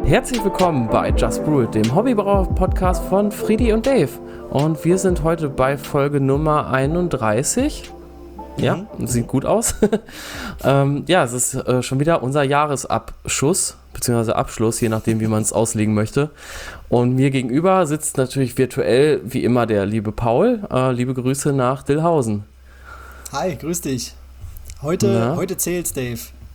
Herzlich willkommen bei Just Brew It, dem Hobbybrauer-Podcast von Friedi und Dave. Und wir sind heute bei Folge Nummer 31. Ja, sieht gut aus. Es ist schon wieder unser Jahresabschuss, beziehungsweise Abschluss, je nachdem, wie man es auslegen möchte. Und mir gegenüber sitzt natürlich virtuell, wie immer, der liebe Paul. Liebe Grüße nach Dillhausen. Hi, grüß dich. Heute zählt's, Dave.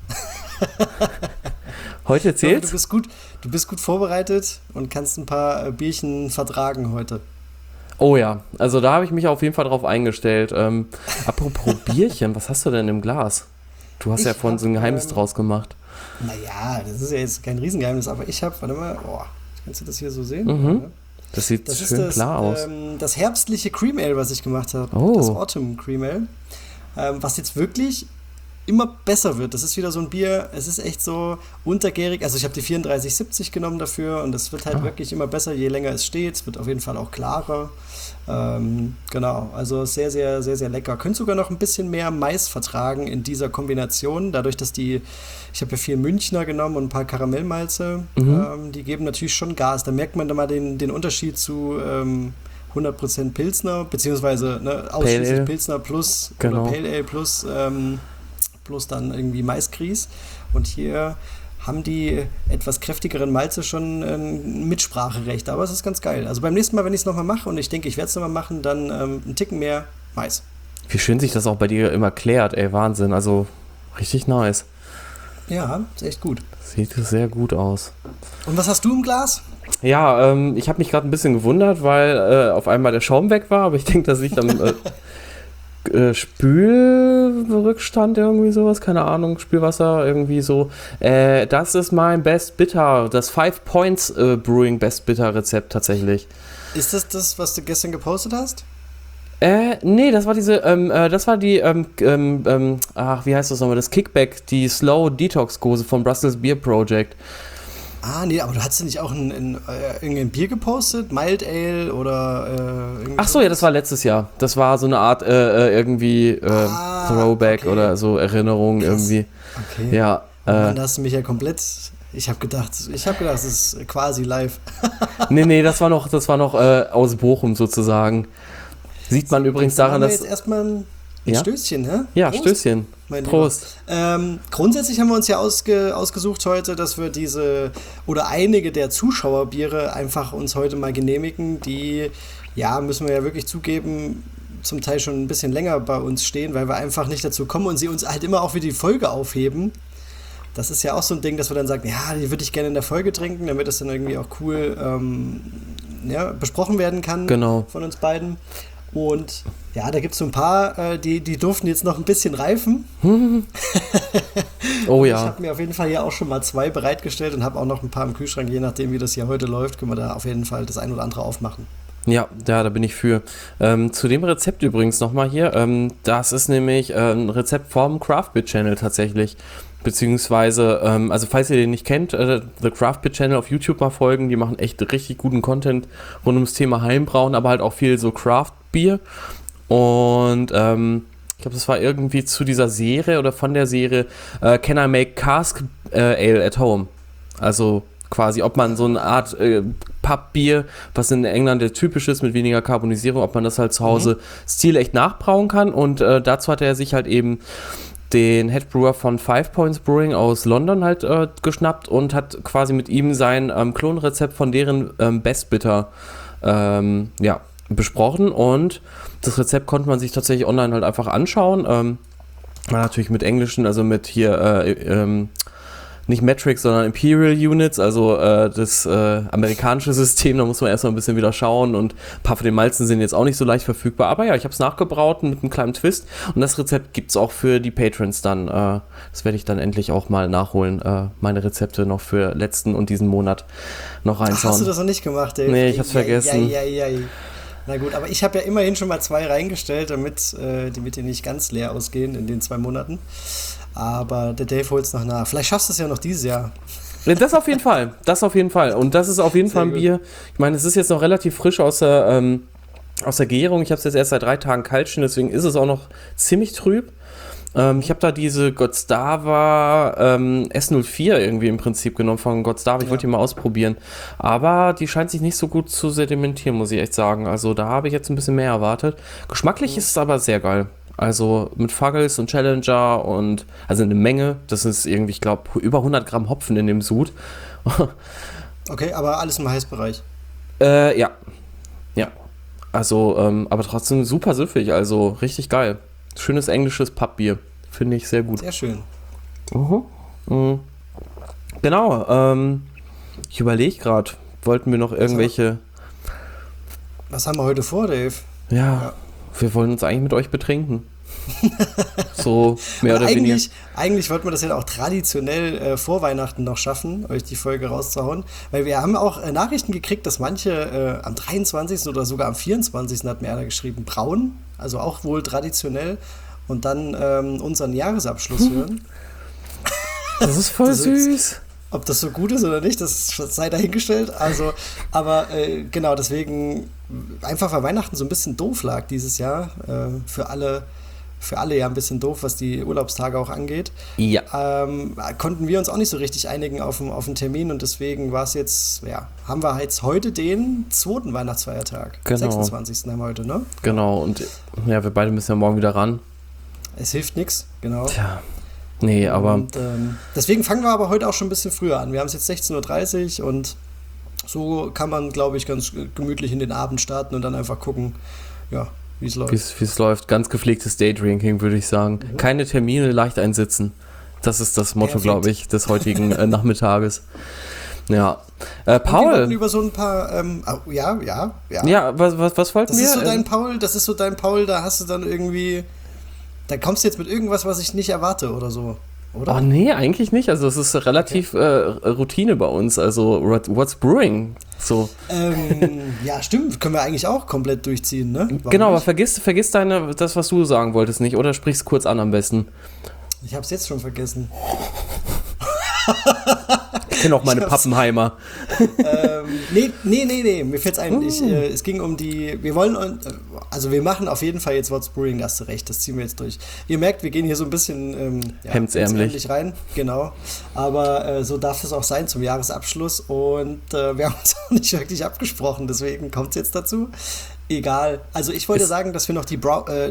Heute zählt's? Du bist gut vorbereitet und kannst ein paar Bierchen vertragen heute. Oh ja, also da habe ich mich auf jeden Fall drauf eingestellt. Apropos Bierchen, was hast du denn im Glas? Du hast ja vorhin so ein Geheimnis draus gemacht. Naja, das ist ja jetzt kein Riesengeheimnis, aber ich habe, warte mal, kannst du das hier so sehen? Mhm. Das sieht schön klar aus. Das herbstliche Cream Ale, was ich gemacht habe. Oh. Das Autumn Cream Ale. Was jetzt wirklich immer besser wird. Das ist wieder so ein Bier, es ist echt so untergärig. Also ich habe die 34,70 genommen dafür und es wird halt wirklich immer besser, je länger es steht. Es wird auf jeden Fall auch klarer. Genau, also sehr, sehr, sehr, sehr lecker. Könnt sogar noch ein bisschen mehr Mais vertragen in dieser Kombination. Dadurch, dass ich habe ja viel Münchner genommen und ein paar Karamellmalze. Die geben natürlich schon Gas. Da merkt man dann mal den Unterschied zu 100% Pilsner, beziehungsweise ausschließlich Pilsner plus oder Pale Ale plus dann irgendwie Maisgrieß. Und hier haben die etwas kräftigeren Malze schon ein Mitspracherecht. Aber es ist ganz geil. Also beim nächsten Mal, wenn ich es nochmal mache, und ich denke, ich werde es nochmal machen, dann einen Ticken mehr Mais. Wie schön sich das auch bei dir immer klärt, ey, Wahnsinn. Also richtig nice. Ja, ist echt gut. Sieht sehr gut aus. Und was hast du im Glas? Ja, ich habe mich gerade ein bisschen gewundert, weil auf einmal der Schaum weg war, aber ich denke, das liegt am Spülrückstand, irgendwie sowas, keine Ahnung, Spülwasser, irgendwie so. Das ist mein Best Bitter, das 5 Points Brewing Best Bitter Rezept tatsächlich. Ist das, was du gestern gepostet hast? Nee, das war wie heißt das nochmal, das Kickback, die Slow Detox Gose vom Brussels Beer Project. Nee, aber du hast ja nicht auch irgendein Bier gepostet? Mild Ale oder Ach so, ja, das war letztes Jahr. Das war so eine Art Throwback oder so Erinnerung. Krass. Irgendwie. Okay. Ja. Dann hast du mich ja komplett. Ich habe gedacht, es ist quasi live. Nee, das war noch aus Bochum sozusagen. Sieht man übrigens daran, dass. Jetzt erstmal ein Stößchen, hä? Ja, Prost. Stößchen. Prost. Grundsätzlich haben wir uns ja ausgesucht heute, dass wir einige der Zuschauerbiere einfach uns heute mal genehmigen, die, müssen wir ja wirklich zugeben, zum Teil schon ein bisschen länger bei uns stehen, weil wir einfach nicht dazu kommen und sie uns halt immer auch wieder die Folge aufheben. Das ist ja auch so ein Ding, dass wir dann sagen, die würde ich gerne in der Folge trinken, damit das dann irgendwie auch cool besprochen werden kann von uns beiden. Und da gibt es so ein paar, die durften jetzt noch ein bisschen reifen. Oh ja. Ich habe mir auf jeden Fall hier auch schon mal 2 bereitgestellt und habe auch noch ein paar im Kühlschrank. Je nachdem, wie das hier heute läuft, können wir da auf jeden Fall das ein oder andere aufmachen. Ja, da bin ich für. Zu dem Rezept übrigens nochmal hier. Das ist nämlich ein Rezept vom Craft Beer Channel tatsächlich. Beziehungsweise, also falls ihr den nicht kennt, The Craft Beer Channel auf YouTube mal folgen. Die machen echt richtig guten Content rund ums Thema Heimbrauen, aber halt auch viel so Craft Bier. Und ich glaube, das war irgendwie zu dieser Serie oder von der Serie Can I Make Cask Ale at Home? Also quasi, ob man so eine Art Pappbier, was in England der typisch ist, mit weniger Karbonisierung, ob man das halt zu Hause stilecht nachbrauen kann. Und dazu hat er sich halt eben den Head Brewer von 5 Points Brewing aus London halt geschnappt und hat quasi mit ihm sein Klonrezept von deren Best Bitter besprochen, und das Rezept konnte man sich tatsächlich online halt einfach anschauen. Natürlich mit englischen, also mit hier nicht Metrics, sondern Imperial Units, also das amerikanische System, da muss man erstmal ein bisschen wieder schauen, und ein paar von den Malzen sind jetzt auch nicht so leicht verfügbar, aber ja, ich habe es nachgebraut mit einem kleinen Twist, und das Rezept gibt es auch für die Patrons dann. Das werde ich dann endlich auch mal nachholen, meine Rezepte noch für letzten und diesen Monat noch reinzauen. Hast du das noch nicht gemacht, Dave? Nee, ich hab's vergessen. Na gut, aber ich habe ja immerhin schon mal 2 reingestellt, damit die nicht ganz leer ausgehen in den 2 Monaten. Aber der Dave holt es noch nach. Vielleicht schaffst du es ja noch dieses Jahr. Das auf jeden Fall. Und das ist auf jeden Fall ein Bier. Ich meine, es ist jetzt noch relativ frisch aus der Gärung. Ich habe es jetzt erst seit 3 Tagen kalt stehen, deswegen ist es auch noch ziemlich trüb. Ich habe da diese Gotstava S04 irgendwie im Prinzip genommen von Gotstava. Ich wollte die mal ausprobieren. Aber die scheint sich nicht so gut zu sedimentieren, muss ich echt sagen. Also da habe ich jetzt ein bisschen mehr erwartet. Geschmacklich ist es aber sehr geil. Also mit Fuggles und Challenger und also eine Menge. Das ist irgendwie, ich glaube, über 100 Gramm Hopfen in dem Sud. Okay, aber alles im Heißbereich. Ja. Ja. Also, aber trotzdem super süffig. Also richtig geil. Schönes englisches Pappbier. Finde ich sehr gut. Sehr schön. Genau. Ich überlege gerade, wollten wir noch irgendwelche... Was haben wir heute vor, Dave? Ja, wir wollen uns eigentlich mit euch betrinken. So, mehr oder weniger. Eigentlich wollten wir das ja auch traditionell vor Weihnachten noch schaffen, euch die Folge rauszuhauen. Weil wir haben auch Nachrichten gekriegt, dass manche am 23. oder sogar am 24. hat mir einer geschrieben, brauen. Also auch wohl traditionell. Und dann unseren Jahresabschluss hören. Das ist voll süß. Ob das so gut ist oder nicht, das sei dahingestellt. Also, aber genau, deswegen einfach, weil Weihnachten so ein bisschen doof lag dieses Jahr. Für alle ja ein bisschen doof, was die Urlaubstage auch angeht. Ja. Konnten wir uns auch nicht so richtig einigen auf einen Termin und deswegen war es jetzt, haben wir jetzt heute den zweiten Weihnachtsfeiertag. Genau. 26. haben wir heute, ne? Genau, und ja, wir beide müssen ja morgen wieder ran. Es hilft nichts, genau. Tja. Nee, aber... Und deswegen fangen wir aber heute auch schon ein bisschen früher an. Wir haben es jetzt 16:30 Uhr und so kann man, glaube ich, ganz gemütlich in den Abend starten und dann einfach gucken, wie es läuft. Wie es läuft. Ganz gepflegtes Daydrinking, würde ich sagen. Keine Termine, leicht einsitzen. Das ist das Motto, glaube ich, des heutigen Nachmittages. Ja. Paul. Wir wollten über so ein paar, ja. Ja, was wollten wir? Das ist so dein Paul, da hast du dann irgendwie... Da kommst du jetzt mit irgendwas, was ich nicht erwarte oder so, oder? Oh nee, eigentlich nicht. Also es ist relativ Routine bei uns. Also what's brewing? So. Ja, stimmt. Können wir eigentlich auch komplett durchziehen, ne? Warum genau, nicht? aber vergiss das, was du sagen wolltest nicht. Oder sprich's kurz an am besten. Ich hab's jetzt schon vergessen. Ich kenne auch meine Pappenheimer. Nee, mir fällt's ein. Es ging um die, wir machen auf jeden Fall jetzt What's Brewing, hast du recht, das ziehen wir jetzt durch. Ihr merkt, wir gehen hier so ein bisschen hemdsärmlich rein, genau. Aber so darf es auch sein zum Jahresabschluss und wir haben uns auch nicht wirklich abgesprochen, deswegen kommt es jetzt dazu. Egal. Also ich wollte sagen, dass wir noch die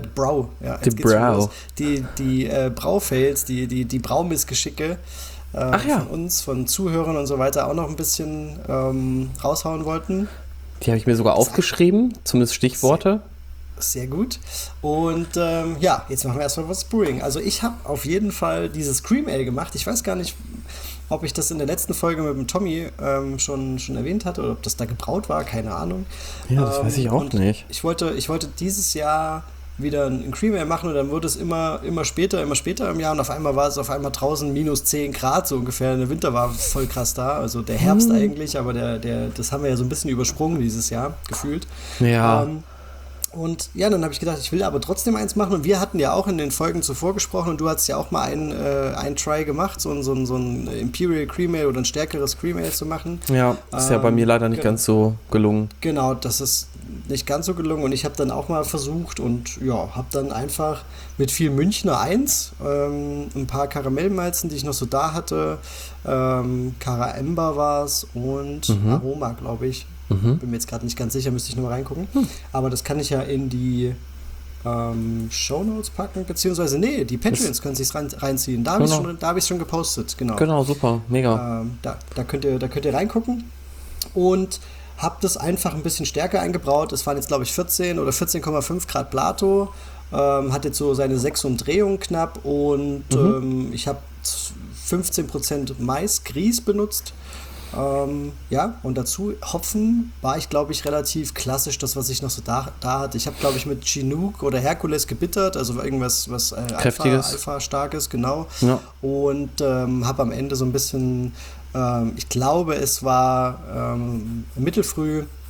Braufails, die Braumissgeschicke von uns, von Zuhörern und so weiter auch noch ein bisschen raushauen wollten. Die habe ich mir sogar aufgeschrieben, zumindest Stichworte. Sehr gut. Und jetzt machen wir erstmal was Brewing. Also ich habe auf jeden Fall dieses Cream Ale gemacht. Ich weiß gar nicht, ob ich das in der letzten Folge mit dem Tommy schon erwähnt hatte oder ob das da gebraut war, keine Ahnung. Ja, das weiß ich auch nicht. Ich wollte dieses Jahr wieder ein Cream Ale machen und dann wurde es immer später im Jahr und auf einmal war es draußen minus 10 Grad so ungefähr. Der Winter war voll krass da, also der Herbst eigentlich, aber das haben wir ja so ein bisschen übersprungen dieses Jahr, gefühlt. Ja. Und ja, dann habe ich gedacht, ich will aber trotzdem eins machen und wir hatten ja auch in den Folgen zuvor gesprochen und du hast ja auch mal einen Try gemacht, so ein Imperial Cream Ale oder ein stärkeres Cream Ale zu machen. Ja, ist ja bei mir leider nicht ganz so gelungen. Genau, das ist nicht ganz so gelungen und ich habe dann auch mal versucht und habe dann einfach mit viel Münchner 1, ein paar Karamellmalzen, die ich noch so da hatte, Cara Ember war es und Aroma, glaube ich. Bin mir jetzt gerade nicht ganz sicher, müsste ich nur mal reingucken. Aber das kann ich ja in die Shownotes packen, beziehungsweise die Patreons können sich reinziehen. Da habe ich es schon gepostet, genau. Genau, super, mega. Da könnt ihr reingucken und habe das einfach ein bisschen stärker eingebraut. Es waren jetzt, glaube ich, 14 oder 14,5 Grad Plato. Hat jetzt so seine 6 Umdrehungen knapp und ich habe 15% Mais-Grieß benutzt. Und dazu Hopfen war ich, glaube ich, relativ klassisch, das, was ich noch so da hatte. Ich habe, glaube ich, mit Chinook oder Herkules gebittert, also irgendwas was Alpha-starkes, genau. Ja. Und habe am Ende so ein bisschen, ich glaube, es war mittelfrüh,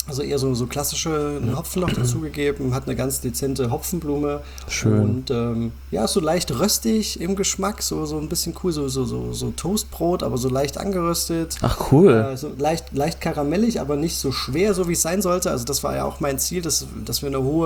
Also eher so klassische Hopfen noch dazugegeben, hat eine ganz dezente Hopfenblume. Schön. Und ja, ist so leicht röstig im Geschmack, so ein bisschen cool, so Toastbrot, aber so leicht angeröstet. Ach, cool. So leicht karamellig, aber nicht so schwer, so wie es sein sollte. Also das war ja auch mein Ziel, dass wir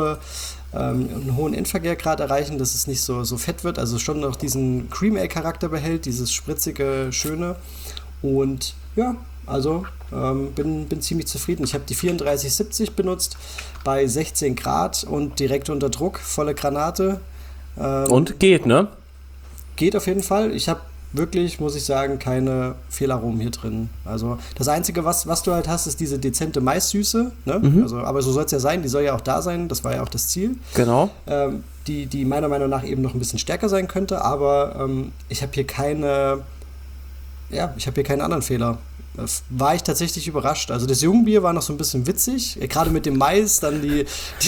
einen hohen Endvergärgrad erreichen, dass es nicht so fett wird, also schon noch diesen Cream Ale Charakter behält, dieses spritzige, schöne. Und ja, also bin ziemlich zufrieden. Ich habe die 3470 benutzt bei 16 Grad und direkt unter Druck, volle Granate. Und geht, ne? Geht auf jeden Fall. Ich habe wirklich, muss ich sagen, keine Fehlaromen hier drin. Also das Einzige, was du halt hast, ist diese dezente Maissüße. Ne? Also, aber so soll es ja sein, die soll ja auch da sein, das war ja auch das Ziel. Genau. Die meiner Meinung nach eben noch ein bisschen stärker sein könnte, aber ich habe hier keine anderen Fehler. Das war ich tatsächlich überrascht. Also das Jungbier war noch so ein bisschen witzig, gerade mit dem Mais, dann die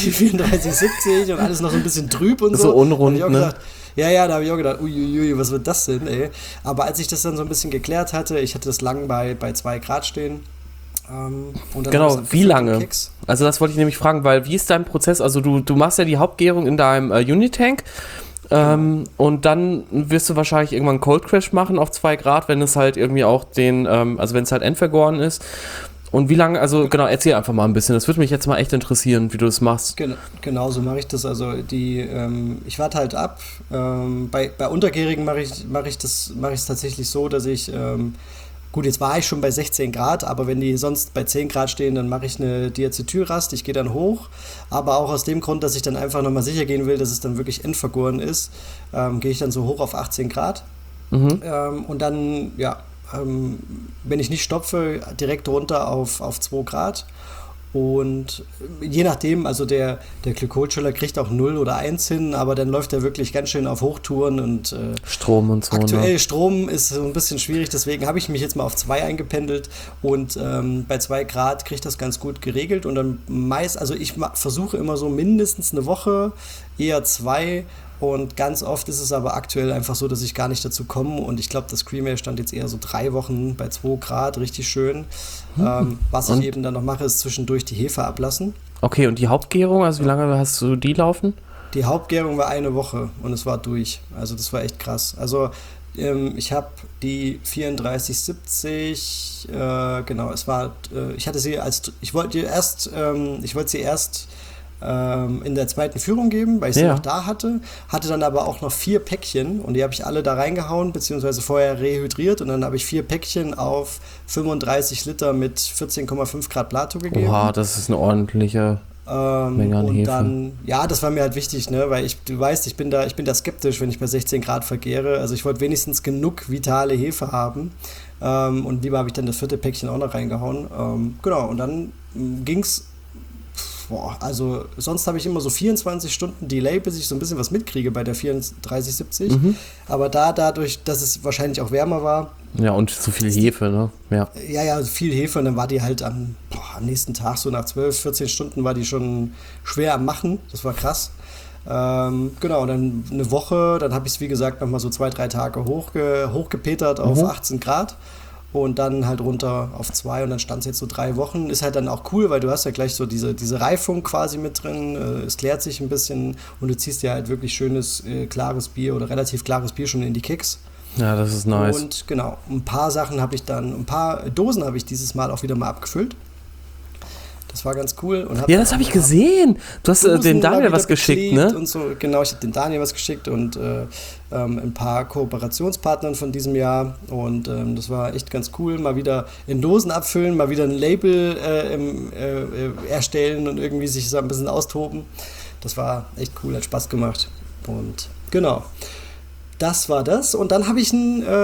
3470 und alles noch so ein bisschen trüb und so. So unrund, ne? Gedacht, ja, da habe ich auch gedacht, uiuiui, was wird das denn, ey? Aber als ich das dann so ein bisschen geklärt hatte, ich hatte das lang bei 2 Grad stehen. Und dann genau, wie lange? Also das wollte ich nämlich fragen, weil wie ist dein Prozess? Also du machst ja die Hauptgärung in deinem Unitank. Und dann wirst du wahrscheinlich irgendwann Cold Crash machen auf 2 Grad, wenn es halt irgendwie auch also wenn es halt endvergoren ist. Und wie lange, also genau, erzähl einfach mal ein bisschen. Das würde mich jetzt mal echt interessieren, wie du das machst. Genau, so mache ich das. Also ich warte halt ab. Bei Untergärigen mache ich es tatsächlich so, dass ich gut, jetzt war ich schon bei 16 Grad, aber wenn die sonst bei 10 Grad stehen, dann mache ich eine Diacetylrast, ich gehe dann hoch, aber auch aus dem Grund, dass ich dann einfach nochmal sicher gehen will, dass es dann wirklich endvergoren ist, gehe ich dann so hoch auf 18 Grad und dann, ja, wenn ich nicht stopfe, direkt runter auf 2 Grad und je nachdem, also der Glykolchiller kriegt auch 0 oder 1 hin, aber dann läuft er wirklich ganz schön auf Hochtouren und Strom und so. Aktuell ne? Strom ist so ein bisschen schwierig, deswegen habe ich mich jetzt mal auf 2 eingependelt und bei 2 Grad kriege ich das ganz gut geregelt und dann also ich versuche immer so mindestens eine Woche, eher 2 und ganz oft ist es aber aktuell einfach so, dass ich gar nicht dazu komme und ich glaube, das Cream Ale stand jetzt eher so 3 Wochen bei 2 Grad, richtig schön. Was ich eben dann noch mache, ist zwischendurch die Hefe ablassen. Okay, und die Hauptgärung, also wie lange hast du die laufen? Die Hauptgärung war 1 Woche und es war durch. Also das war echt krass. Also ich habe die 3470, genau, ich hatte sie ich wollte sie erst in der zweiten Führung geben, weil ich sie noch da hatte dann aber auch noch 4 Päckchen und die habe ich alle da reingehauen, beziehungsweise vorher rehydriert und dann habe ich 4 Päckchen auf 35 Liter mit 14,5 Grad Plato gegeben. Oha, das ist eine ordentliche Menge an und Hefe. Dann, ja, das war mir halt wichtig, ne, weil du weißt, ich bin da skeptisch, wenn ich bei 16 Grad vergäre, also ich wollte wenigstens genug vitale Hefe haben und lieber habe ich dann das 4. Päckchen auch noch reingehauen, genau, und dann ging's. Also sonst habe ich immer so 24 Stunden Delay, bis ich so ein bisschen was mitkriege bei der 3470. Aber dadurch, dass es wahrscheinlich auch wärmer war. Ja, und zu viel Hefe, ne? Ja, viel Hefe und dann war die halt am nächsten Tag, so nach 12, 14 Stunden war die schon schwer am Machen. Das war krass. Genau, dann eine Woche, dann habe ich es wie gesagt nochmal so 2, 3 Tage hochgepetert auf 18 Grad. Und dann halt runter auf 2 und dann stand es jetzt so 3 Wochen. Ist halt dann auch cool, weil du hast ja gleich so diese Reifung quasi mit drin. Es klärt sich ein bisschen und du ziehst ja halt wirklich schönes, klares Bier oder relativ klares Bier schon in die Kicks. Ja, das ist nice. Und genau, ein paar Dosen habe ich dieses Mal auch wieder mal abgefüllt. Das war ganz cool. Und das habe ich gesehen. Du hast dem Daniel was geschickt, ne? Und so. Genau, ich habe dem Daniel was geschickt und ein paar Kooperationspartnern von diesem Jahr. Und das war echt ganz cool. Mal wieder in Dosen abfüllen, mal wieder ein Label erstellen und irgendwie sich so ein bisschen austoben. Das war echt cool, hat Spaß gemacht. Und genau, das war das. Und dann habe ich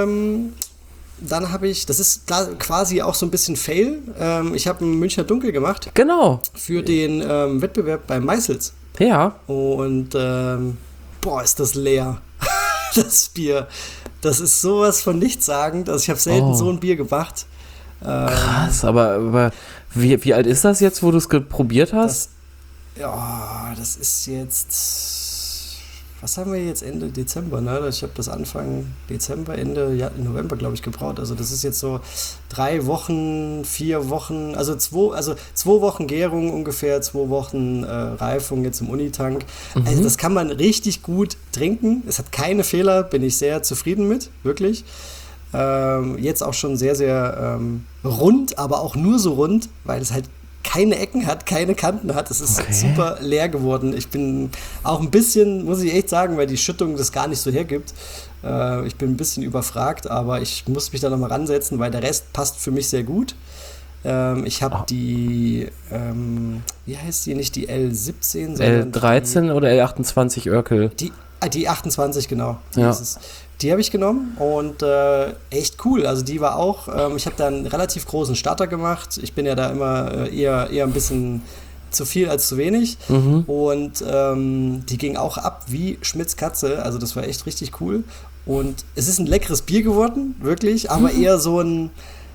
das ist quasi auch so ein bisschen Fail. Ich habe einen Münchner Dunkel gemacht. Genau. Für den Wettbewerb bei Meißels. Ja. Und ist das leer. Das Bier. Das ist sowas von nichtssagend. Also ich habe selten so ein Bier gemacht. Krass, aber wie alt ist das jetzt, wo du es probiert hast? Das ist jetzt was haben wir jetzt, Ende Dezember, ne? Ich habe das Anfang Dezember, Ende November, glaube ich, gebraut. Also das ist jetzt so 3 Wochen, 4 Wochen, also 2 Wochen Gärung ungefähr, 2 Wochen Reifung jetzt im Unitank. Also das kann man richtig gut trinken. Es hat keine Fehler, bin ich sehr zufrieden mit, wirklich. Jetzt auch schon sehr, sehr rund, aber auch nur so rund, weil es halt keine Ecken hat, keine Kanten hat. Es ist super leer geworden. Ich bin auch ein bisschen, muss ich echt sagen, weil die Schüttung das gar nicht so hergibt. Ich bin ein bisschen überfragt, aber ich muss mich da nochmal ransetzen, weil der Rest passt für mich sehr gut. Ich habe die, wie heißt die, nicht die L17, sondern L13 oder L28 Urkel? Die 28, genau. Ja. Die habe ich genommen und echt cool. Also die war auch, ich habe da einen relativ großen Starter gemacht. Ich bin ja da immer eher ein bisschen zu viel als zu wenig. Und die ging auch ab wie Schmitz Katze. Also das war echt richtig cool. Und es ist ein leckeres Bier geworden, wirklich, aber eher so ein,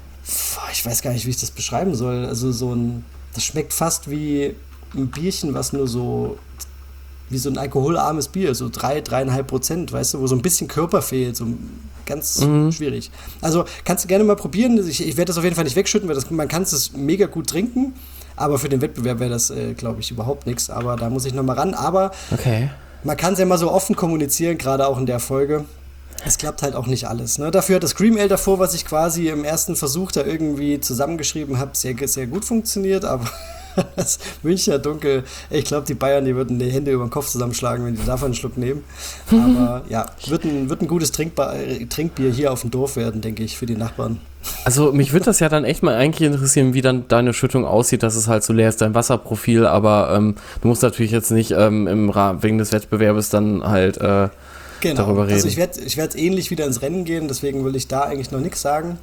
ich weiß gar nicht, wie ich das beschreiben soll. Also das schmeckt fast wie ein Bierchen, was nur so wie so ein alkoholarmes Bier, so 3,5%, weißt du, wo so ein bisschen Körper fehlt, so ganz schwierig. Also kannst du gerne mal probieren, ich werde das auf jeden Fall nicht wegschütten, weil man kann es mega gut trinken, aber für den Wettbewerb wäre das, glaube ich, überhaupt nichts, aber da muss ich nochmal ran, aber man kann es ja mal so offen kommunizieren, gerade auch in der Folge. Es klappt halt auch nicht alles. Ne? Dafür hat das Cream Ale davor, was ich quasi im ersten Versuch da irgendwie zusammengeschrieben habe, sehr, sehr gut funktioniert, aber das Münchner Dunkel, ich glaube, die Bayern, die würden die Hände über den Kopf zusammenschlagen, wenn die davon einen Schluck nehmen. Aber ja, wird ein gutes Trinkbier hier auf dem Dorf werden, denke ich, für die Nachbarn. Also mich würde das ja dann echt mal eigentlich interessieren, wie dann deine Schüttung aussieht, dass es halt so leer ist, dein Wasserprofil, aber du musst natürlich jetzt nicht wegen des Wettbewerbes dann halt darüber reden. Also ich werd ähnlich wieder ins Rennen gehen, deswegen will ich da eigentlich noch nichts sagen.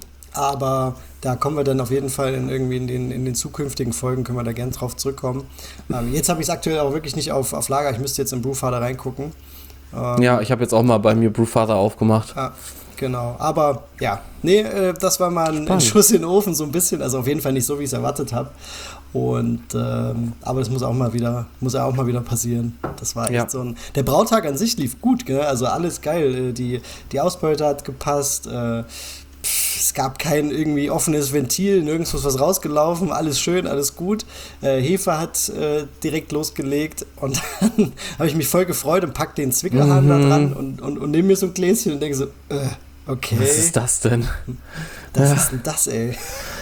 Aber da kommen wir dann auf jeden Fall in den zukünftigen Folgen, können wir da gerne drauf zurückkommen. Jetzt habe ich es aktuell auch wirklich nicht auf Lager, ich müsste jetzt im Brewfather reingucken. Ja, ich habe jetzt auch mal bei mir Brewfather aufgemacht. Genau, aber ja, das war mal ein Schuss in den Ofen, so ein bisschen, also auf jeden Fall nicht so, wie ich es erwartet habe. Und aber das muss auch mal wieder passieren. Das war echt der Brautag an sich lief gut, gell? Also alles geil, die Ausbeute hat gepasst, es gab kein irgendwie offenes Ventil, nirgends was rausgelaufen, alles schön, alles gut. Hefe hat direkt losgelegt und dann habe ich mich voll gefreut und pack den Zwickelhahn da dran und nehme mir so ein Gläschen und denke so, okay. Was ist das denn? Was ist denn das, ey?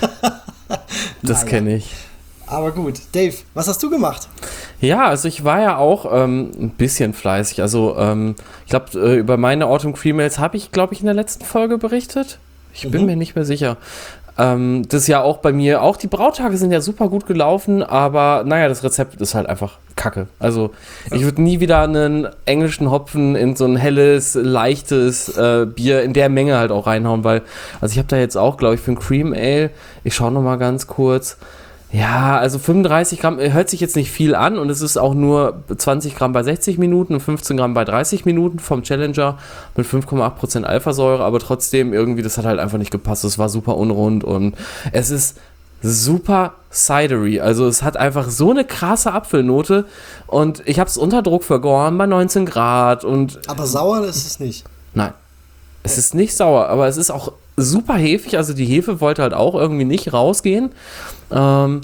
Das kenne ich. Aber gut, Dave, was hast du gemacht? Ja, also ich war ja auch ein bisschen fleißig. Also ich glaube, über meine Autumn Cream Ales habe ich, glaube ich, in der letzten Folge berichtet. Ich bin mir nicht mehr sicher. Das ist ja auch bei mir, auch die Brauttage sind ja super gut gelaufen, aber naja, das Rezept ist halt einfach Kacke. Also ich würde nie wieder einen englischen Hopfen in so ein helles, leichtes Bier in der Menge halt auch reinhauen, weil, also ich habe da jetzt auch, glaube ich, für ein Cream Ale, ich schaue nochmal ganz kurz, ja, also 35 Gramm hört sich jetzt nicht viel an und es ist auch nur 20 Gramm bei 60 Minuten und 15 Gramm bei 30 Minuten vom Challenger mit 5,8% Alphasäure, aber trotzdem irgendwie, das hat halt einfach nicht gepasst. Es war super unrund und es ist super cidery. Also es hat einfach so eine krasse Apfelnote und ich habe es unter Druck vergoren bei 19 Grad. Aber sauer ist es nicht. Nein. Es ist nicht sauer, aber es ist auch super hefig, also die Hefe wollte halt auch irgendwie nicht rausgehen. Die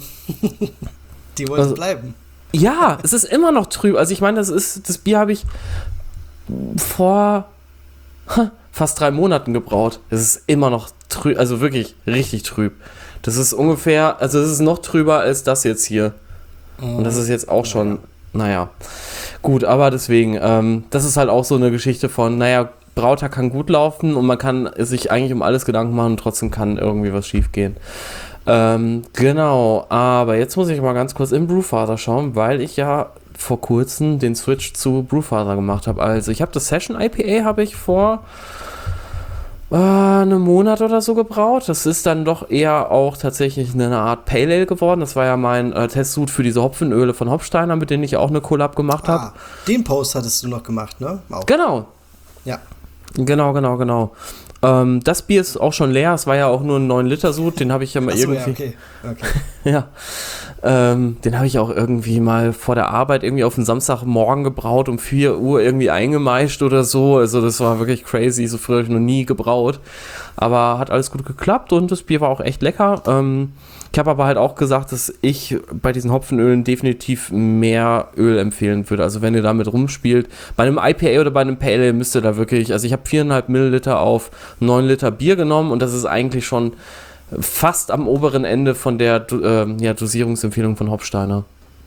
wollte bleiben. Ja, es ist immer noch trüb. Also ich meine, das Bier habe ich vor fast 3 Monaten gebraut. Es ist immer noch trüb, also wirklich richtig trüb. Das ist ungefähr, also es ist noch trüber als das jetzt hier. Und das ist jetzt auch schon, naja. Gut, aber deswegen, das ist halt auch so eine Geschichte von, naja, Brautag kann gut laufen und man kann sich eigentlich um alles Gedanken machen und trotzdem kann irgendwie was schief gehen. Genau, aber jetzt muss ich mal ganz kurz in Brewfather schauen, weil ich ja vor kurzem den Switch zu Brewfather gemacht habe. Also ich habe das Session IPA habe ich vor einem Monat oder so gebraut. Das ist dann doch eher auch tatsächlich eine Art Pale Ale geworden. Das war ja mein Testsud für diese Hopfenöle von Hopsteiner, mit denen ich auch eine Collab gemacht habe. Den Post hattest du noch gemacht, ne? Auch. Genau. Ja. Genau. Das Bier ist auch schon leer. Es war ja auch nur ein 9-Liter-Sud. Den habe ich ja mal irgendwie. Ja, okay. Ja. Den habe ich auch irgendwie mal vor der Arbeit irgendwie auf den Samstagmorgen gebraut, um 4 Uhr irgendwie eingemeischt oder so. Also das war wirklich crazy, so früh habe ich noch nie gebraut. Aber hat alles gut geklappt und das Bier war auch echt lecker. Ich habe aber halt auch gesagt, dass ich bei diesen Hopfenölen definitiv mehr Öl empfehlen würde. Also wenn ihr damit rumspielt, bei einem IPA oder bei einem Pale Ale müsst ihr da wirklich, also ich habe 4,5 Milliliter auf 9 Liter Bier genommen und das ist eigentlich schon fast am oberen Ende von der Dosierungsempfehlung von Hopsteiner.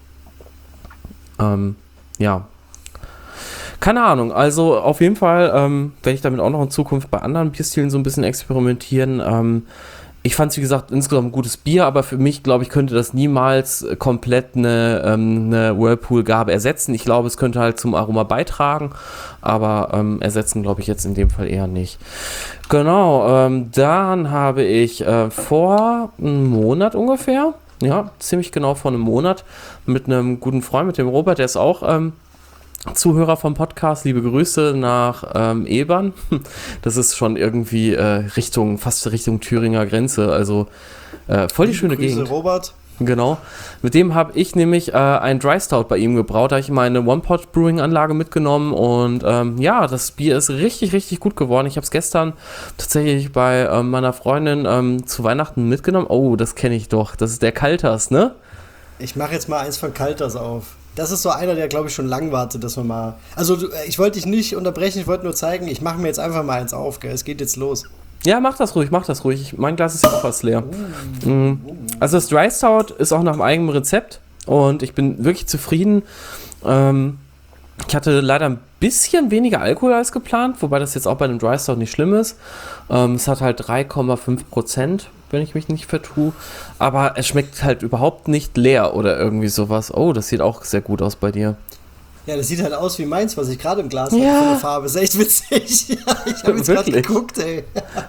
Ja. Keine Ahnung, also auf jeden Fall werde ich damit auch noch in Zukunft bei anderen Bierstilen so ein bisschen experimentieren. Ich fand es, wie gesagt, insgesamt ein gutes Bier, aber für mich, glaube ich, könnte das niemals komplett eine Whirlpool-Gabe ersetzen. Ich glaube, es könnte halt zum Aroma beitragen, aber ersetzen, glaube ich, jetzt in dem Fall eher nicht. Genau, dann habe ich vor einem Monat ungefähr, ja, ziemlich genau vor einem Monat, mit einem guten Freund, mit dem Robert, der ist auch Zuhörer vom Podcast, liebe Grüße nach Ebern. Das ist schon irgendwie fast Richtung Thüringer Grenze, also voll die schöne Grüße, Gegend. Robert. Genau. Mit dem habe ich nämlich ein Dry Stout bei ihm gebraut. Da habe ich meine One-Pot-Brewing-Anlage mitgenommen und ja, das Bier ist richtig, richtig gut geworden. Ich habe es gestern tatsächlich bei meiner Freundin zu Weihnachten mitgenommen. Oh, das kenne ich doch. Das ist der Kalters, ne? Ich mache jetzt mal eins von Kalters auf. Das ist so einer, der, glaube ich, schon lang wartet, dass wir mal... Also, ich wollte dich nicht unterbrechen, ich wollte nur zeigen, ich mache mir jetzt einfach mal eins auf, gell? Es geht jetzt los. Ja, mach das ruhig. Mein Glas ist ja auch fast leer. Also das Dry Stout ist auch nach meinem eigenen Rezept und ich bin wirklich zufrieden. Ich hatte leider ein bisschen weniger Alkohol als geplant, wobei das jetzt auch bei einem Dry Stout nicht schlimm ist. Es hat halt 3,5%, wenn ich mich nicht vertue. Aber es schmeckt halt überhaupt nicht leer oder irgendwie sowas. Oh, das sieht auch sehr gut aus bei dir. Ja, das sieht halt aus wie meins, was ich gerade im Glas hatte von der Farbe. Ist echt witzig. Ich habe jetzt gerade geguckt, ey.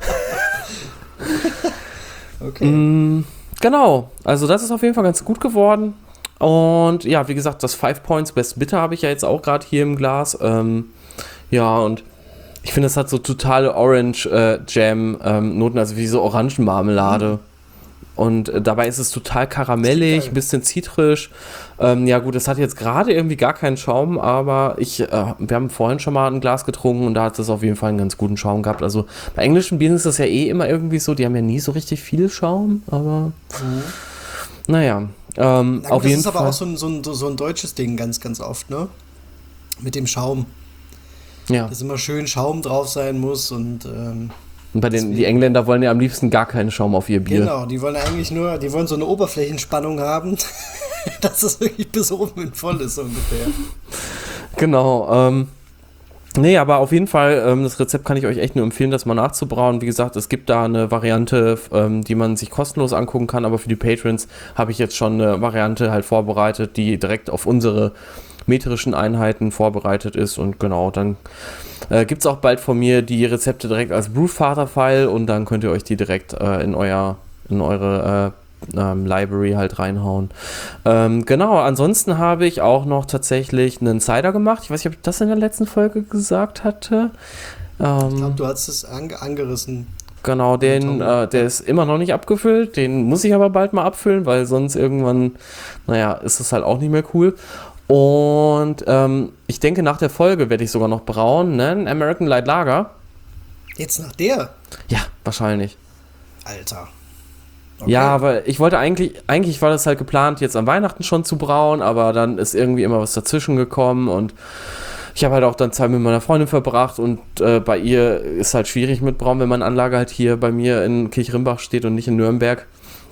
Okay. Genau, also das ist auf jeden Fall ganz gut geworden. Und ja, wie gesagt, das 5 Points Best Bitter habe ich ja jetzt auch gerade hier im Glas. Ja, und ich finde, das hat so totale Orange Jam Noten, also wie so Orangenmarmelade. Und dabei ist es total karamellig, ein bisschen zitrisch. Ja gut, es hat jetzt gerade irgendwie gar keinen Schaum, aber wir haben vorhin schon mal ein Glas getrunken und da hat es auf jeden Fall einen ganz guten Schaum gehabt. Also bei englischen Bieren ist das ja eh immer irgendwie so, die haben ja nie so richtig viel Schaum, aber naja. Auf jeden Fall. Das ist aber auch so ein deutsches Ding ganz, ganz oft, ne? Mit dem Schaum. Ja. Dass immer schön Schaum drauf sein muss und die Engländer wollen ja am liebsten gar keinen Schaum auf ihr Bier. Genau, die wollen eigentlich die wollen so eine Oberflächenspannung haben, dass es wirklich bis oben voll ist, so ungefähr. Genau, nee, aber auf jeden Fall, das Rezept kann ich euch echt nur empfehlen, das mal nachzubrauen. Wie gesagt, es gibt da eine Variante, die man sich kostenlos angucken kann, aber für die Patrons habe ich jetzt schon eine Variante halt vorbereitet, die direkt auf unsere metrischen Einheiten vorbereitet ist und genau, dann gibt es auch bald von mir die Rezepte direkt als Brewfather-File und dann könnt ihr euch die direkt in eure Library halt reinhauen. Genau, ansonsten habe ich auch noch tatsächlich einen Cider gemacht. Ich weiß nicht, ob ich das in der letzten Folge gesagt hatte. Ich glaube, du hast es angerissen. Genau, der ist immer noch nicht abgefüllt. Den muss ich aber bald mal abfüllen, weil sonst irgendwann, ist es halt auch nicht mehr cool. Und ich denke, nach der Folge werde ich sogar noch brauen, ne? Ein American Light Lager. Jetzt nach der? Ja, wahrscheinlich. Alter. Okay. Ja, aber ich wollte eigentlich war das halt geplant, jetzt an Weihnachten schon zu brauen, aber dann ist irgendwie immer was dazwischen gekommen und ich habe halt auch dann Zeit mit meiner Freundin verbracht und bei ihr ist halt schwierig mit Brauen, wenn meine Anlage halt hier bei mir in Kirchrimbach steht und nicht in Nürnberg.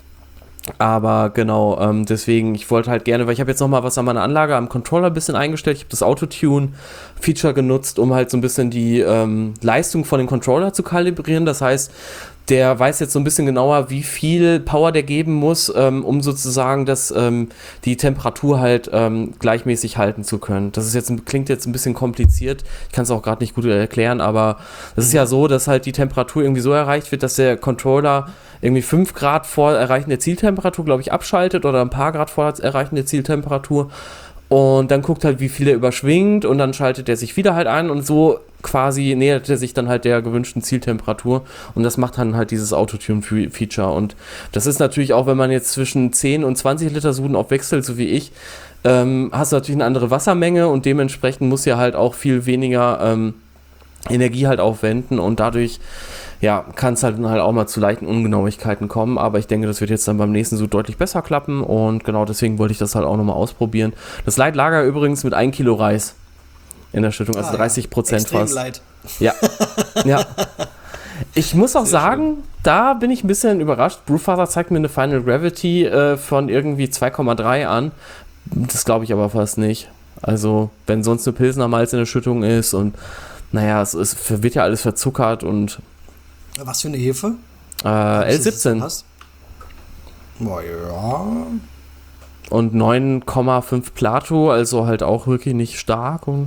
Aber genau, deswegen, ich wollte halt gerne, weil ich habe jetzt nochmal was an meiner Anlage, am Controller ein bisschen eingestellt. Ich habe das Autotune-Feature genutzt, um halt so ein bisschen die Leistung von dem Controller zu kalibrieren. Das heißt, der weiß jetzt so ein bisschen genauer, wie viel Power der geben muss, um sozusagen die Temperatur halt gleichmäßig halten zu können. Das ist klingt jetzt ein bisschen kompliziert. Ich kann es auch gerade nicht gut erklären, aber es ist ja so, dass halt die Temperatur irgendwie so erreicht wird, dass der Controller irgendwie 5 Grad vor Erreichen der Zieltemperatur, glaube ich, abschaltet oder ein paar Grad vor Erreichen der Zieltemperatur Und dann guckt halt, wie viel er überschwingt und dann schaltet er sich wieder halt ein und so quasi nähert er sich dann halt der gewünschten Zieltemperatur und das macht dann halt dieses Autotune-Feature. Und das ist natürlich auch, wenn man jetzt zwischen 10 und 20 Liter Suden aufwechselt, so wie ich, hast du natürlich eine andere Wassermenge und dementsprechend muss ja halt auch viel weniger Energie halt aufwenden und dadurch ja, kann es halt auch mal zu leichten Ungenauigkeiten kommen, aber ich denke, das wird jetzt dann beim nächsten Sud deutlich besser klappen und genau deswegen wollte ich das halt auch nochmal ausprobieren. Das Light Lager übrigens mit 1 Kilo Reis in der Schüttung, also 30% fast. Light. Ja, ja. Ich muss auch Sehr sagen, schön. da bin ich ein bisschen überrascht. Brewfather zeigt mir eine Final Gravity von irgendwie 2,3 an. Das glaube ich aber fast nicht. Also, wenn sonst eine Pilsner Malz in der Schüttung ist und naja, es wird ja alles verzuckert und Was für eine Hefe? L17 Boah, ja. und 9,5 Plato, also halt auch wirklich nicht stark und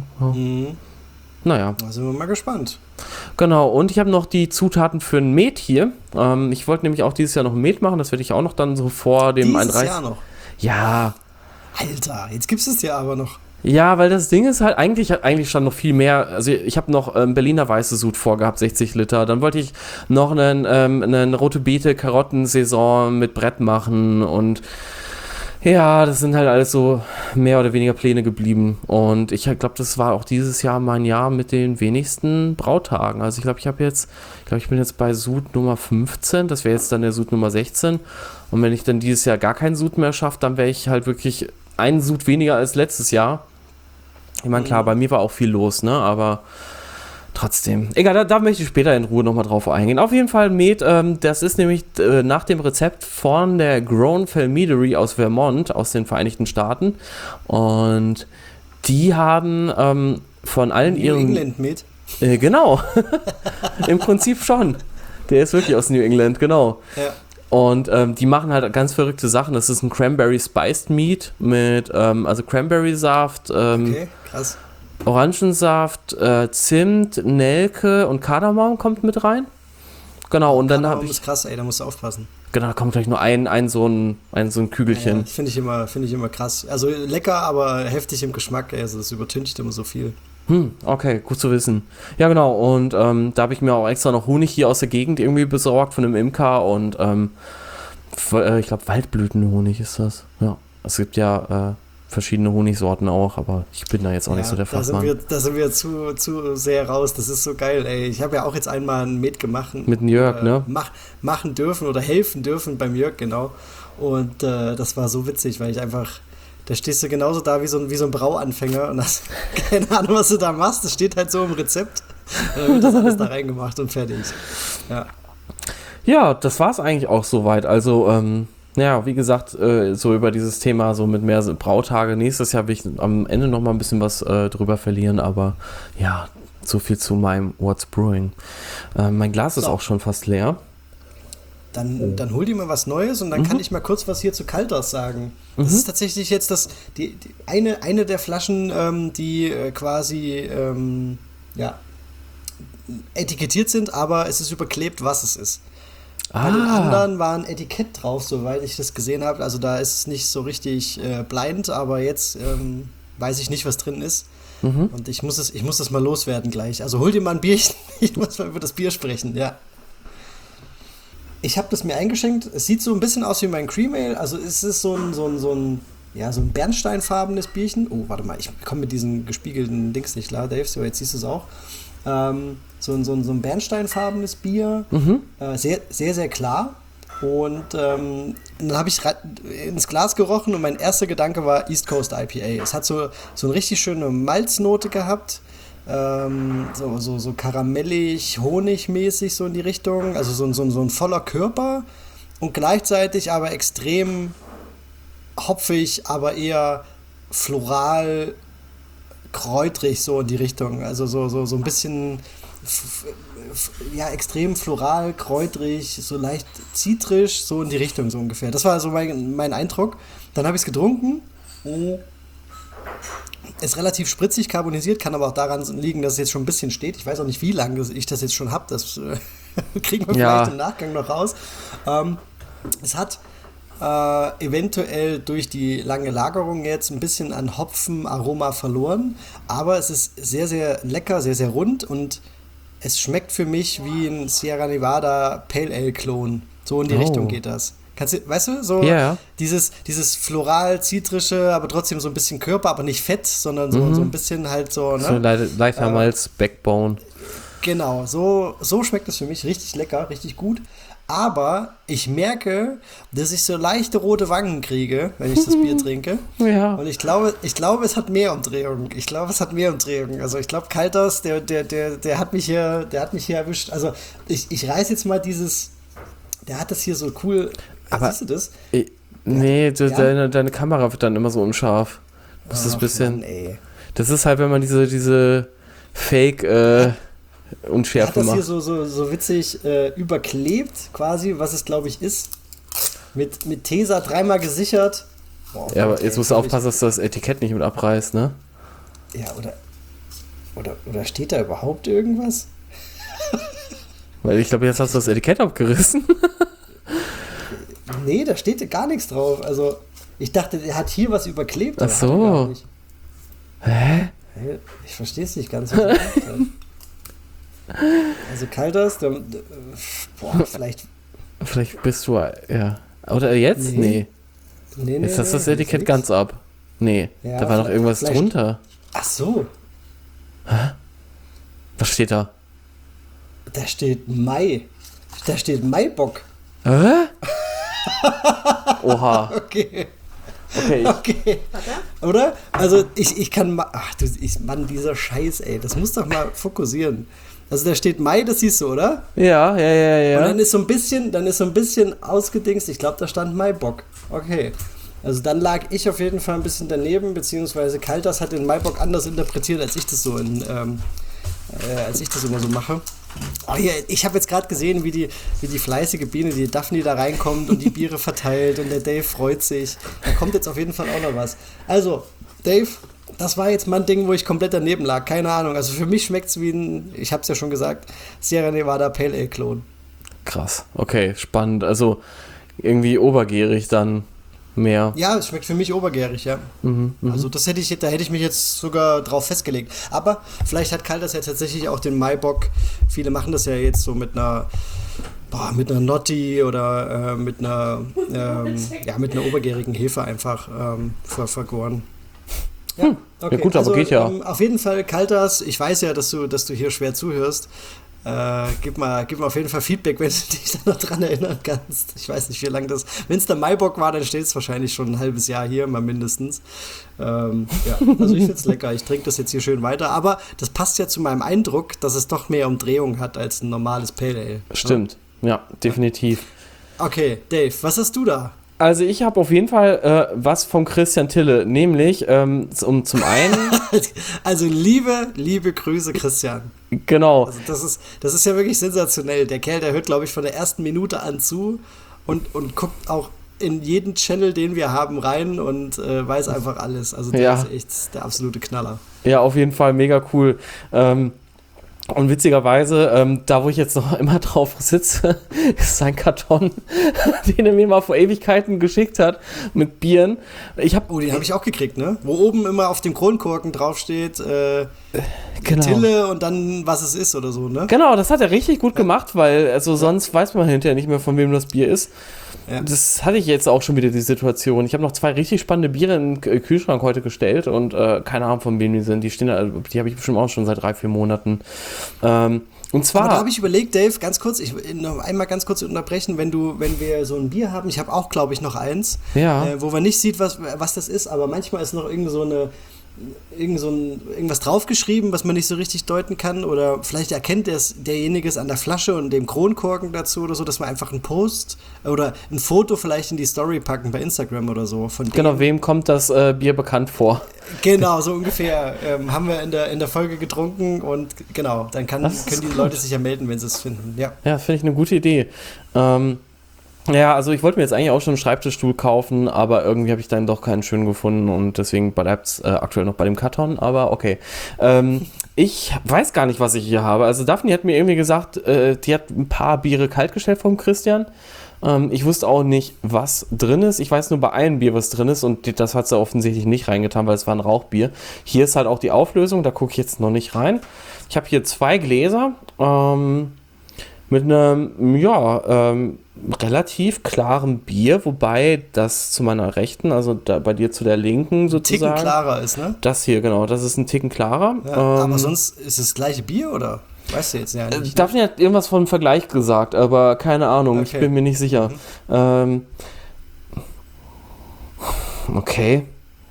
naja. Da sind wir mal gespannt. Genau, und ich habe noch die Zutaten für ein Met hier. Ich wollte nämlich auch dieses Jahr noch ein Met machen, das werde ich auch noch dann so vor dem Dieses 31. Jahr noch? Ja. Alter, jetzt gibt es ja aber noch. Ja, weil das Ding ist halt, eigentlich stand noch viel mehr. Also ich habe noch Berliner Weiße Sud vorgehabt, 60 Liter. Dann wollte ich noch einen rote Beete Karottensaison mit Brett machen und ja, das sind halt alles so mehr oder weniger Pläne geblieben. Und ich glaube, das war auch dieses Jahr mein Jahr mit den wenigsten Brautagen. Also ich glaube, ich bin jetzt bei Sud Nummer 15. Das wäre jetzt dann der Sud Nummer 16. Und wenn ich dann dieses Jahr gar keinen Sud mehr schaffe, dann wäre ich halt wirklich einen Sud weniger als letztes Jahr. Ich meine, klar, bei mir war auch viel los, ne, aber trotzdem. Egal, da möchte ich später in Ruhe nochmal drauf eingehen. Auf jeden Fall Met, das ist nämlich nach dem Rezept von der Grown Fell Meadery aus Vermont, aus den Vereinigten Staaten. Und die haben von allen ihren... New England Met? Genau. Im Prinzip schon. Der ist wirklich aus New England, genau. Ja. Und die machen halt ganz verrückte Sachen. Das ist ein Cranberry Spiced Meat mit also Cranberry-Saft, Okay, krass. Orangensaft, Zimt, Nelke und Kardamom kommt mit rein. Genau, und dann habe ich... ist krass, ey, da musst du aufpassen. Genau, da kommt gleich nur ein so ein Kügelchen. Ja, finde ich immer krass. Also lecker, aber heftig im Geschmack, ey, also das übertüncht immer so viel. Okay, gut zu wissen. Ja, genau, und da habe ich mir auch extra noch Honig hier aus der Gegend irgendwie besorgt von einem Imker und ich glaube Waldblütenhonig ist das. Ja, es gibt ja verschiedene Honigsorten auch, aber ich bin da jetzt auch nicht so der Fachmann. Da sind wir zu sehr raus, das ist so geil, ey. Ich habe ja auch jetzt einmal ein Met gemacht. Mit dem Jörg, ne? Machen dürfen oder helfen dürfen beim Jörg, genau. Und das war so witzig, weil ich einfach... Da stehst du genauso da wie so ein Brauanfänger und hast keine Ahnung, was du da machst. Das steht halt so im Rezept. Dann wird das alles da reingemacht und fertig. Ja, das war es eigentlich auch soweit. Also, ja, wie gesagt, so über dieses Thema, so mit mehr Brautage. Nächstes Jahr will ich am Ende noch mal ein bisschen was drüber verlieren, aber ja, so viel zu meinem What's Brewing. Mein Glas ist auch schon fast leer. Dann hol dir mal was Neues und dann kann ich mal kurz was hier zu Kalters sagen. Das ist tatsächlich jetzt eine der Flaschen, die quasi etikettiert sind, aber es ist überklebt, was es ist. Bei den anderen war ein Etikett drauf, soweit ich das gesehen habe. Also da ist es nicht so richtig blind, aber jetzt weiß ich nicht, was drin ist. Und ich muss das mal loswerden gleich. Also hol dir mal ein Bierchen, ich muss mal über das Bier sprechen, ja. Ich habe das mir eingeschenkt. Es sieht so ein bisschen aus wie mein Cream Ale. Also es ist so ein bernsteinfarbenes Bierchen. Oh, warte mal, ich komme mit diesen gespiegelten Dings nicht klar, Dave. So, jetzt siehst du es auch. So ein bernsteinfarbenes Bier. Sehr, sehr, sehr klar. Und dann habe ich ins Glas gerochen und mein erster Gedanke war East Coast IPA. Es hat so eine richtig schöne Malznote gehabt. So karamellig, honigmäßig so in die Richtung, also so ein voller Körper und gleichzeitig aber extrem hopfig, aber eher floral, kräutrig so in die Richtung, also so ein bisschen extrem floral, kräutrig, so leicht zitrisch, so in die Richtung so ungefähr. Das war so mein Eindruck. Dann habe ich es getrunken. Ist relativ spritzig carbonisiert, kann aber auch daran liegen, dass es jetzt schon ein bisschen steht. Ich weiß auch nicht, wie lange ich das jetzt schon habe. Das kriegen wir vielleicht im Nachgang noch raus. Es hat eventuell durch die lange Lagerung jetzt ein bisschen an Hopfenaroma verloren, aber es ist sehr, sehr lecker, sehr, sehr rund und es schmeckt für mich wie ein Sierra Nevada Pale Ale Klon. So in die Richtung geht das. Kannst du, weißt du, so dieses floral-zitrische, aber trotzdem so ein bisschen Körper, aber nicht fett, sondern so ein bisschen halt so, ne? So leichter Malz, Backbone. Genau, so schmeckt es für mich richtig lecker, richtig gut. Aber ich merke, dass ich so leichte rote Wangen kriege, wenn ich das Bier trinke. Ja. Und ich glaube, es hat mehr Umdrehungen. Also ich glaube, Kalters, der hat mich hier erwischt. Also ich reiß jetzt mal der hat das hier so cool. Aber siehst du das? Nee, deine Kamera wird dann immer so unscharf. Das ist ein bisschen. Mann, das ist halt, wenn man diese Fake Unschärfe macht. Hat das hier so witzig überklebt, quasi, was es glaube ich ist. Mit Tesa 3-mal gesichert. Boah, ja, aber jetzt musst du aufpassen, dass du das Etikett nicht mit abreißt, ne? Ja, oder steht da überhaupt irgendwas? Weil ich glaube, jetzt hast du das Etikett abgerissen. Nee, da steht gar nichts drauf. Also, ich dachte, er hat hier was überklebt. Ach so. Hä? Ich verstehe es nicht ganz. Also, Kalters, vielleicht. Vielleicht bist du, ja. Oder jetzt? Nee. Jetzt hast du das Etikett ganz ab. Nee, ja, da war noch irgendwas drunter. Ach so. Hä? Was steht da? Da steht Mai. Da steht Maibock. Hä? Oha. Okay. Oder? Also ich kann mal. Ach du, Mann, dieser Scheiß, ey. Das muss doch mal fokussieren. Also da steht Mai, das siehst du, oder? Ja. Und dann ist so ein bisschen ausgedingst. Ich glaube, da stand Maibock. Okay. Also dann lag ich auf jeden Fall ein bisschen daneben, beziehungsweise Kalters hat den Maibock anders interpretiert, als ich das so immer so mache. Oh ja, ich habe jetzt gerade gesehen, wie die fleißige Biene, die Daphne, da reinkommt und die Biere verteilt und der Dave freut sich. Da kommt jetzt auf jeden Fall auch noch was. Also, Dave, das war jetzt mein Ding, wo ich komplett daneben lag. Keine Ahnung. Also für mich schmeckt es wie ein, ich habe es ja schon gesagt, Sierra Nevada Pale Ale Klon. Krass. Okay, spannend. Also irgendwie obergärig dann mehr. Ja, es schmeckt für mich obergärig, ja. Also da hätte ich mich jetzt sogar drauf festgelegt. Aber vielleicht hat Kalters ja tatsächlich auch den Maibock. Viele machen das ja jetzt so mit einer Notti oder mit einer obergärigen Hefe einfach vergoren. Ja, okay. Ja gut, aber geht ja. Auf jeden Fall Kalters. Ich weiß ja, dass du hier schwer zuhörst. Gib mal auf jeden Fall Feedback, wenn du dich da noch dran erinnern kannst. Ich weiß nicht, wie lange das. Wenn es der Maibock war, dann steht es wahrscheinlich schon ein halbes Jahr hier, mal mindestens. Also ich finde es lecker. Ich trinke das jetzt hier schön weiter. Aber das passt ja zu meinem Eindruck, dass es doch mehr Umdrehung hat als ein normales Pale Ale. Stimmt, ja, definitiv. Okay, Dave, was hast du da? Also ich habe auf jeden Fall was vom Christian Tille, nämlich zum einen... Also liebe Grüße, Christian. Genau. Also das ist ja wirklich sensationell. Der Kerl, der hört, glaube ich, von der ersten Minute an zu und guckt auch in jeden Channel, den wir haben, rein und weiß einfach alles. Also der ist echt der absolute Knaller. Ja, auf jeden Fall mega cool. Und witzigerweise, da wo ich jetzt noch immer drauf sitze, ist sein Karton, den er mir mal vor Ewigkeiten geschickt hat, mit Bieren. Den habe ich auch gekriegt, ne? Wo oben immer auf dem Kronkorken draufsteht, genau. Tille und dann was es ist oder so, ne? Genau, das hat er richtig gut gemacht, weil sonst weiß man hinterher nicht mehr, von wem das Bier ist. Ja. Das hatte ich jetzt auch schon wieder, die Situation. Ich habe noch 2 richtig spannende Biere in den Kühlschrank heute gestellt und keine Ahnung, von wem die sind. Die habe ich bestimmt auch schon seit 3-4 Monaten. Und zwar. Aber da habe ich überlegt, Dave, ganz kurz, noch einmal ganz kurz unterbrechen, wenn wir so ein Bier haben, ich habe auch, glaube ich, noch eins, wo man nicht sieht, was das ist, aber manchmal ist noch irgendwas draufgeschrieben, was man nicht so richtig deuten kann, oder vielleicht erkennt derjenige es an der Flasche und dem Kronkorken dazu oder so, dass man einfach einen Post oder ein Foto vielleicht in die Story packen bei Instagram oder so. Genau, wem kommt das Bier bekannt vor? Genau, so ungefähr haben wir in der Folge getrunken und genau, dann können die Leute sich ja melden, wenn sie es finden. Ja, finde ich eine gute Idee. Ja, also ich wollte mir jetzt eigentlich auch schon einen Schreibtischstuhl kaufen, aber irgendwie habe ich dann doch keinen schönen gefunden und deswegen bleibt es aktuell noch bei dem Karton, aber okay. Ich weiß gar nicht, was ich hier habe. Also Daphne hat mir irgendwie gesagt, die hat ein paar Biere kaltgestellt vom Christian. Ich wusste auch nicht, was drin ist. Ich weiß nur bei einem Bier, was drin ist und das hat sie offensichtlich nicht reingetan, weil es war ein Rauchbier. Hier ist halt auch die Auflösung, da gucke ich jetzt noch nicht rein. Ich habe hier 2 Gläser mit einem, relativ klaren Bier, wobei das zu meiner Rechten, also da bei dir zu der Linken sozusagen. Ticken klarer ist, ne? Das hier, genau, das ist ein Ticken klarer. Ja, aber sonst ist es das gleiche Bier, oder? Weißt du jetzt ja nicht. Daphne hat irgendwas von Vergleich gesagt, aber keine Ahnung, okay. Ich bin mir nicht sicher. Okay.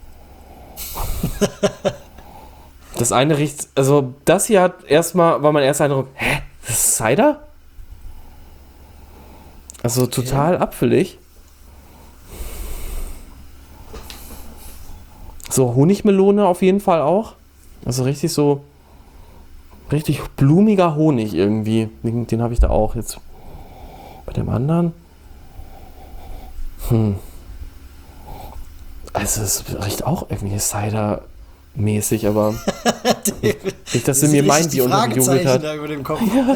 Das eine riecht, also das hier war mein erster Eindruck, hä, das ist Cider? Also okay. Total abfällig. So Honigmelone auf jeden Fall auch. Also richtig blumiger Honig irgendwie. Den habe ich da auch jetzt. Bei dem anderen. Also es riecht auch irgendwie Cider-mäßig, aber nicht, dass sie mir mein Bier untergejubelt hat. Da über dem Kopf. Ja.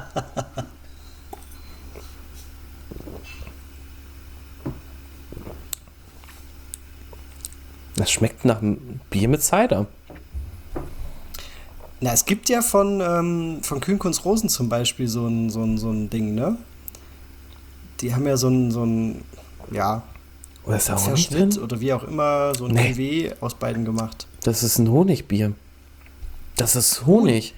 Das schmeckt nach einem Bier mit Cider. Na, es gibt ja von Kühn-Kunz Rosen zum Beispiel so ein Ding, ne? Die haben ja so ein oder ist da Verschnitt oder wie auch immer, so ein Cuvée aus beiden gemacht. Das ist ein Honigbier. Das ist Honig.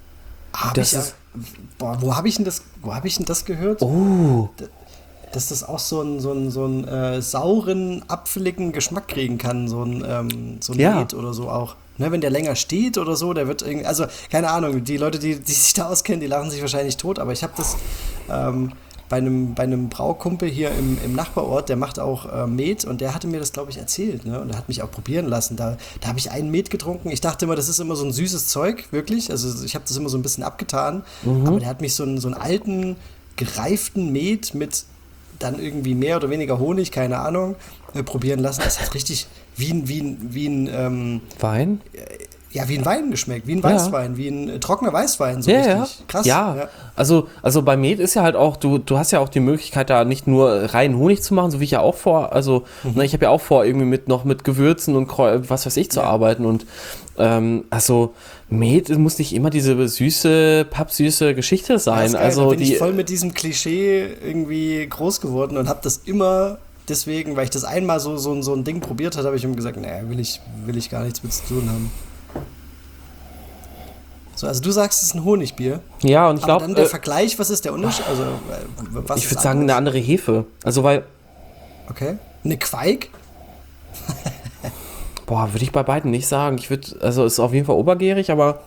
Wo habe ich denn das gehört? Oh. Dass das auch so einen sauren, apfeligen Geschmack kriegen kann, so ein Met oder so auch. Ne, wenn der länger steht oder so, der wird irgendwie, also keine Ahnung, die Leute, die sich da auskennen, die lachen sich wahrscheinlich tot, aber ich habe das bei einem Braukumpel hier im Nachbarort, der macht auch Met und der hatte mir das, glaube ich, erzählt, ne? Und er hat mich auch probieren lassen. Da habe ich einen Met getrunken. Ich dachte immer, das ist immer so ein süßes Zeug, wirklich. Also ich habe das immer so ein bisschen abgetan, aber der hat mich so einen alten, gereiften Met mit dann irgendwie mehr oder weniger Honig, keine Ahnung, probieren lassen. Das hat richtig wie ein Wein? Ja, wie ein Wein geschmeckt, wie ein Weißwein, wie ein trockener Weißwein, so richtig. Krass. Ja. Also bei Met ist ja halt auch, du hast ja auch die Möglichkeit, da nicht nur rein Honig zu machen, so wie ich ja auch vor, also ich habe ja auch vor, irgendwie mit Gewürzen und was weiß ich zu arbeiten und also Met muss nicht immer diese pappsüße Geschichte sein. Ja, also da bin ich voll mit diesem Klischee irgendwie groß geworden und habe das immer deswegen, weil ich das einmal so ein Ding probiert habe, habe ich ihm gesagt, naja, will ich gar nichts mit zu tun haben. So, also du sagst, es ist ein Honigbier. Ja, und ich glaube... dann der Vergleich, was ist der Unterschied? Also, ich würde sagen, eine andere Hefe. Also, weil... Okay. Eine Queig? Boah, würde ich bei beiden nicht sagen. Also ist auf jeden Fall obergärig, aber...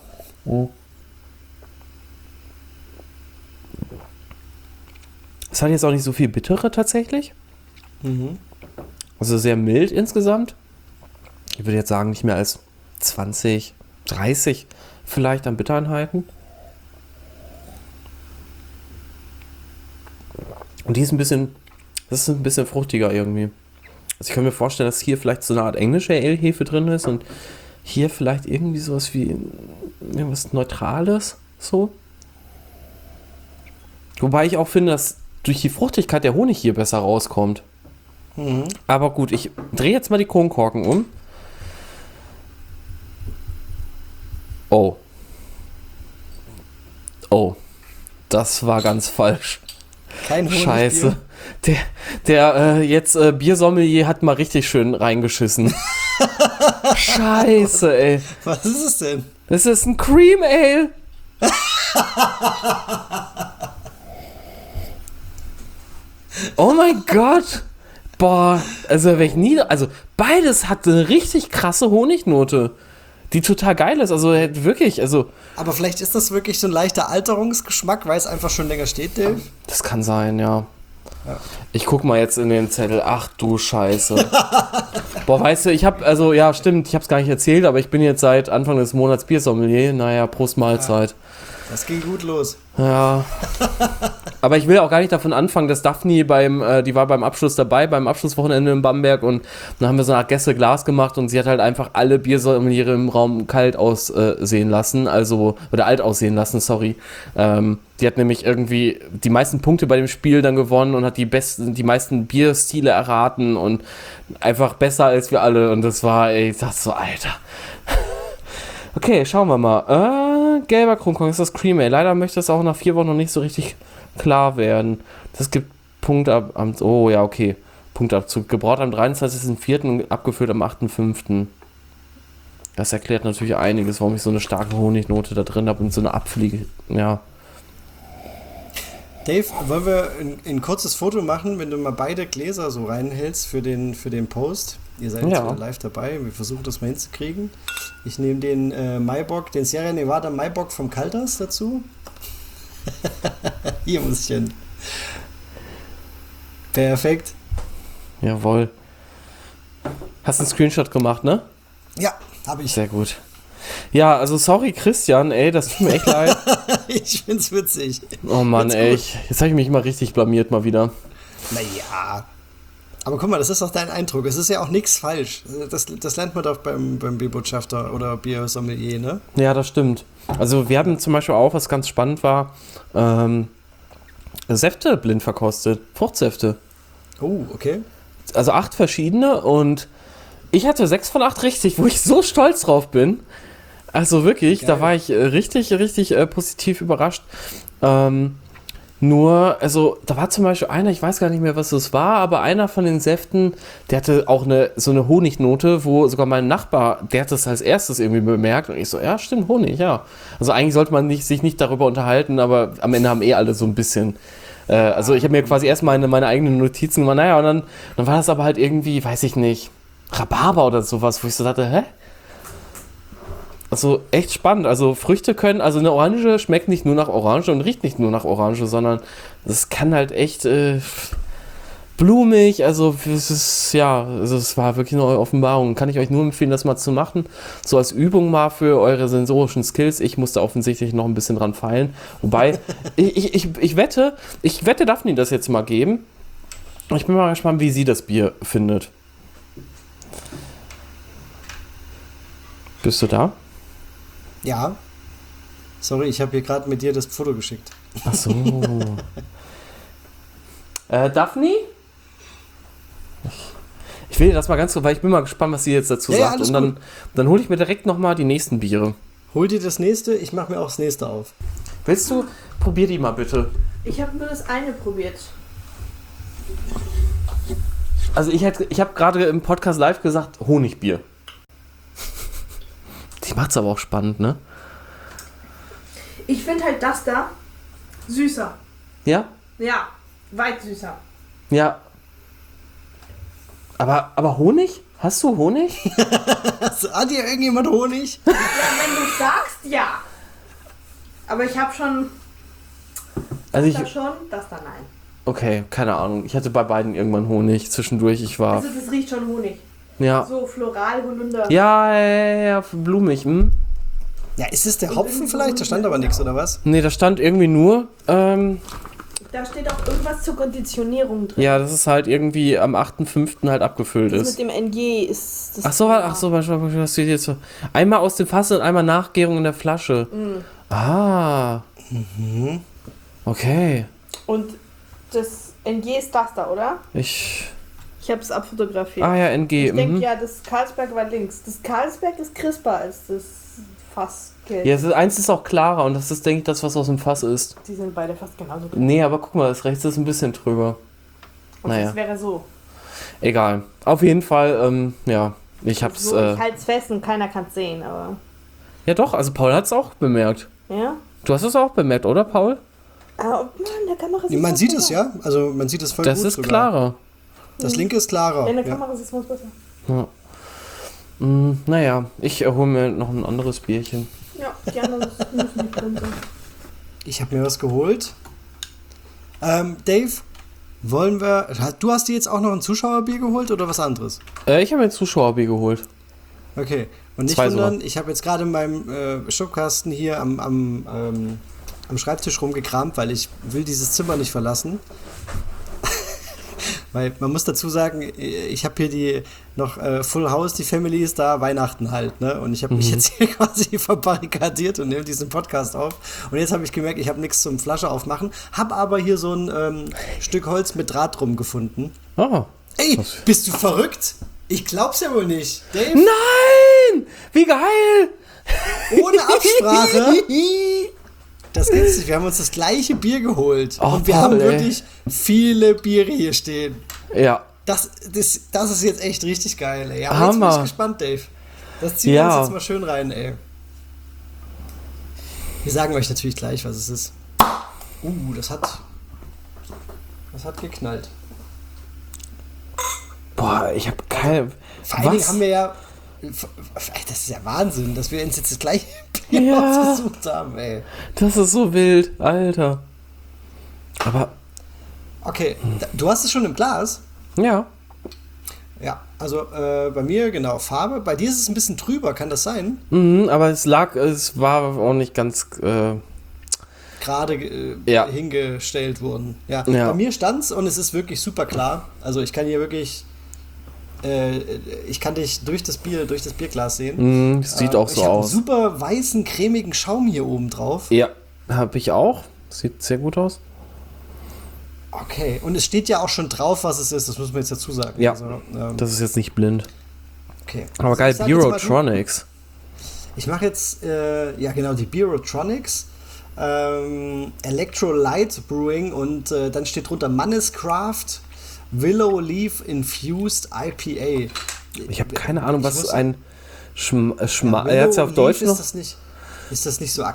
Es hat jetzt auch nicht so viel Bittere tatsächlich. Also sehr mild insgesamt. Ich würde jetzt sagen, nicht mehr als 20, 30 vielleicht an Bittereinheiten. Und das ist ein bisschen fruchtiger irgendwie. Also ich kann mir vorstellen, dass hier vielleicht so eine Art englische Ale-Hefe drin ist und hier vielleicht irgendwie sowas wie irgendwas Neutrales, so. Wobei ich auch finde, dass durch die Fruchtigkeit der Honig hier besser rauskommt. Aber gut, ich drehe jetzt mal die Kronkorken um. Oh, das war ganz falsch. Kein Honigbier. Scheiße. Der Biersommelier hat mal richtig schön reingeschissen. Scheiße, ey. Was ist es denn? Das ist ein Cream Ale. Oh mein Gott. Boah, also beides hat eine richtig krasse Honignote, die total geil ist, also wirklich, also... Aber vielleicht ist das wirklich so ein leichter Alterungsgeschmack, weil es einfach schon länger steht, Dave? Das kann sein, ja. Ich guck mal jetzt in den Zettel, ach du Scheiße. Boah, weißt du, stimmt, ich hab's gar nicht erzählt, aber ich bin jetzt seit Anfang des Monats Biersommelier, naja, Prost Mahlzeit. Das ging gut los. Ja. Aber ich will auch gar nicht davon anfangen, dass Daphne die war beim Abschluss dabei, beim Abschlusswochenende in Bamberg und dann haben wir so eine Art Gäste Glas gemacht und sie hat halt einfach alle Biersommeliere im Raum kalt aussehen lassen, oder alt aussehen lassen, sorry. Die hat nämlich irgendwie die meisten Punkte bei dem Spiel dann gewonnen und hat die meisten Bierstile erraten und einfach besser als wir alle und das war, ich dachte so, Alter. Okay, schauen wir mal. Gelber Kronkorken ist das Cream Ale. Leider möchte es auch nach 4 Wochen noch nicht so richtig klar werden. Das gibt Punktabzug. Oh ja, okay. Punktabzug. Gebraut am 23.04. und abgefüllt am 8.05. Das erklärt natürlich einiges, warum ich so eine starke Honignote da drin habe und so eine Abfliege. Ja. Dave, wollen wir ein kurzes Foto machen, wenn du mal beide Gläser so reinhältst für den Post? Ihr seid jetzt wieder live dabei. Wir versuchen das mal hinzukriegen. Ich nehme den Maibock, den Sierra Nevada Maibock vom Kalters dazu. Hier muss ich hin. Perfekt. Jawohl. Hast einen Screenshot gemacht, ne? Ja, habe ich. Sehr gut. Ja, also sorry Christian, ey, das tut mir echt leid. Ich find's witzig. Oh Mann, ey, jetzt habe ich mich mal richtig blamiert mal wieder. Naja. Aber guck mal, das ist doch dein Eindruck. Es ist ja auch nichts falsch. Das lernt man doch beim Bierbotschafter oder Biersommelier, ne? Ja, das stimmt. Also wir haben zum Beispiel auch, was ganz spannend war, Säfte blind verkostet. Fruchtsäfte. Oh, okay. Also 8 verschiedene und ich hatte 6 von 8 richtig, wo ich so stolz drauf bin. Also wirklich, geil. Da war ich richtig positiv überrascht. Nur, also da war zum Beispiel einer, ich weiß gar nicht mehr, was das war, aber einer von den Säften, der hatte auch so eine Honignote, wo sogar mein Nachbar, der hat das als erstes irgendwie bemerkt und ich so, ja, stimmt, Honig, ja. Also eigentlich sollte man sich nicht darüber unterhalten, aber am Ende haben alle so ein bisschen, also ich habe mir quasi erst meine eigenen Notizen gemacht, naja, und dann war das aber halt irgendwie, weiß ich nicht, Rhabarber oder sowas, wo ich so dachte, hä? Also echt spannend. Also Früchte können, also eine Orange schmeckt nicht nur nach Orange und riecht nicht nur nach Orange, sondern das kann halt echt blumig, also es war wirklich eine Offenbarung. Kann ich euch nur empfehlen, das mal zu machen. So als Übung mal für eure sensorischen Skills. Ich musste offensichtlich noch ein bisschen dran feilen. Wobei, ich wette, Daphne das jetzt mal geben. Ich bin mal gespannt, wie sie das Bier findet. Bist du da? Ja. Sorry, ich habe hier gerade mit dir das Foto geschickt. Ach so. Daphne? Ich will dir das mal ganz kurz, weil ich bin mal gespannt, was sie jetzt dazu sagt. Und dann hole ich mir direkt nochmal die nächsten Biere. Hol dir das nächste, ich mache mir auch das nächste auf. Willst du? Probier die mal bitte. Ich habe nur das eine probiert. Also ich habe gerade im Podcast live gesagt, Honigbier. Die macht's aber auch spannend, ne? Ich finde halt das da süßer. Ja? Ja, weit süßer. Ja. Aber Honig? Hast du Honig? Hat hier irgendjemand Honig? Ja, wenn du sagst, ja. Aber ich habe schon das da nein. Okay, keine Ahnung. Ich hatte bei beiden irgendwann Honig zwischendurch. Also das riecht schon Honig. Ja. So floral, Holunder. Ja, blumig. Hm? Ja, ist es der Hopfen vielleicht? Da stand aber nichts, oder was? Nee, da stand irgendwie nur... Da steht auch irgendwas zur Konditionierung drin. Ja, das ist halt irgendwie am 8.5. halt abgefüllt das ist. Mit dem NG ist das... Ach so, was steht jetzt so? Einmal aus dem Fass und einmal Nachgärung in der Flasche. Mhm. Ah. Mhm. Okay. Und das NG ist das da, oder? Ich habe es abfotografiert. Ah ja, NG. Ich denke, ja, das Carlsberg war links. Das Carlsberg ist crisper als das Fassgelb. Ja, eins ist auch klarer und das ist, denke ich, das, was aus dem Fass ist. Die sind beide fast genauso. Nee, aber guck mal, das rechts ist ein bisschen trüber. Und naja. das wäre so. Egal. Auf jeden Fall, ja, ich hab's... So, ich halte es fest und keiner kann es sehen, aber... Ja doch, also Paul hat's auch bemerkt. Ja? Du hast es auch bemerkt, oder Paul? Mann, der Kamera sieht man sieht es, ja. Also man sieht es voll das gut ist sogar. klarer. Das linke ist klarer. In der Kamera sieht es besser. Ja. Naja, ich hole mir noch ein anderes Bierchen. Ja, die anderen müssen nicht drin sein. Ich habe mir was geholt. Dave, du hast dir jetzt auch noch ein Zuschauerbier geholt oder was anderes? Ich habe mir ein Zuschauerbier geholt. Okay, und nicht wundern, ich habe jetzt gerade in meinem Schubkasten hier am am Schreibtisch rumgekramt, weil ich will dieses Zimmer nicht verlassen. Weil man muss dazu sagen, ich habe hier die noch Full House, die Family ist da, Weihnachten halt, ne? Und ich habe mich jetzt hier quasi verbarrikadiert und nehme diesen Podcast auf. Und jetzt habe ich gemerkt, ich habe nichts zum Flasche aufmachen, habe aber hier so ein Stück Holz mit Draht drum gefunden. Oh. Ey, bist du verrückt? Ich glaub's ja wohl nicht. Dave? Nein! Wie geil! Ohne Absprache. Das gibt's nicht. Wir haben uns das gleiche Bier geholt. Oh, und wir haben wirklich viele Biere hier stehen. Ja. Das ist jetzt echt richtig geil, ey. Aber Hammer. jetzt bin ich gespannt, Dave. Das ziehen wir uns jetzt mal schön rein, ey. Wir sagen euch natürlich gleich, was es ist. Das hat geknallt. Boah, ich habe keine... Vor allen Dingen haben wir ja... Das ist ja Wahnsinn, dass wir uns jetzt das gleiche Bier ausgesucht haben, ey. Das ist so wild, Alter. Aber... Okay, du hast es schon im Glas? Ja. Ja, also bei mir genau Farbe. Bei dir ist es ein bisschen trüber, kann das sein? Aber es war auch nicht ganz... gerade hingestellt worden. Ja. Bei mir stand's und es ist wirklich super klar. Also ich kann hier wirklich... ich kann dich durch das Bierglas sehen. Sieht auch so ich aus. Ich habe super weißen, cremigen Schaum hier oben drauf. Ja, habe ich auch. Sieht sehr gut aus. Okay, und es steht ja auch schon drauf, was es ist. Das müssen wir jetzt dazu sagen. Ja, also, das ist jetzt nicht blind. Okay. Aber geil, Beerotronics. Ich mache jetzt, die Beerotronics. Electrolyte Brewing und dann steht drunter Mannescraft Willow Leaf Infused IPA. Ich habe keine Ahnung, was ein er hat es ja auf Deutsch noch. Ist das nicht so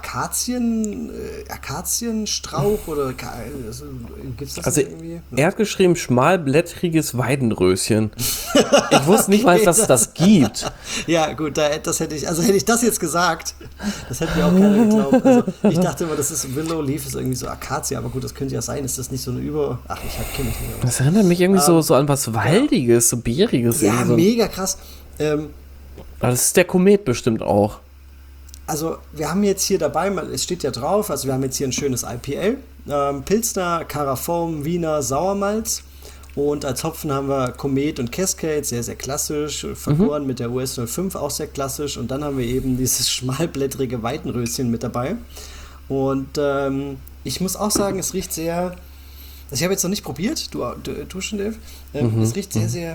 Akazienstrauch oder gibt's das irgendwie? Er hat geschrieben schmalblättriges Weidenröschen. Ich wusste nicht mal, dass es das gibt. Ja, gut, hätte ich das jetzt gesagt, das hätte mir auch keiner geglaubt. Also, ich dachte immer, das ist Willow Leaf, ist irgendwie so Akazie, aber gut, das könnte ja sein. Ist das nicht so eine kenne mich nicht. Das erinnert mich irgendwie so an was Waldiges, so Bäriges. Ja, mega krass. Aber das ist der Komet bestimmt auch. Also wir haben jetzt hier dabei, es steht ja drauf, also wir haben jetzt hier ein schönes IPA, Pilsner, Carafoam, Wiener, Sauermalz und als Hopfen haben wir Komet und Cascade, sehr, sehr klassisch, vergoren mit der US 05, auch sehr klassisch und dann haben wir eben dieses schmalblättrige Weidenröschen mit dabei und ich muss auch sagen, es riecht sehr, also ich habe jetzt noch nicht probiert, du schon, Dave, es riecht sehr, sehr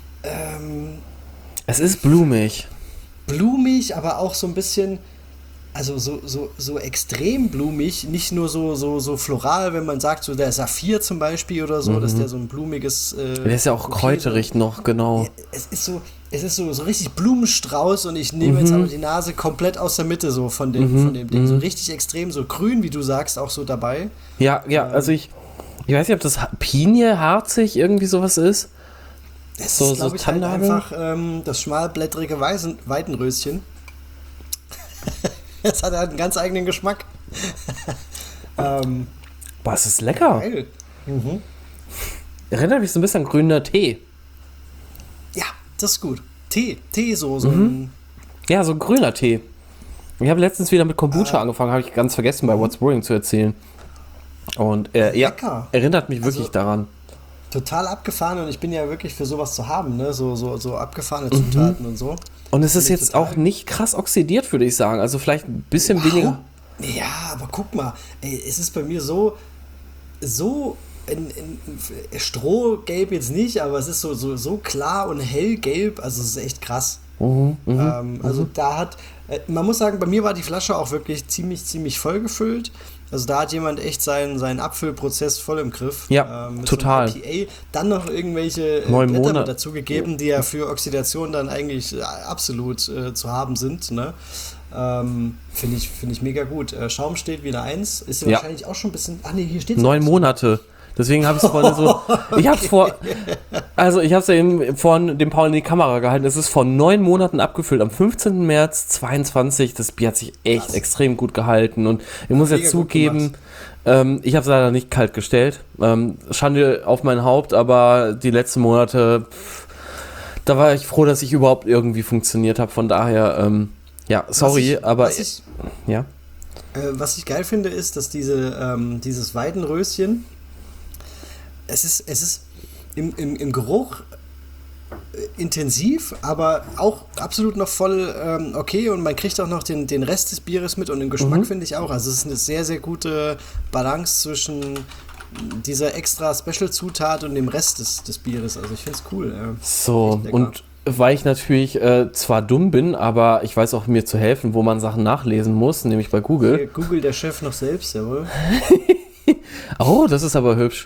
es ist blumig, aber auch so ein bisschen, also so extrem blumig, nicht nur so floral, wenn man sagt, so der Saphir zum Beispiel oder so, dass der so ein blumiges... der ist ja auch kräuterig noch, genau. Es ist so richtig Blumenstrauß und ich nehme jetzt aber die Nase komplett aus der Mitte so von dem Ding. So richtig extrem, so grün, wie du sagst, auch so dabei. Ja, also ich weiß nicht, ob das Pinie, harzig, irgendwie sowas ist. Es ist, glaube ich, halt einfach das schmalblättrige Weidenröschen. Es hat halt einen ganz eigenen Geschmack. Boah, es ist lecker. Geil. Erinnert mich so ein bisschen an grüner Tee. Ja, das ist gut. Tee so Ja, so ein grüner Tee. Ich habe letztens wieder mit Kombucha angefangen, habe ich ganz vergessen bei What's Brewing zu erzählen. Und lecker. Erinnert mich wirklich daran. Total abgefahren und ich bin ja wirklich für sowas zu haben, ne? So abgefahrene Zutaten und so. Und es ist jetzt auch nicht krass oxidiert, würde ich sagen. Also vielleicht ein bisschen weniger. Ja, aber guck mal, es ist bei mir so in Strohgelb jetzt nicht, aber es ist so klar und hellgelb, also es ist echt krass. Also da hat, man muss sagen, bei mir war die Flasche auch wirklich ziemlich voll gefüllt. Also da hat jemand echt seinen Abfüllprozess voll im Griff. Ja, mit total. So IPA, dann noch irgendwelche 9 Blätter Monate mit dazugegeben, die ja für Oxidation dann eigentlich absolut zu haben sind. Ne? Finde ich mega gut. Schaum steht wieder 1. Ist ja wahrscheinlich auch schon ein bisschen... Ach nee, hier steht 9 Monate. Deswegen habe ich es vorhin so... Ich habe es ja eben vorhin dem Paul in die Kamera gehalten. Es ist vor 9 Monaten abgefüllt. Am 15. März 22. Das Bier hat sich echt extrem gut gehalten. Und ich muss jetzt zugeben, ich habe es leider nicht kalt gestellt. Schande auf mein Haupt, aber die letzten Monate, da war ich froh, dass ich überhaupt irgendwie funktioniert habe. Von daher, sorry, aber... Ja. Was ich geil finde, ist, dass dieses Weidenröschen, es ist im Geruch intensiv, aber auch absolut noch voll okay, und man kriegt auch noch den Rest des Bieres mit, und den Geschmack finde ich auch. Also es ist eine sehr, sehr gute Balance zwischen dieser extra Special-Zutat und dem Rest des Bieres. Also ich finde es cool. So, und weil ich natürlich zwar dumm bin, aber ich weiß auch, mir zu helfen, wo man Sachen nachlesen muss, nämlich bei Google. Hier googelt der Chef noch selbst, jawohl. Oh, das ist aber hübsch.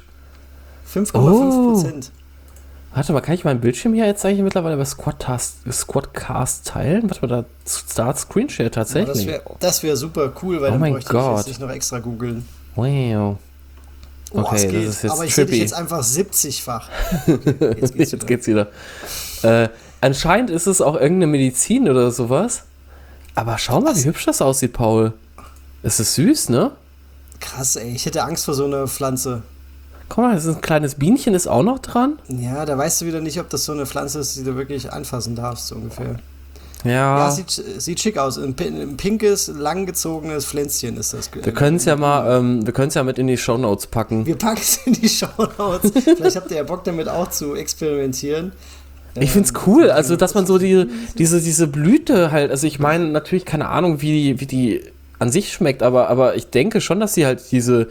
5,5%. Warte mal, kann ich meinen Bildschirm hier jetzt eigentlich mittlerweile bei Squadcast teilen? Warte mal, da Start Screenshare tatsächlich. Ja, das wär super cool, weil dann bräuchte ich jetzt nicht noch extra googeln. Wow. Okay, es geht. das ist jetzt aber ich trippy. sehe dich jetzt einfach 70-fach. Okay, jetzt geht's wieder. Anscheinend ist es auch irgendeine Medizin oder sowas. Aber schau mal, wie hübsch das aussieht, Paul. Es ist süß, ne? Krass, ey. Ich hätte Angst vor so einer Pflanze. Guck mal, das ist ein kleines Bienchen, ist auch noch dran. Ja, da weißt du wieder nicht, ob das so eine Pflanze ist, die du wirklich anfassen darfst, so ungefähr. Ja. Ja, sieht schick aus. Ein pinkes, langgezogenes Pflänzchen ist das. Wir können es ja mit in die Shownotes packen. Wir packen es in die Shownotes. Vielleicht habt ihr ja Bock damit auch zu experimentieren. Ich find's cool, also dass man so diese Blüte halt, also ich meine natürlich keine Ahnung, wie die an sich schmeckt, aber ich denke schon, dass sie halt diese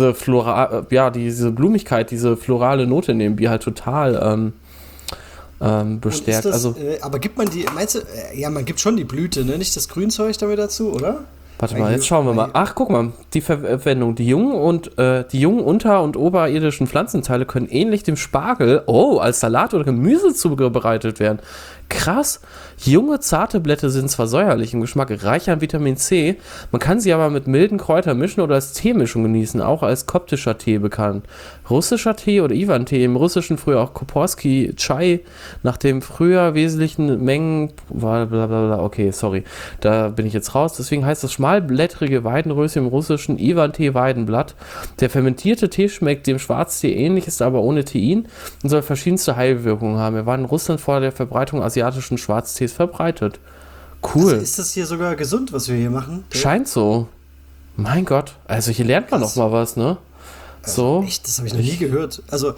Blumigkeit, diese florale Note in dem Bier halt total bestärkt. Aber gibt man die, meinst du, ja, man gibt schon die Blüte, ne? Nicht das Grünzeug damit dazu, oder? Warte mal, jetzt schauen wir mal. Ach, guck mal, die Verwendung. Die jungen unter- und oberirdischen Pflanzenteile können ähnlich dem Spargel, als Salat oder Gemüse zubereitet werden. Krass. Junge, zarte Blätter sind zwar säuerlich im Geschmack, reich an Vitamin C, man kann sie aber mit milden Kräutern mischen oder als Teemischung genießen, auch als koptischer Tee bekannt. Russischer Tee oder Iwan-Tee, im Russischen früher auch Koporski Chai, nach dem früher wesentlichen Mengen, blablabla, okay, sorry, da bin ich jetzt raus, deswegen heißt das schmalblättrige Weidenröschen im Russischen Iwan-Tee Weidenblatt. Der fermentierte Tee schmeckt dem Schwarztee ähnlich, ist aber ohne Tein und soll verschiedenste Heilwirkungen haben. Er war in Russland vor der Verbreitung asiatischen Schwarztees verbreitet. Cool. Also ist das hier sogar gesund, was wir hier machen? Scheint so. Mein Gott. Also hier lernt man noch mal was, ne? So. Echt, das habe ich noch nie gehört. Also,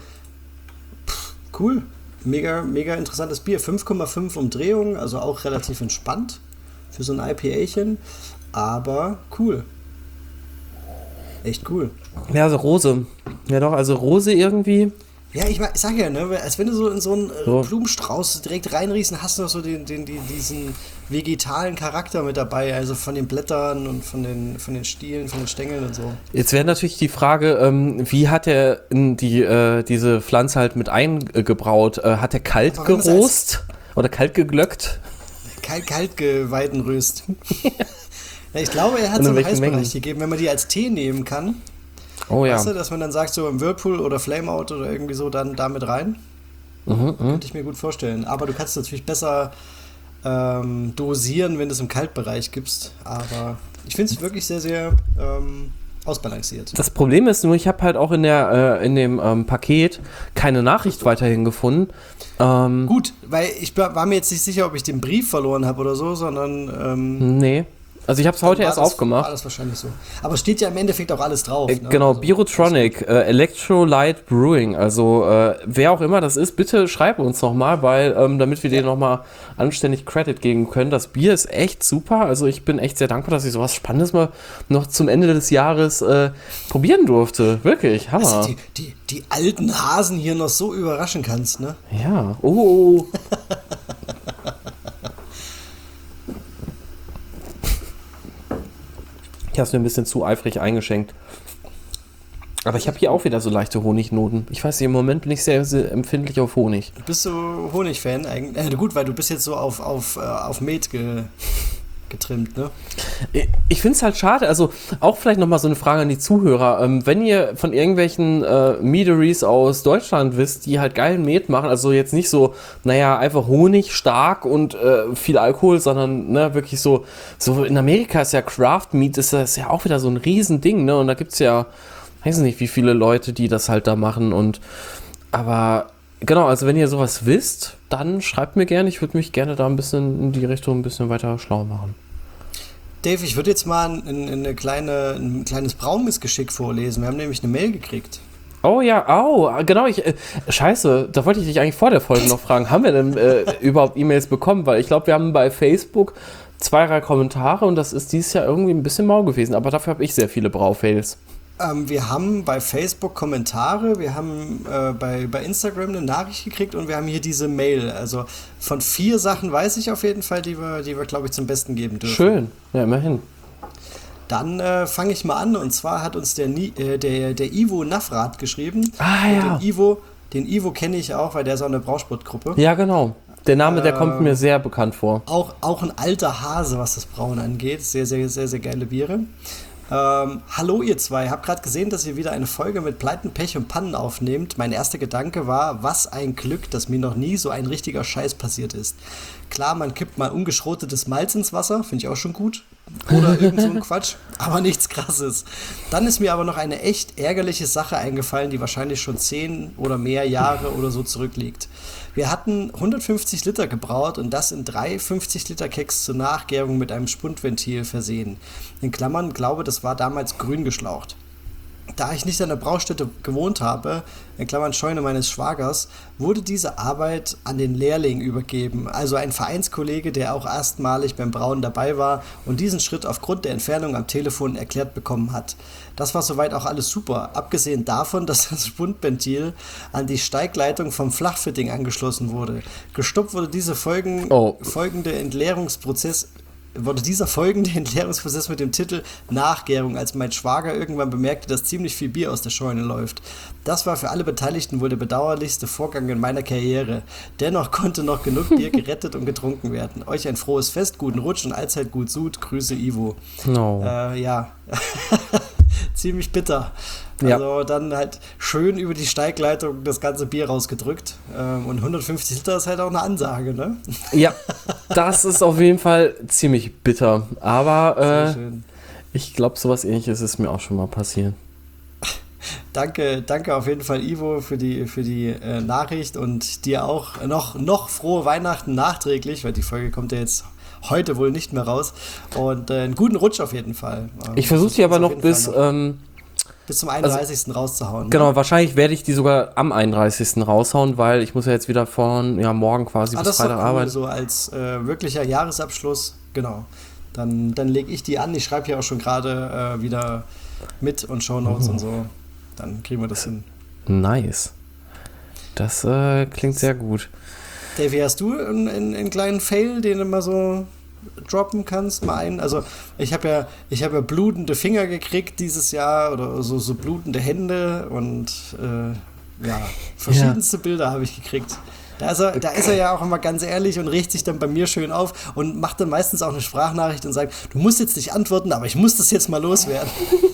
cool. Mega, mega interessantes Bier. 5,5 Umdrehungen, also auch relativ entspannt für so ein IPAchen. Aber cool. Echt cool. Ja, also Rose. Ja doch, also Rose irgendwie. Ja, ich sag ja, ne, als wenn du so in so einen Blumenstrauß direkt reinriechst, hast du noch so diesen vegetalen Charakter mit dabei, also von den Blättern und von den Stielen, von den Stängeln und so. Jetzt wäre natürlich die Frage, wie hat er diese Pflanze halt mit eingebraut? Hat er kalt gerost oder kalt geglöckt? Kalt geweidenröst. Ja, ich glaube, er hat so einen Heißbereich gegeben, wenn man die als Tee nehmen kann. Oh ja. Weißt du, dass man dann sagt, so im Whirlpool oder Flameout oder irgendwie so dann damit rein? Könnte ich mir gut vorstellen. Aber du kannst natürlich besser dosieren, wenn du es im Kaltbereich gibst. Aber ich finde es wirklich sehr, sehr ausbalanciert. Das Problem ist nur, ich habe halt auch in dem Paket keine Nachricht weiterhin gefunden. Gut, weil ich war mir jetzt nicht sicher, ob ich den Brief verloren habe oder so, sondern nee. Also ich habe es heute erst aufgemacht. War das wahrscheinlich so. Aber steht ja im Endeffekt auch alles drauf. Ne? Genau, also, Birotronic, Electrolyte Brewing. Also wer auch immer das ist, bitte schreib uns nochmal, weil damit wir denen nochmal anständig Credit geben können. Das Bier ist echt super. Also ich bin echt sehr dankbar, dass ich sowas Spannendes mal noch zum Ende des Jahres probieren durfte. Wirklich, Hammer. Also die alten Hasen hier noch so überraschen kannst, ne? Ja. Oh. Ich habe es mir ein bisschen zu eifrig eingeschenkt. Aber ich habe hier auch wieder so leichte Honignoten. Ich weiß nicht, im Moment bin ich sehr, sehr empfindlich auf Honig. Bist du Honig-Fan eigentlich? Gut, weil du bist jetzt so auf Met getrimmt, ne? Ich finde es halt schade, also auch vielleicht nochmal so eine Frage an die Zuhörer. Wenn ihr von irgendwelchen Meaderies aus Deutschland wisst, die halt geilen Met machen, also jetzt nicht so, einfach Honig stark und viel Alkohol, sondern wirklich so in Amerika ist ja Craft Meat, ist ja auch wieder so ein Riesending, ne? Und da gibt es ja, weiß nicht, wie viele Leute, die das halt da machen aber genau, also wenn ihr sowas wisst, dann schreibt mir gerne, ich würde mich gerne da ein bisschen in die Richtung ein bisschen weiter schlau machen. Dave, ich würde jetzt mal ein kleines Braumissgeschick vorlesen. Wir haben nämlich eine Mail gekriegt. Oh ja, genau, scheiße, da wollte ich dich eigentlich vor der Folge noch fragen, haben wir denn überhaupt E-Mails bekommen? Weil ich glaube, wir haben bei Facebook 2, 3 Kommentare und das ist dieses Jahr irgendwie ein bisschen mau gewesen, aber dafür habe ich sehr viele Braufails. Wir haben bei Facebook Kommentare, wir haben bei Instagram eine Nachricht gekriegt und wir haben hier diese Mail. Also von 4 Sachen weiß ich auf jeden Fall, die wir glaube ich, zum Besten geben dürfen. Schön, ja, immerhin. Dann fange ich mal an und zwar hat uns der Ivo Nafrat geschrieben. Ah ja. Den Ivo kenne ich auch, weil der ist auch eine Brausportgruppe. Ja, genau. Der Name, der kommt mir sehr bekannt vor. Auch ein alter Hase, was das Brauen angeht. Sehr, sehr, sehr, sehr geile Biere. Hallo ihr zwei, hab gerade gesehen, dass ihr wieder eine Folge mit Pleiten, Pech und Pannen aufnehmt. Mein erster Gedanke war, was ein Glück, dass mir noch nie so ein richtiger Scheiß passiert ist. Klar, man kippt mal ungeschrotetes Malz ins Wasser, finde ich auch schon gut. Oder irgend so ein Quatsch, aber nichts Krasses. Dann ist mir aber noch eine echt ärgerliche Sache eingefallen, die wahrscheinlich schon 10 oder mehr Jahre oder so zurückliegt. Wir hatten 150 Liter gebraut und das in 3 50-Liter-Keks zur Nachgärung mit einem Spundventil versehen. In Klammern, glaube, das war damals grün geschlaucht. Da ich nicht an der Braustätte gewohnt habe, in Klammern Scheune meines Schwagers, wurde diese Arbeit an den Lehrling übergeben, also ein Vereinskollege, der auch erstmalig beim Brauen dabei war und diesen Schritt aufgrund der Entfernung am Telefon erklärt bekommen hat. Das war soweit auch alles super, abgesehen davon, dass das Spundventil an die Steigleitung vom Flachfitting angeschlossen wurde. Gestoppt wurde dieser folgende Entleerungsprozess mit dem Titel Nachgärung, als mein Schwager irgendwann bemerkte, dass ziemlich viel Bier aus der Scheune läuft. Das war für alle Beteiligten wohl der bedauerlichste Vorgang in meiner Karriere. Dennoch konnte noch genug Bier gerettet und getrunken werden. Euch ein frohes Fest, guten Rutsch und allzeit gut Sud. Grüße, Ivo. No. Ja, ziemlich bitter. Ja. Also dann halt schön über die Steigleitung das ganze Bier rausgedrückt. Und 150 Liter ist halt auch eine Ansage, ne? Ja, das ist auf jeden Fall ziemlich bitter. Aber ich glaube, sowas Ähnliches ist mir auch schon mal passiert. Danke auf jeden Fall, Ivo, für die Nachricht und dir auch noch frohe Weihnachten nachträglich, weil die Folge kommt ja jetzt heute wohl nicht mehr raus. Und einen guten Rutsch auf jeden Fall. Ich versuche sie aber noch bis zum 31. rauszuhauen. Genau, ne? Wahrscheinlich werde ich die sogar am 31. raushauen, weil ich muss ja jetzt wieder morgen quasi bis Freitag arbeiten. So als wirklicher Jahresabschluss, genau. Dann lege ich die an. Ich schreibe hier auch schon gerade wieder mit und Shownotes und so. Dann kriegen wir das hin. Nice. Das klingt sehr gut. Davey, hast du einen kleinen Fail, den du mal so droppen kannst? Mal einen? Also ich habe ja blutende Finger gekriegt dieses Jahr oder so blutende Hände und verschiedenste Bilder habe ich gekriegt. Da ist er ja auch immer ganz ehrlich und regt sich dann bei mir schön auf und macht dann meistens auch eine Sprachnachricht und sagt, du musst jetzt nicht antworten, aber ich muss das jetzt mal loswerden.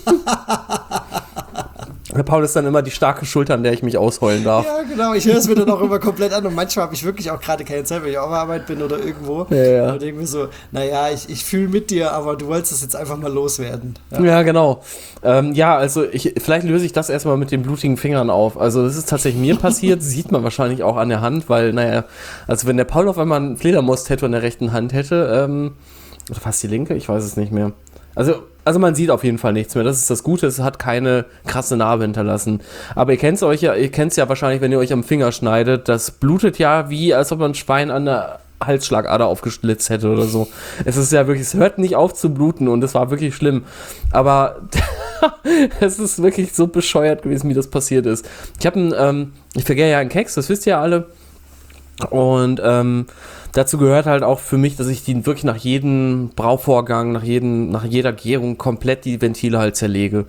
Der Paul ist dann immer die starke Schulter, an der ich mich ausheulen darf. Ja, genau. Ich höre es mir dann auch immer komplett an und manchmal habe ich wirklich auch gerade keine Zeit, wenn ich auf Arbeit bin oder irgendwo. Ja. Und denke mir so, naja, ich fühle mit dir, aber du wolltest das jetzt einfach mal loswerden. Ja, genau. Also vielleicht löse ich das erstmal mit den blutigen Fingern auf. Also das ist tatsächlich mir passiert, sieht man wahrscheinlich auch an der Hand, weil, also wenn der Paul auf einmal einen Fledermaus-Tattoo an der rechten Hand hätte, oder fast die linke, ich weiß es nicht mehr. Also man sieht auf jeden Fall nichts mehr. Das ist das Gute, es hat keine krasse Narbe hinterlassen. Aber ihr kennt es ja wahrscheinlich, wenn ihr euch am Finger schneidet. Das blutet ja wie, als ob man ein Schwein an der Halsschlagader aufgeschlitzt hätte oder so. Es ist ja wirklich, es hört nicht auf zu bluten und es war wirklich schlimm. Aber es ist wirklich so bescheuert gewesen, wie das passiert ist. Ich vergehre ja einen Keks, das wisst ihr ja alle. Und dazu gehört halt auch für mich, dass ich die wirklich nach jedem Brauvorgang, nach jeder Gärung komplett die Ventile halt zerlege.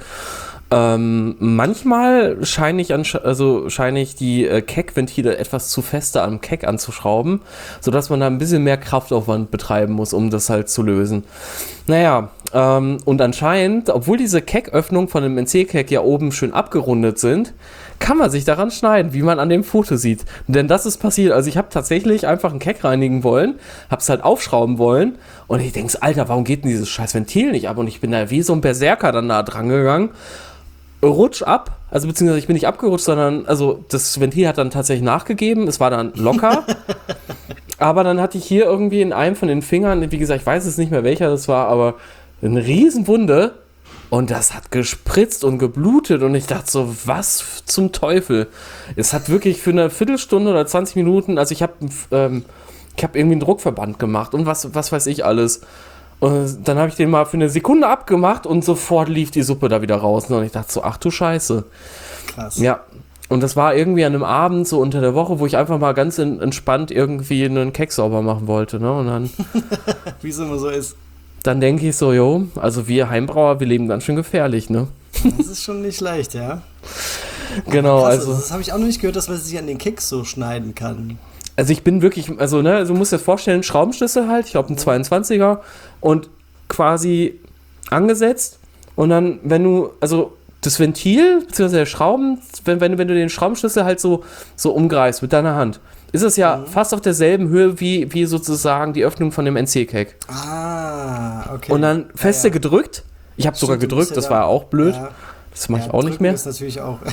Manchmal scheine ich die Keck-Ventile etwas zu feste am Keck anzuschrauben, sodass man da ein bisschen mehr Kraftaufwand betreiben muss, um das halt zu lösen. Und anscheinend, obwohl diese Kecköffnungen von dem NC-Keck ja oben schön abgerundet sind, kann man sich daran schneiden, wie man an dem Foto sieht. Denn das ist passiert. Also ich habe tatsächlich einfach einen Keck reinigen wollen, habe es halt aufschrauben wollen und ich denke, Alter, warum geht denn dieses scheiß Ventil nicht ab? Und ich bin da wie so ein Berserker dann da dran gegangen, rutsch ab, also beziehungsweise ich bin nicht abgerutscht, sondern also das Ventil hat dann tatsächlich nachgegeben, es war dann locker. Aber dann hatte ich hier irgendwie in einem von den Fingern, wie gesagt, ich weiß es nicht mehr welcher das war, aber eine Riesenwunde und das hat gespritzt und geblutet und ich dachte so, was zum Teufel? Es hat wirklich für eine Viertelstunde oder 20 Minuten, also ich habe irgendwie einen Druckverband gemacht und was weiß ich alles. Und dann habe ich den mal für eine Sekunde abgemacht und sofort lief die Suppe da wieder raus. Und ich dachte so, ach du Scheiße. Krass. Ja, und das war irgendwie an einem Abend so unter der Woche, wo ich einfach mal ganz entspannt irgendwie einen Keks sauber machen wollte. Ne? Und dann, wie es immer so ist. Dann denke ich so, jo, also wir Heimbrauer, wir leben ganz schön gefährlich, ne? Das ist schon nicht leicht, ja. Genau, krass, also. Das habe ich auch noch nicht gehört, dass man sich an den Keks so schneiden kann. Also ich bin wirklich, also ne, du musst dir vorstellen, Schraubenschlüssel halt, ich glaube ein 22er und quasi angesetzt und dann, wenn du, also das Ventil, beziehungsweise der Schrauben, wenn du den Schraubenschlüssel halt so umgreifst mit deiner Hand, ist es ja fast auf derselben Höhe wie sozusagen die Öffnung von dem NC-Cake. Ah, okay. Und dann feste gedrückt, ich habe sogar gedrückt, das war ja auch blöd, das mache ich auch nicht mehr. Das ist natürlich auch...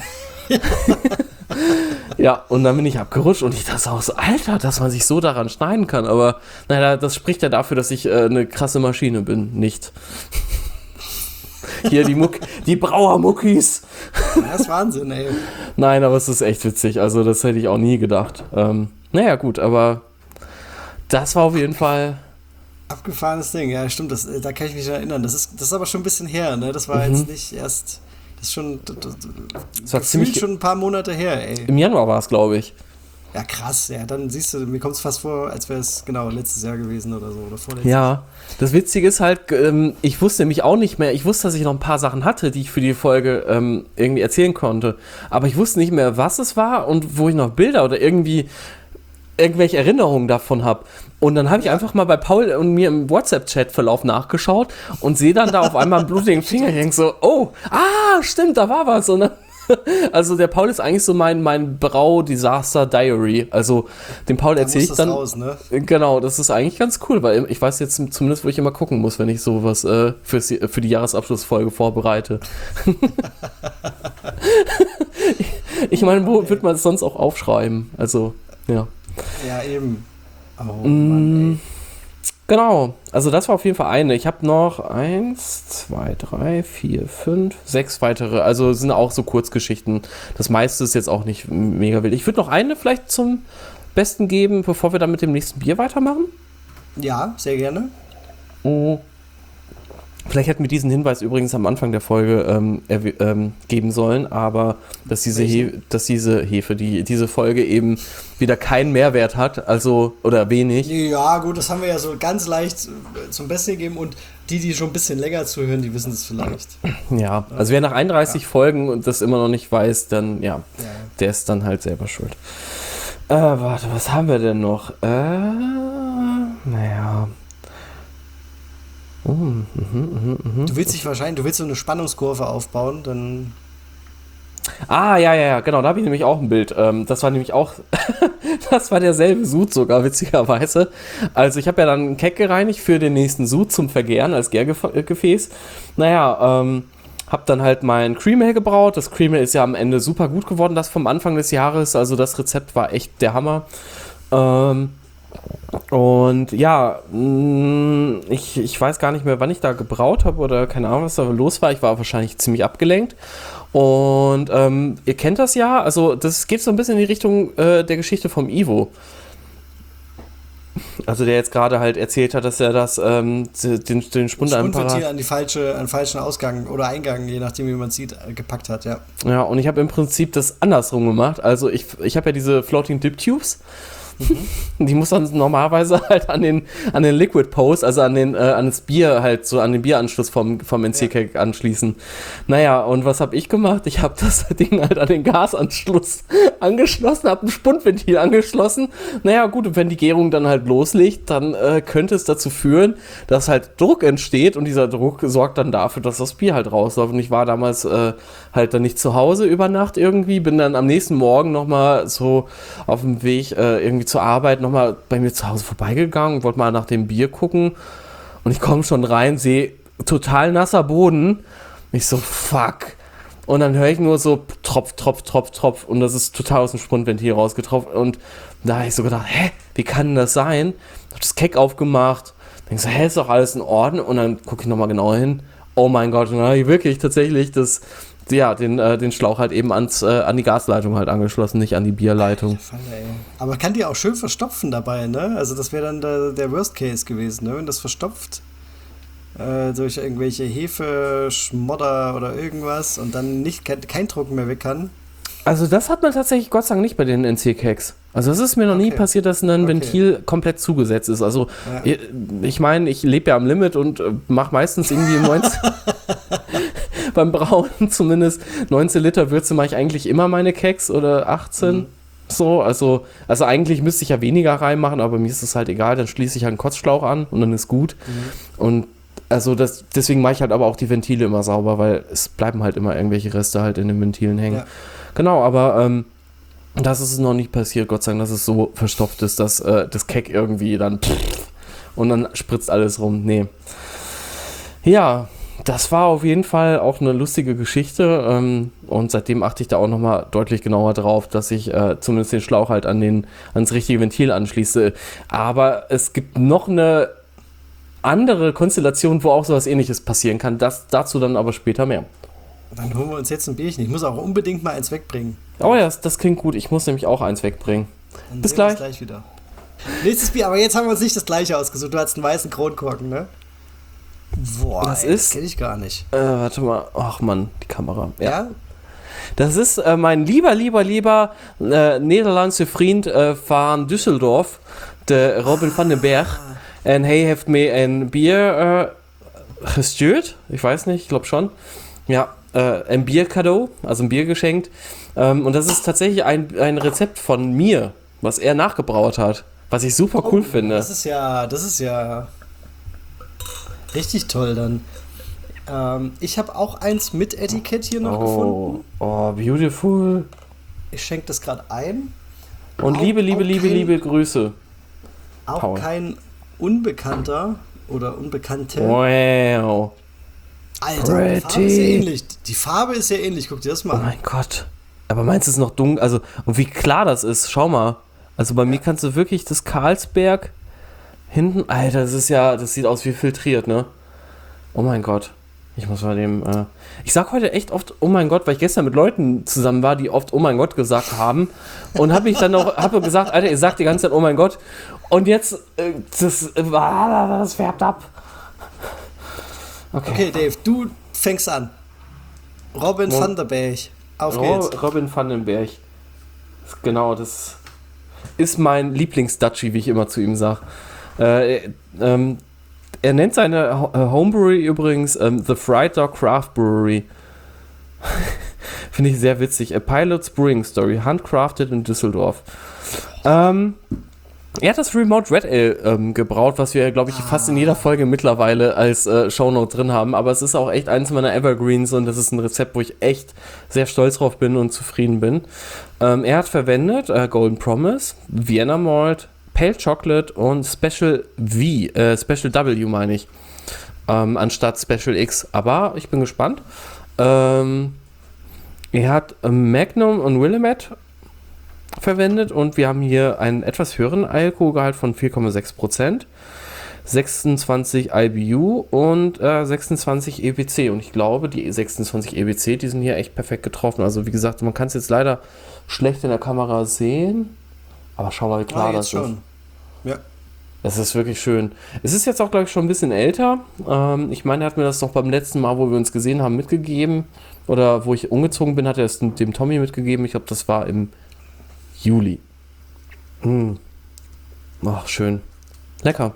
Ja, und dann bin ich abgerutscht und ich dachte auch so, Alter, dass man sich so daran schneiden kann. Aber naja, das spricht ja dafür, dass ich eine krasse Maschine bin. Nicht. Hier die Brauermuckis. Das ist Wahnsinn, ey. Nein, aber es ist echt witzig. Also das hätte ich auch nie gedacht. Naja, gut, aber das war auf jeden Fall... Abgefahrenes Ding, ja, stimmt. Da kann ich mich erinnern. Das ist aber schon ein bisschen her, ne? Das war jetzt nicht erst... Das ist schon, das war ziemlich schon ein paar Monate her, ey. Im Januar war es, glaube ich. Ja, krass, ja. Dann siehst du, mir kommt es fast vor, als wäre es genau letztes Jahr gewesen oder so. Oder vorletztes. Ja, das Witzige ist halt, ich wusste nämlich auch nicht mehr, ich wusste, dass ich noch ein paar Sachen hatte, die ich für die Folge irgendwie erzählen konnte. Aber ich wusste nicht mehr, was es war und wo ich noch Bilder oder irgendwelche Erinnerungen davon habe. Und dann habe ich einfach mal bei Paul und mir im WhatsApp-Chat-Verlauf nachgeschaut und sehe dann da auf einmal einen blutigen Finger. Ich denke so, oh, stimmt, da war was. Und dann, also der Paul ist eigentlich so mein Brau-Disaster-Diary. Also dem Paul erzähle ich dann... raus, ne? Genau, das ist eigentlich ganz cool, weil ich weiß jetzt zumindest, wo ich immer gucken muss, wenn ich sowas für die Jahresabschlussfolge vorbereite. Ich meine, wo wird man es sonst auch aufschreiben? Also, ja. Ja, eben. Oh, Mann, ey. Genau, also das war auf jeden Fall eine. Ich habe noch 1, 2, 3, 4, 5, 6 weitere. Also sind auch so Kurzgeschichten. Das meiste ist jetzt auch nicht mega wild. Ich würde noch eine vielleicht zum Besten geben, bevor wir dann mit dem nächsten Bier weitermachen. Ja, sehr gerne. Vielleicht hätten wir diesen Hinweis übrigens am Anfang der Folge geben sollen, aber dass diese Folge eben wieder keinen Mehrwert hat, also oder wenig. Ja, gut, das haben wir ja so ganz leicht zum Besten gegeben und die schon ein bisschen länger zuhören, die wissen es vielleicht. Ja, also wer nach 31 Folgen und das immer noch nicht weiß, dann der ist dann halt selber schuld. Warte, was haben wir denn noch? Naja. Du willst so eine Spannungskurve aufbauen, dann... Ja, genau, da habe ich nämlich auch ein Bild. Das war nämlich auch, das war derselbe Sud sogar, witzigerweise. Also ich habe ja dann einen Keg gereinigt für den nächsten Sud zum Vergären als Gärgefäß. Naja, habe dann halt mein Cream Ale gebraut. Das Cream Ale ist ja am Ende super gut geworden, das vom Anfang des Jahres. Also das Rezept war echt der Hammer. Und ja, ich weiß gar nicht mehr, wann ich da gebraut habe oder keine Ahnung, was da los war. Ich war wahrscheinlich ziemlich abgelenkt. Und ihr kennt das ja, also das geht so ein bisschen in die Richtung der Geschichte vom Ivo. Also der jetzt gerade halt erzählt hat, dass er den Spundventil an den falschen Ausgang oder Eingang, je nachdem wie man sieht, gepackt hat, ja. Ja, und ich habe im Prinzip das andersrum gemacht. Also ich habe ja diese Floating Dip Tubes. Die muss dann normalerweise halt an den Liquid Post, also an das Bier halt so an den Bieranschluss vom NC-Cake anschließen. Naja, und was habe ich gemacht? Ich habe das Ding halt an den Gasanschluss angeschlossen, habe ein Spundventil angeschlossen. Naja, gut, und wenn die Gärung dann halt loslegt, dann könnte es dazu führen, dass halt Druck entsteht und dieser Druck sorgt dann dafür, dass das Bier halt rausläuft. Und ich war damals halt dann nicht zu Hause über Nacht irgendwie, bin dann am nächsten Morgen nochmal so auf dem Weg irgendwie zur Arbeit nochmal bei mir zu Hause vorbeigegangen, wollte mal nach dem Bier gucken und ich komme schon rein, sehe total nasser Boden. Ich so, fuck. Und dann höre ich nur so Tropf, Tropf, Tropf, Tropf und das ist total aus dem Spundventil rausgetropft und da habe ich so gedacht, wie kann denn das sein? Hab das Keg aufgemacht, Denkst du, ist doch alles in Ordnung? Und dann gucke ich nochmal genauer hin. Oh mein Gott, und dann habe ich wirklich tatsächlich den Schlauch halt eben an die Gasleitung halt angeschlossen, nicht an die Bierleitung. Aber kann die auch schön verstopfen dabei, ne? Also das wäre dann der Worst Case gewesen, ne? Wenn das verstopft durch irgendwelche Hefe, Schmodder oder irgendwas und dann kein Druck mehr weg kann. Also das hat man tatsächlich Gott sei Dank nicht bei den NC-Keks. Also es ist mir noch nie passiert, dass ein Ventil komplett zugesetzt ist. Also ich meine, ich lebe ja am Limit und mache meistens irgendwie 19 beim Brauen zumindest 19 Liter Würze mache ich eigentlich immer meine Keks oder 18. So, also eigentlich müsste ich ja weniger reinmachen, aber mir ist es halt egal, dann schließe ich halt einen Kotzschlauch an und dann ist gut. Und also deswegen mache ich halt aber auch die Ventile immer sauber, weil es bleiben halt immer irgendwelche Reste halt in den Ventilen hängen. Ja. Genau, aber das ist noch nicht passiert, Gott sei Dank, dass es so verstopft ist, dass das Keck irgendwie dann und dann spritzt alles rum. Nee. Ja, das war auf jeden Fall auch eine lustige Geschichte und seitdem achte ich da auch nochmal deutlich genauer drauf, dass ich zumindest den Schlauch halt ans richtige Ventil anschließe. Aber es gibt noch eine andere Konstellation, wo auch sowas Ähnliches passieren kann. Dazu dann aber später mehr. Dann holen wir uns jetzt ein Bierchen. Ich muss auch unbedingt mal eins wegbringen. Oh ja, das klingt gut. Ich muss nämlich auch eins wegbringen. Dann bis sehen wir gleich. uns gleich wieder. Nächstes Bier, aber jetzt haben wir uns nicht das gleiche ausgesucht. Du hattest einen weißen Kronkorken, ne? Boah, das kenne ich gar nicht. Warte mal. Ach Mann, die Kamera. Ja? Das ist mein lieber Nederlandse Vriend van Düsseldorf, der Robin van den Berg. Und hij heeft mir ein Bier gestuurd. Ich weiß nicht, ich glaube schon. Ja, ein Biercadeau, also ein Bier geschenkt. Und das ist tatsächlich ein Rezept von mir, was er nachgebraut hat. Was ich super cool finde. Das ist ja richtig toll dann. Ich habe auch eins mit Etikett hier noch gefunden. Oh, beautiful. Ich schenke das gerade ein. Und auch, liebe Grüße. Auch Paul. Kein Unbekannter oder Unbekannte. Wow. Alter, die Farbe ist ja ähnlich. Die Farbe ist ja ähnlich, guck dir das mal an. Oh mein Gott. Aber meinst du, es ist noch dunkel? Also, und wie klar das ist, schau mal. Also bei mir kannst du wirklich das Carlsberg hinten, Alter, das sieht aus wie filtriert, ne? Oh mein Gott. Ich muss mal ich sag heute echt oft, oh mein Gott, weil ich gestern mit Leuten zusammen war, die oft oh mein Gott gesagt haben. Und habe ich dann noch, gesagt, Alter, ihr sagt die ganze Zeit oh mein Gott. Und jetzt, das färbt ab. Okay, Dave, du fängst an. Robin van der Berg. Auf geht's. Robin van den Berg. Genau, das ist mein Lieblings-Dutchie, wie ich immer zu ihm sage. Er nennt seine Homebrewery übrigens The Fried Dog Craft Brewery. Finde ich sehr witzig. A Pilot's Brewing Story, handcrafted in Düsseldorf. Er hat das Remote Red Ale gebraut, was wir, glaube ich, fast in jeder Folge mittlerweile als Shownote drin haben. Aber es ist auch echt eins meiner Evergreens und das ist ein Rezept, wo ich echt sehr stolz drauf bin und zufrieden bin. Er hat verwendet Golden Promise, Vienna Malt, Pale Chocolate und Special W meine ich, anstatt Special X. Aber ich bin gespannt. Er hat Magnum und Willamette verwendet und wir haben hier einen etwas höheren Alkoholgehalt von 4,6%, 26 IBU und 26 EBC und ich glaube, die 26 EBC, die sind hier echt perfekt getroffen. Also wie gesagt, man kann es jetzt leider schlecht in der Kamera sehen, aber schau mal, wie klar das ist. Ja. Das ist wirklich schön. Es ist jetzt auch, glaube ich, schon ein bisschen älter. Ich meine, er hat mir das doch beim letzten Mal, wo wir uns gesehen haben, mitgegeben. Oder wo ich umgezogen bin, hat er es dem Tommy mitgegeben. Ich glaube, das war im Juli. Ach, schön. Lecker.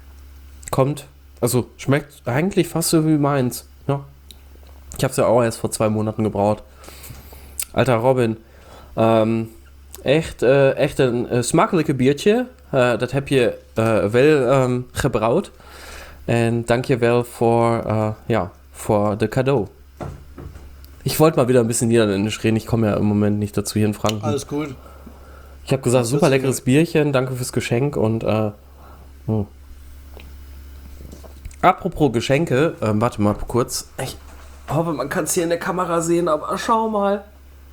Schmeckt eigentlich fast so wie meins. Ja. Ich habe es ja auch erst vor 2 Monaten gebraut. Alter Robin. Echt een smakelijke biertje. Dat heb je wel gebraut. En dank je wel voor de cadeau. Ich wollte mal wieder ein bisschen Niederländisch reden. Ich komme ja im Moment nicht dazu hier in Franken. Alles gut. Ich habe gesagt, super leckeres Bierchen. Danke fürs Geschenk. Und apropos Geschenke. Warte mal kurz. Ich hoffe, man kann es hier in der Kamera sehen. Aber schau mal.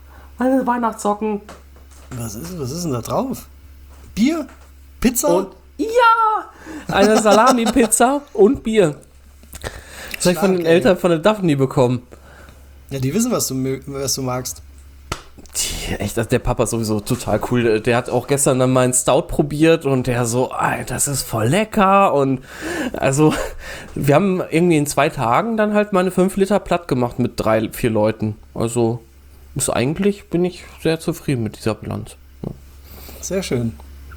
Meine Weihnachtssocken. Was ist denn da drauf? Bier? Pizza? Und Ja! Eine Salami-Pizza und Bier. Das habe ich von den Eltern von der Daphne bekommen. Ja, die wissen, was du magst. Echt, der Papa ist sowieso total cool. Der hat auch gestern dann meinen Stout probiert und der so, Alter, das ist voll lecker. Und also, wir haben irgendwie in 2 Tagen dann halt meine 5 Liter platt gemacht mit 3, 4 Leuten. Also, bin ich sehr zufrieden mit dieser Bilanz. Ja. Sehr schön.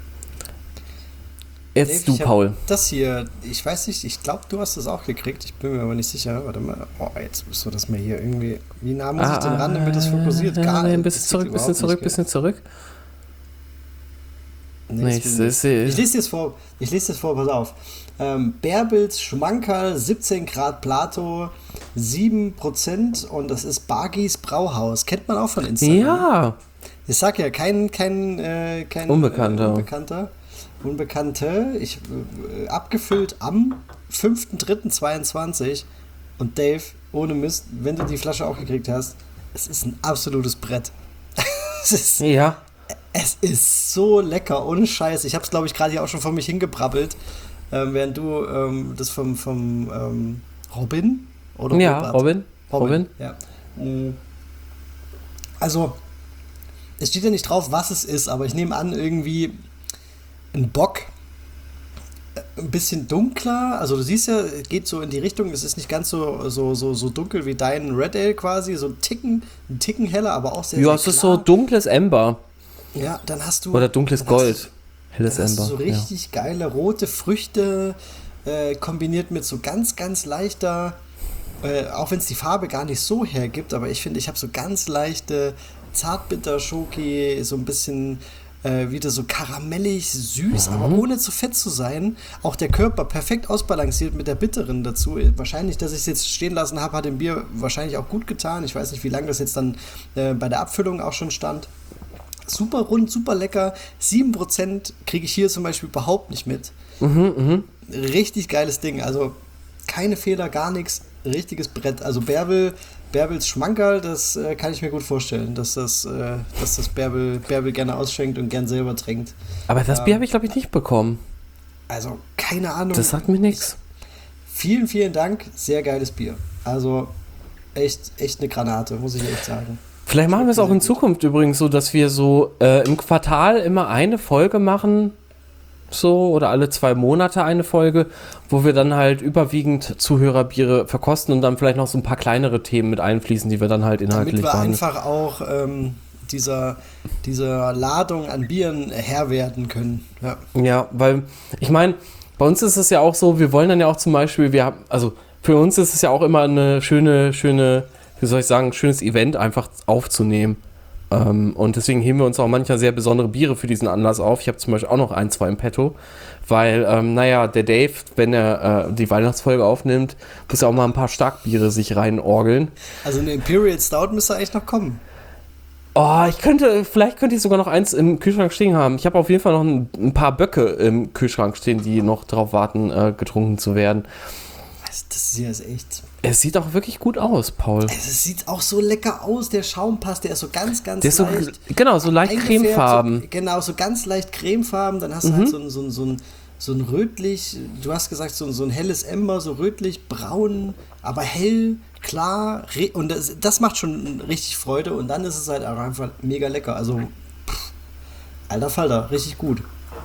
Jetzt Dave, du, Paul. Das hier, ich weiß nicht, ich glaube, du hast das auch gekriegt. Ich bin mir aber nicht sicher. Warte mal. Oh, jetzt bist du das mir hier irgendwie. Wie nah muss ich denn ran, damit das fokussiert? Gar nicht. Ein bisschen zurück. Nee, ich lese dir vor, pass auf. Bärbels Schmankerl, 17 Grad Plato, 7% und das ist Bargis Brauhaus. Kennt man auch von Instagram. Ja. Ich sag ja, kein Unbekannter. Unbekannte, abgefüllt am 5.3.22 und Dave, ohne Mist, wenn du die Flasche auch gekriegt hast, es ist ein absolutes Brett. Es ist so lecker, ohne Scheiß. Ich habe es, glaube ich, gerade hier auch schon vor mich hingebrabbelt, während du das vom Robin oder Robin. Ja. Also, es steht ja nicht drauf, was es ist, aber ich nehme an, irgendwie ein Bock, ein bisschen dunkler, also du siehst ja, es geht so in die Richtung, es ist nicht ganz so dunkel wie dein Red Ale quasi, so ein Ticken heller, aber auch sehr, ja, sehr es ist klar. so dunkles Amber. Ja, dann hast du... Oder dunkles Gold. Helles dann Amber. Hast du so richtig geile rote Früchte, kombiniert mit so ganz, ganz leichter, auch wenn es die Farbe gar nicht so hergibt, aber ich finde, ich habe so ganz leichte Zartbitter-Schoki, so ein bisschen... wieder so karamellig, süß, aber ohne zu fett zu sein. Auch der Körper perfekt ausbalanciert mit der bitteren dazu. Wahrscheinlich, dass ich es jetzt stehen lassen habe, hat dem Bier wahrscheinlich auch gut getan. Ich weiß nicht, wie lange das jetzt dann bei der Abfüllung auch schon stand. Super rund, super lecker. 7% kriege ich hier zum Beispiel überhaupt nicht mit. Richtig geiles Ding. Also keine Fehler, gar nichts. Richtiges Brett. Also Bärbels Schmankerl, das kann ich mir gut vorstellen, dass das Bärbel gerne ausschenkt und gern selber trinkt. Aber das Bier habe ich, glaube ich, nicht bekommen. Also, keine Ahnung. Das sagt mir nichts. Vielen, vielen Dank. Sehr geiles Bier. Also, echt eine Granate, muss ich echt sagen. Vielleicht machen wir es auch in Zukunft übrigens so, dass wir so im Quartal immer eine Folge machen, so, oder alle 2 Monate eine Folge, wo wir dann halt überwiegend Zuhörerbiere verkosten und dann vielleicht noch so ein paar kleinere Themen mit einfließen, die wir dann halt inhaltlich machen. Damit wir behandeln. einfach auch dieser Ladung an Bieren Herr werden können. Ja, weil, ich meine, bei uns ist es ja auch so, wir wollen dann ja auch zum Beispiel, für uns ist es ja auch immer eine schöne, wie soll ich sagen, ein schönes Event einfach aufzunehmen. Und deswegen heben wir uns auch manchmal sehr besondere Biere für diesen Anlass auf. Ich habe zum Beispiel auch noch 1, 2 im Petto, weil, der Dave, wenn er die Weihnachtsfolge aufnimmt, muss ja auch mal ein paar Starkbiere sich reinorgeln. Also eine Imperial Stout müsste eigentlich noch kommen. Oh, vielleicht könnte ich sogar noch 1 im Kühlschrank stehen haben. Ich habe auf jeden Fall noch ein paar Böcke im Kühlschrank stehen, die noch drauf warten, getrunken zu werden. Das hier ist echt... Es sieht auch wirklich gut aus, Paul. Es sieht auch so lecker aus, der Schaum passt, der ist so ganz, ganz leicht. So leicht cremefarben. So ganz leicht cremefarben, dann hast du halt so ein rötlich, du hast gesagt, so ein helles Ember, so rötlich, braun, aber hell, klar, und das macht schon richtig Freude und dann ist es halt auch einfach mega lecker, also alter Falter, richtig gut.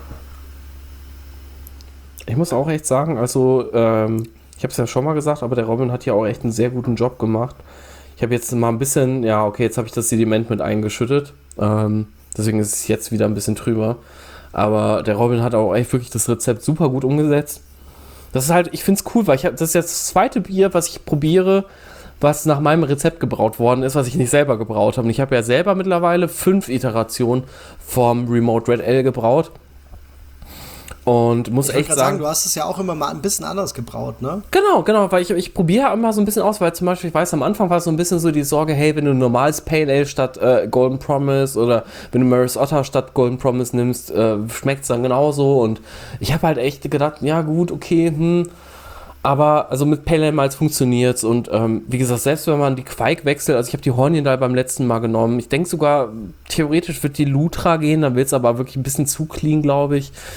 Ich muss auch echt sagen, also ich habe es ja schon mal gesagt, aber der Robin hat hier auch echt einen sehr guten Job gemacht. Ich habe jetzt mal ein bisschen, jetzt habe ich das Sediment mit eingeschüttet. Deswegen ist es jetzt wieder ein bisschen trüber. Aber der Robin hat auch echt wirklich das Rezept super gut umgesetzt. Das ist halt, ich finde es cool, weil das ist jetzt das 2. Bier, was ich probiere, was nach meinem Rezept gebraut worden ist, was ich nicht selber gebraut habe. Und ich habe ja selber mittlerweile 5 Iterationen vom Remote Red Ale gebraut. Und muss echt sagen, du hast es ja auch immer mal ein bisschen anders gebraut, ne? Genau, weil ich probiere immer so ein bisschen aus, weil zum Beispiel, ich weiß, am Anfang war es so ein bisschen so die Sorge, hey, wenn du ein normales Pale Ale statt Golden Promise oder wenn du Maris Otter statt Golden Promise nimmst, schmeckt es dann genauso. Und ich habe halt echt gedacht, ja gut, okay, aber also mit Pale Ale Malz funktioniert es und wie gesagt, selbst wenn man die Quake wechselt, also ich habe die Hornindal beim letzten Mal genommen, ich denke sogar, theoretisch wird die Lutra gehen, dann wird es aber wirklich ein bisschen zu clean, glaube ich.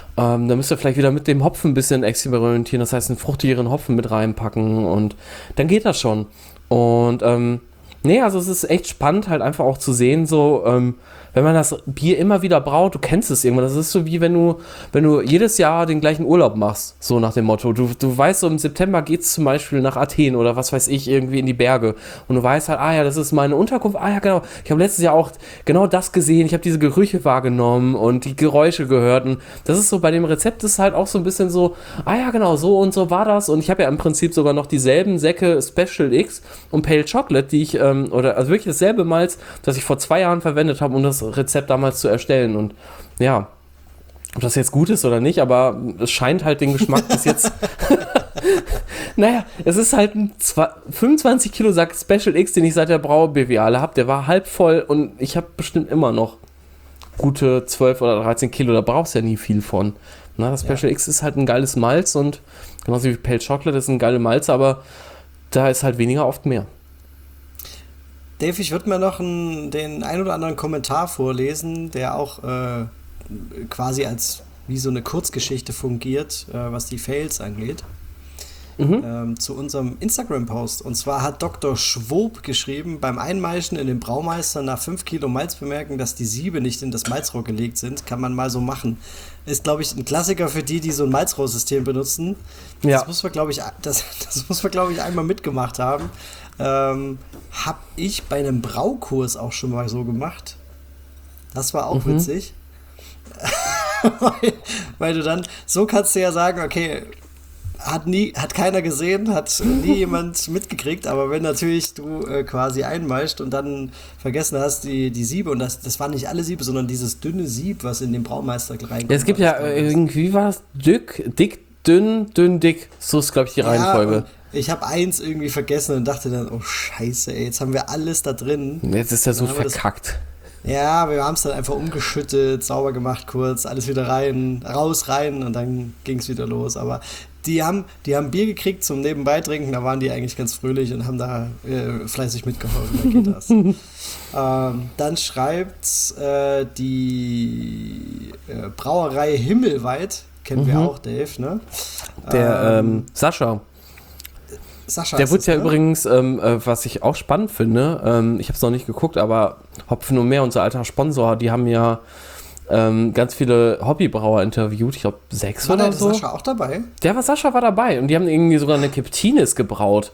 Da müsst ihr vielleicht wieder mit dem Hopfen ein bisschen experimentieren, das heißt einen fruchtigeren Hopfen mit reinpacken und dann geht das schon. Und nee, also es ist echt spannend halt einfach auch zu sehen, so wenn man das Bier immer wieder braut, du kennst es irgendwann, das ist so wie wenn du jedes Jahr den gleichen Urlaub machst, so nach dem Motto, du weißt so im September geht's zum Beispiel nach Athen oder was weiß ich, irgendwie in die Berge und du weißt halt, ja, das ist meine Unterkunft, ja genau, ich habe letztes Jahr auch genau das gesehen, ich habe diese Gerüche wahrgenommen und die Geräusche gehört und das ist so, bei dem Rezept ist halt auch so ein bisschen so, ja genau, so und so war das und ich habe ja im Prinzip sogar noch dieselben Säcke Special X und Pale Chocolate, die ich, also wirklich dasselbe Malz, das ich vor 2 Jahren verwendet habe, um das Rezept damals zu erstellen und ja, ob das jetzt gut ist oder nicht, aber es scheint halt den Geschmack bis jetzt naja, es ist halt ein 25 Kilo Sack Special X, den ich seit der Braubeviale habe, der war halb voll und ich habe bestimmt immer noch gute 12 oder 13 Kilo, da brauchst du ja nie viel von. Na, das Special X ist halt ein geiles Malz und genauso wie Pale Chocolate ist ein geiles Malz, aber da ist halt weniger oft mehr. Dave, ich würde mir noch den ein oder anderen Kommentar vorlesen, der auch quasi als wie so eine Kurzgeschichte fungiert, was die Fails angeht. Zu unserem Instagram-Post. Und zwar hat Dr. Schwob geschrieben, beim Einmeischen in den Braumeister nach 5 Kilo Malz bemerken, dass die Siebe nicht in das Malzrohr gelegt sind. Kann man mal so machen. Ist, glaube ich, ein Klassiker für die so ein Malzrohrsystem benutzen. Ja. Das muss man, glaube ich, einmal mitgemacht haben. Hab ich bei einem Braukurs auch schon mal so gemacht. Das war auch witzig. weil du dann, so kannst du ja sagen, okay, hat keiner gesehen, hat nie jemand mitgekriegt, aber wenn natürlich du quasi einmeischt und dann vergessen hast, die Siebe, und das waren nicht alle Siebe, sondern dieses dünne Sieb, was in den Braumeister reinkommt. Ja, es gibt ja irgendwie was, dick, dünn, dick, so ist, glaube ich, die Reihenfolge. Ich habe eins irgendwie vergessen und dachte dann, oh Scheiße, ey, jetzt haben wir alles da drin. Jetzt ist er so verkackt. Ja, wir haben es dann einfach umgeschüttet, sauber gemacht kurz, alles wieder rein und dann ging es wieder los. Aber die haben Bier gekriegt zum Nebenbei trinken, da waren die eigentlich ganz fröhlich und haben da fleißig mitgeholfen, da geht das. Dann schreibt die Brauerei Himmelweit, kennen wir auch, Dave, ne? Der Sascha, der wird ja übrigens, was ich auch spannend finde, ich habe es noch nicht geguckt, aber Hopfen und Meer, unser alter Sponsor, die haben ja ganz viele Hobbybrauer interviewt, ich glaube 6 war oder so. War der Sascha auch dabei? Sascha war dabei und die haben irgendwie sogar eine Keptines gebraut.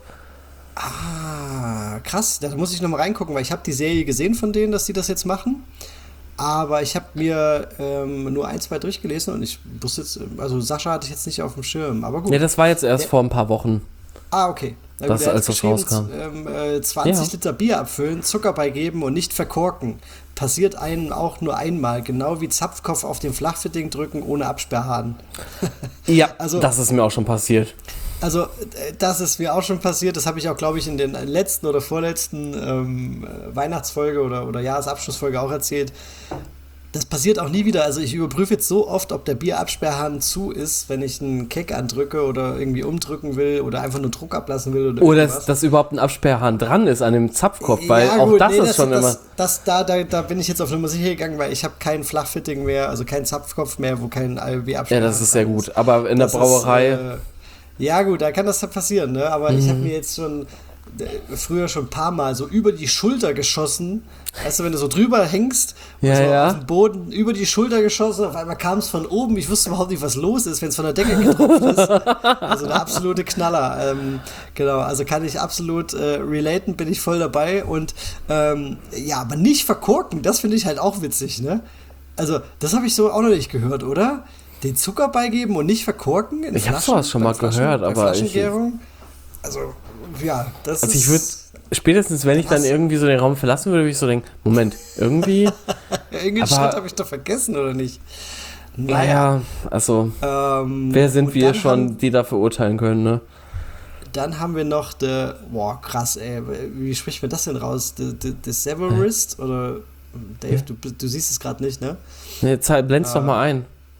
Ah, krass, da muss ich nochmal reingucken, weil ich habe die Serie gesehen von denen, dass die das jetzt machen. Aber ich habe mir nur 1, 2 durchgelesen und ich wusste jetzt, also Sascha hatte ich jetzt nicht auf dem Schirm, aber gut. Ja, das war jetzt erst vor ein paar Wochen. Ah, okay. Das, als das rauskam. 20 Liter Bier abfüllen, Zucker beigeben und nicht verkorken. Passiert einem auch nur einmal, genau wie Zapfkopf auf den Flachfitting drücken ohne Absperrhahn. Ja, also, das ist mir auch schon passiert. Also, das ist mir auch schon passiert. Das habe ich auch, glaube ich, in den letzten oder vorletzten Weihnachtsfolge oder Jahresabschlussfolge auch erzählt. Das passiert auch nie wieder. Also ich überprüfe jetzt so oft, ob der Bierabsperrhahn zu ist, wenn ich einen Keck andrücke oder irgendwie umdrücken will oder einfach nur Druck ablassen will. Oder dass überhaupt ein Absperrhahn dran ist an dem Zapfkopf, weil ja, auch das ist schon immer... Da bin ich jetzt auf Nummer sicher gegangen, weil ich habe kein Flachfitting mehr, also keinen Zapfkopf mehr, wo kein ALB-Absperrhahn ist. Ja, das ist sehr gut. Aber in der Brauerei... ja gut, da kann das passieren, ne? Aber ich habe mir jetzt früher schon ein paar Mal so über die Schulter geschossen. Weißt du, wenn du so drüber hängst, auf dem Boden über die Schulter geschossen, auf einmal kam es von oben. Ich wusste überhaupt nicht, was los ist, wenn es von der Decke getropft ist. Also der absolute Knaller. Genau, also kann ich absolut relaten, bin ich voll dabei. Und aber nicht verkorken, das finde ich halt auch witzig, ne? Also, das habe ich so auch noch nicht gehört, oder? Den Zucker beigeben und nicht verkorken? Ich habe sowas schon mal gehört, aber also, ja, das ist... Ich würde, spätestens wenn ich dann irgendwie so den Raum verlassen würde, würde ich so denken, Moment, irgendwie... Irgendeinen Schritt habe ich doch vergessen, oder nicht? Naja, also, wer sind wir schon, die da verurteilen können, ne? Dann haben wir noch krass, ey, wie spricht man das denn raus? The Severist? Oder, Dave, du siehst es gerade nicht, ne? Ne, blend's doch mal ein.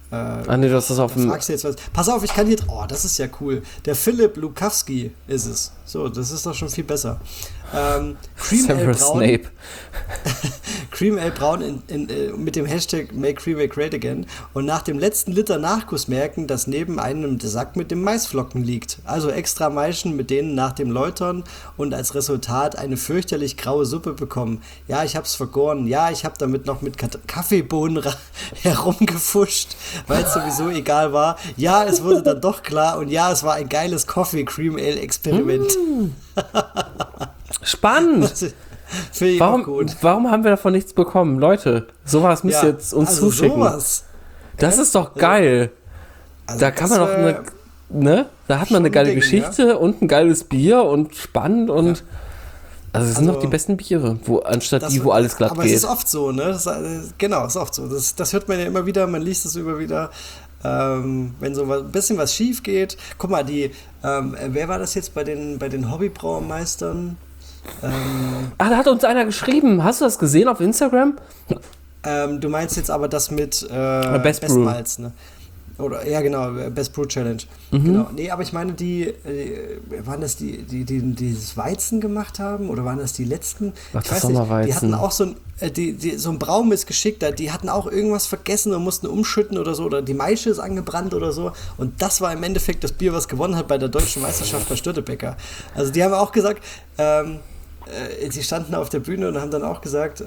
nee, du hast das auf dem... Fragst du jetzt was? Pass auf, ich kann hier... Oh, das ist ja cool. Der Philipp Lukowski ist es. So, das ist doch schon viel besser. Cream Ale Braun. Snape. Cream Ale Braun mit dem Hashtag Make Cream Ale Great Again und nach dem letzten Liter Nachguss merken, dass neben einem der Sack mit dem Maisflocken liegt. Also extra Maischen mit denen nach dem Läutern und als Resultat eine fürchterlich graue Suppe bekommen. Ja, ich hab's vergoren. Ja, ich hab damit noch mit Kaffeebohnen herumgefuscht, weil es sowieso egal war. Ja, es wurde dann doch klar und ja, es war ein geiles Coffee Cream Ale Experiment. Spannend! Warum haben wir davon nichts bekommen? Leute, sowas müsst ihr jetzt uns zuschicken. Sowas. Das ist doch geil. Also da kann man doch da hat man eine geile Geschichte und ein geiles Bier und spannend und also es sind doch die besten Biere, wo alles glatt geht. Aber es ist oft so, ne? Genau, es ist oft so. Das hört man ja immer wieder, man liest es immer wieder. Wenn so ein bisschen was schief geht. Guck mal, wer war das jetzt bei den Hobbybrauermeistern? Da hat uns einer geschrieben. Hast du das gesehen auf Instagram? Du meinst jetzt aber das mit Best Malz, ne? Oder, ja, genau, Best Brew Challenge. Genau. Nee, aber ich meine, waren das die dieses Weizen gemacht haben? Oder waren das die letzten? Ach, ich weiß nicht. Die hatten auch so ein Braumissgeschick, die hatten auch irgendwas vergessen und mussten umschütten oder so. Oder die Maische ist angebrannt oder so. Und das war im Endeffekt das Bier, was gewonnen hat bei der Deutschen Meisterschaft bei Störtebeker. Also die haben auch gesagt, sie standen auf der Bühne und haben dann auch gesagt,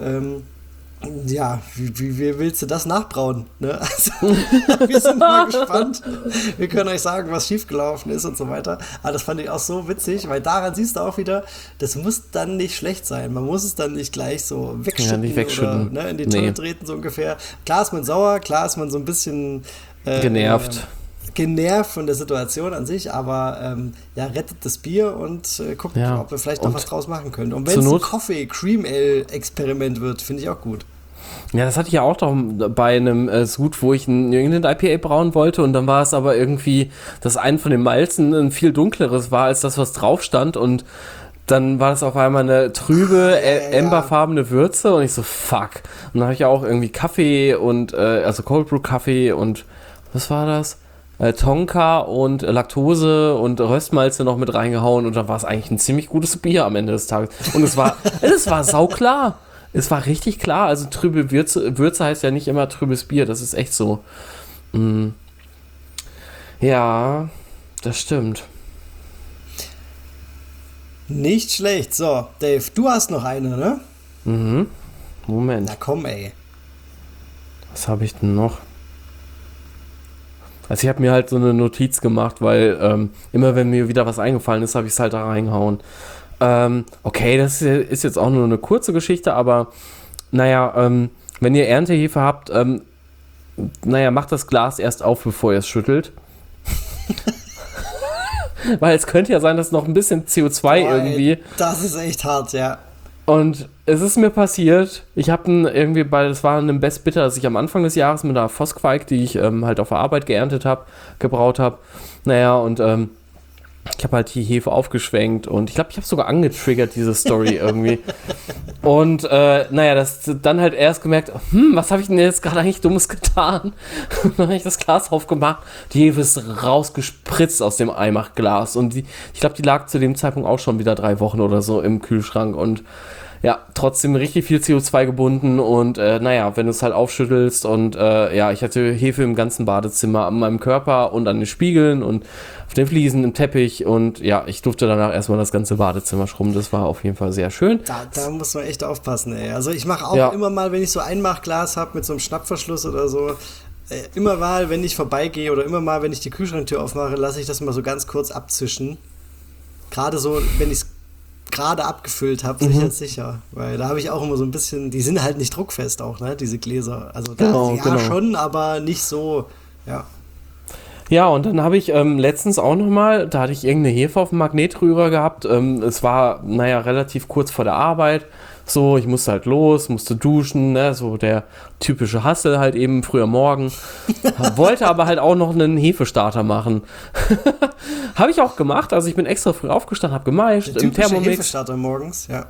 ja, wie willst du das nachbrauen? Ne? Also, wir sind mal gespannt. Wir können euch sagen, was schiefgelaufen ist und so weiter. Aber das fand ich auch so witzig, weil daran siehst du auch wieder, das muss dann nicht schlecht sein. Man muss es dann nicht gleich so wegschütten. Oder in die Tonne treten, so ungefähr. Klar ist man sauer, klar ist man so ein bisschen genervt von der Situation an sich, aber rettet das Bier und guckt, ob wir vielleicht noch was draus machen können. Und wenn es ein Coffee-Cream-Ale-Experiment wird, finde ich auch gut. Ja, das hatte ich ja auch doch bei einem Sud, wo ich ein New England IPA brauen wollte und dann war es aber irgendwie, dass ein von den Malzen ein viel dunkleres war als das, was drauf stand und dann war das auf einmal eine trübe, amberfarbene Würze und ich so, fuck. Und dann habe ich ja auch irgendwie Kaffee und, also Cold Brew Kaffee und, was war das? Tonka und Laktose und Röstmalze noch mit reingehauen und dann war es eigentlich ein ziemlich gutes Bier am Ende des Tages. Und es war sauklar. Es war richtig klar, also trübe Würze heißt ja nicht immer trübes Bier, das ist echt so. Ja, das stimmt. Nicht schlecht. So, Dave, du hast noch eine, ne? Mhm. Moment. Na komm, ey. Was habe ich denn noch? Also ich habe mir halt so eine Notiz gemacht, weil immer wenn mir wieder was eingefallen ist, habe ich es halt da reingehauen. Okay, das ist jetzt auch nur eine kurze Geschichte, aber naja, wenn ihr Erntehefe habt, macht das Glas erst auf, bevor ihr es schüttelt. Weil es könnte ja sein, dass noch ein bisschen CO2 irgendwie... Das ist echt hart, ja. Und es ist mir passiert, ich habe das war ein Best Bitter, das ich am Anfang des Jahres mit einer Vossquake, die ich halt auf der Arbeit gebraut habe. Naja, und ich habe halt die Hefe aufgeschwenkt und ich glaube, ich habe sogar angetriggert, diese Story irgendwie. Und das dann halt erst gemerkt, was habe ich denn jetzt gerade eigentlich Dummes getan? Und dann habe ich das Glas aufgemacht, die Hefe ist rausgespritzt aus dem Eimachglas und ich glaube, die lag zu dem Zeitpunkt auch schon wieder 3 Wochen oder so im Kühlschrank und ja, trotzdem richtig viel CO2 gebunden und wenn du es halt aufschüttelst und ich hatte Hefe im ganzen Badezimmer an meinem Körper und an den Spiegeln und auf den Fliesen, im Teppich und ja, ich durfte danach erstmal das ganze Badezimmer schrubben, das war auf jeden Fall sehr schön. Da muss man echt aufpassen, ey. Also ich mache auch immer mal, wenn ich so ein Einmachglas habe mit so einem Schnappverschluss oder so, immer mal, wenn ich vorbeigehe oder immer mal, wenn ich die Kühlschranktür aufmache, lasse ich das mal so ganz kurz abzischen. Gerade so, wenn ich es gerade abgefüllt habe, sicher. Weil da habe ich auch immer so ein bisschen, die sind halt nicht druckfest auch, ne, diese Gläser. Also da schon, aber nicht so, ja. Ja, und dann habe ich letztens auch nochmal, da hatte ich irgendeine Hefe auf dem Magnetrührer gehabt. Es war, relativ kurz vor der Arbeit. So, ich musste halt los, musste duschen, ne, so der typische Hustle halt eben früher Morgen. Wollte aber halt auch noch einen Hefestarter machen. Habe ich auch gemacht, also ich bin extra früh aufgestanden, habe gemeischt. Im Thermomix. Hefestarter morgens, ja.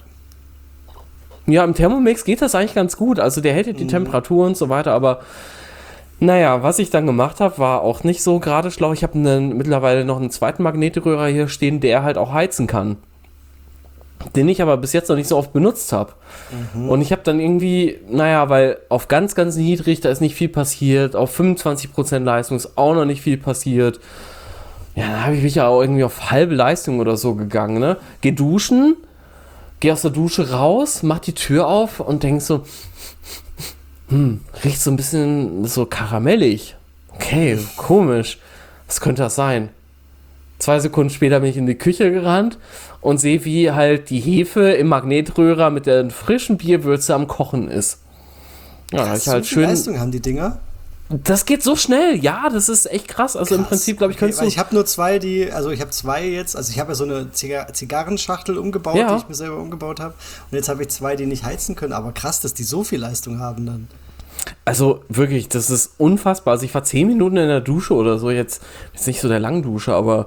Ja, im Thermomix geht das eigentlich ganz gut, also der hält die Temperatur und so weiter, aber Naja, was ich dann gemacht habe, war auch nicht so gerade schlau. Ich habe mittlerweile noch einen zweiten Magnetröhrer hier stehen, der halt auch heizen kann. Den ich aber bis jetzt noch nicht so oft benutzt habe. Und ich habe dann irgendwie, weil auf ganz, ganz niedrig, da ist nicht viel passiert. Auf 25% Leistung ist auch noch nicht viel passiert. Ja, dann habe ich mich ja auch irgendwie auf halbe Leistung oder so gegangen, ne? Geh duschen, geh aus der Dusche raus, mach die Tür auf und denk so, riecht so ein bisschen so karamellig. Okay, komisch. Was könnte das sein? 2 Sekunden später bin ich in die Küche gerannt und sehe, wie halt die Hefe im Magnetröhrer mit der frischen Bierwürze am Kochen ist. Ja, da ich halt so viel schön. Leistung haben die Dinger? Das geht so schnell, ja, das ist echt krass. Also im Prinzip, glaube ich, könntest du. Ich habe nur 2, ich habe 2 jetzt, also ich habe ja so eine Zigarrenschachtel umgebaut, die ich mir selber umgebaut habe. Und jetzt habe ich 2, die nicht heizen können, aber krass, dass die so viel Leistung haben dann. Also wirklich, das ist unfassbar. Also ich war 10 Minuten in der Dusche oder so, jetzt nicht so der Langdusche, aber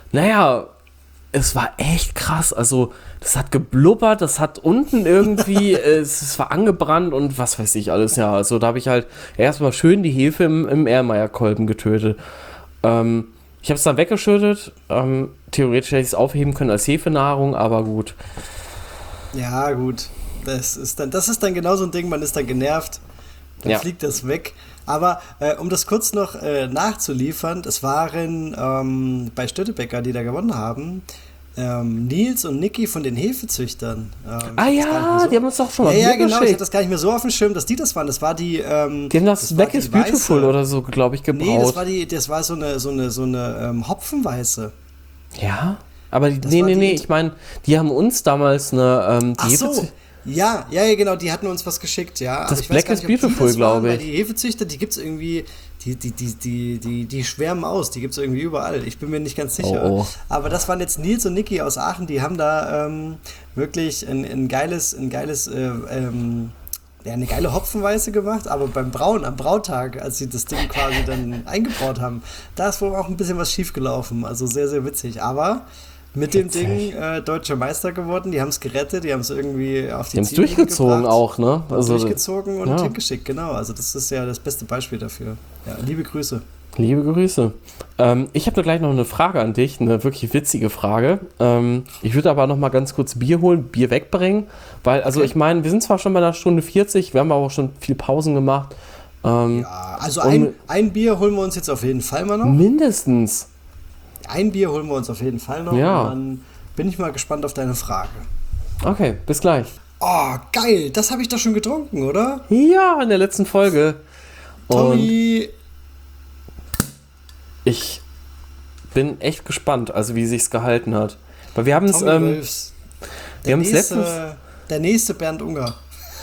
es war echt krass. Also das hat geblubbert, das hat unten irgendwie, es war angebrannt und was weiß ich alles, ja. Also da habe ich halt erstmal schön die Hefe im Erlenmeyer-Kolben getötet. Ich habe es dann weggeschüttet. Theoretisch hätte ich es aufheben können als Hefenahrung, aber gut. Ja, gut. Das ist dann genau so ein Ding, man ist dann genervt. Dann fliegt das weg. Aber um das kurz noch nachzuliefern, es waren bei Stöttebecker, die da gewonnen haben, Nils und Niki von den Hefezüchtern. Die haben uns doch schon mal genau, ich hatte das gar nicht mehr so auf dem Schirm, dass die das waren. Das war die... die haben das Black is Beautiful oder so, glaube ich, gebraut. Nee, das war so eine Hopfenweiße. Ja? Aber ich meine, die haben uns damals eine Ja, genau, die hatten uns was geschickt, ja. Das Black is Beautiful, glaube ich. Die Hefezüchter, die gibt's irgendwie, die schwärmen aus, die gibt's irgendwie überall. Ich bin mir nicht ganz sicher. Oh. Aber das waren jetzt Nils und Niki aus Aachen, die haben da wirklich eine geile Hopfenweiße gemacht, aber beim Brauen, am Brautag, als sie das Ding quasi dann eingebraut haben, da ist wohl auch ein bisschen was schiefgelaufen. Also sehr, sehr witzig. Aber mit dem Ding deutscher Meister geworden, die haben es gerettet, die haben es irgendwie auf die Ziele durchgezogen gebracht, auch, ne? Also durchgezogen und hingeschickt, genau. Also das ist ja das beste Beispiel dafür. Ja, liebe Grüße. Liebe Grüße. Ich habe da gleich noch eine Frage an dich, eine wirklich witzige Frage. Ich würde aber noch mal ganz kurz Bier holen, Bier wegbringen, weil, ich meine, wir sind zwar schon bei einer Stunde 40, wir haben aber auch schon viel Pausen gemacht. Also ein Bier holen wir uns jetzt auf jeden Fall mal noch. Mindestens. Ein Bier holen wir uns auf jeden Fall noch. Ja. Und dann bin ich mal gespannt auf deine Frage. Okay, bis gleich. Oh, geil. Das habe ich doch schon getrunken, oder? Ja, in der letzten Folge. Tommy. Ich bin echt gespannt, also wie sich's gehalten hat. Weil wir haben es letztens... Der nächste Bernd Unger.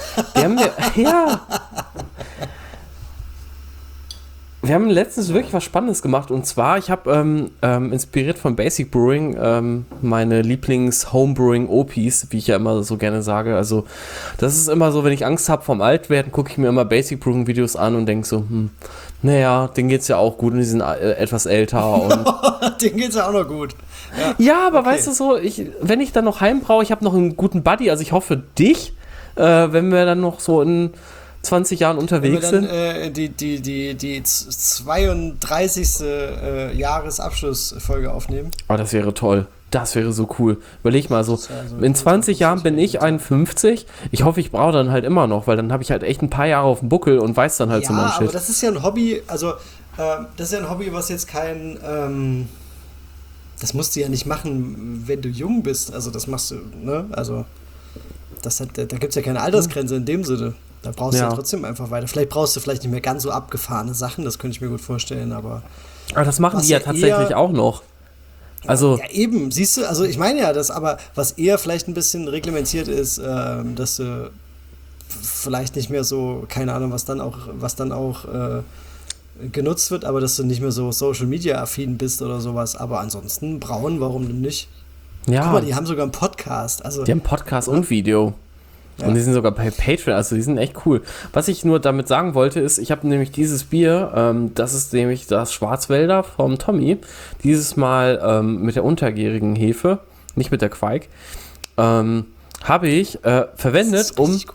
Wir haben letztens wirklich was Spannendes gemacht und zwar, ich habe inspiriert von Basic Brewing meine Lieblings-Homebrewing-OPs, wie ich ja immer so gerne sage. Also das ist immer so, wenn ich Angst habe vom Altwerden, gucke ich mir immer Basic Brewing-Videos an und denke so, denen geht's ja auch gut und die sind etwas älter. Und denen geht's ja auch noch gut. Ja, aber weißt du so, wenn ich dann noch heim brauche, ich habe noch einen guten Buddy, also ich hoffe dich, wenn wir dann noch so in 20 Jahren unterwegs sind. Die 32. Jahresabschlussfolge aufnehmen. Oh, das wäre toll. Das wäre so cool. Überleg mal so, in 20 Jahren bin ich 51. Ich hoffe, ich brauche dann halt immer noch, weil dann habe ich halt echt ein paar Jahre auf dem Buckel und weiß dann halt so mein Shit. Aber das ist ja ein Hobby, das ist ja ein Hobby, was jetzt kein, das musst du ja nicht machen, wenn du jung bist. Also das machst du, ne? Also da gibt es ja keine Altersgrenze in dem Sinne. Da brauchst du ja trotzdem einfach weiter. Vielleicht brauchst du nicht mehr ganz so abgefahrene Sachen, das könnte ich mir gut vorstellen, aber das machen die ja tatsächlich auch noch. Also ja, eben, siehst du, also ich meine ja, aber was eher vielleicht ein bisschen reglementiert ist, dass du vielleicht nicht mehr so, keine Ahnung, was dann auch genutzt wird, aber dass du nicht mehr so Social-Media-affin bist oder sowas, aber ansonsten brauen, warum denn nicht? Ja. Guck mal, die haben sogar einen Podcast. Also, die haben Podcast und Video. Ja. Und die sind sogar bei Patreon, also die sind echt cool. Was ich nur damit sagen wollte, ist, ich habe nämlich dieses Bier, das ist nämlich das Schwarzwälder vom Tommy, dieses Mal mit der untergärigen Hefe, nicht mit der Quake, habe ich verwendet, gut.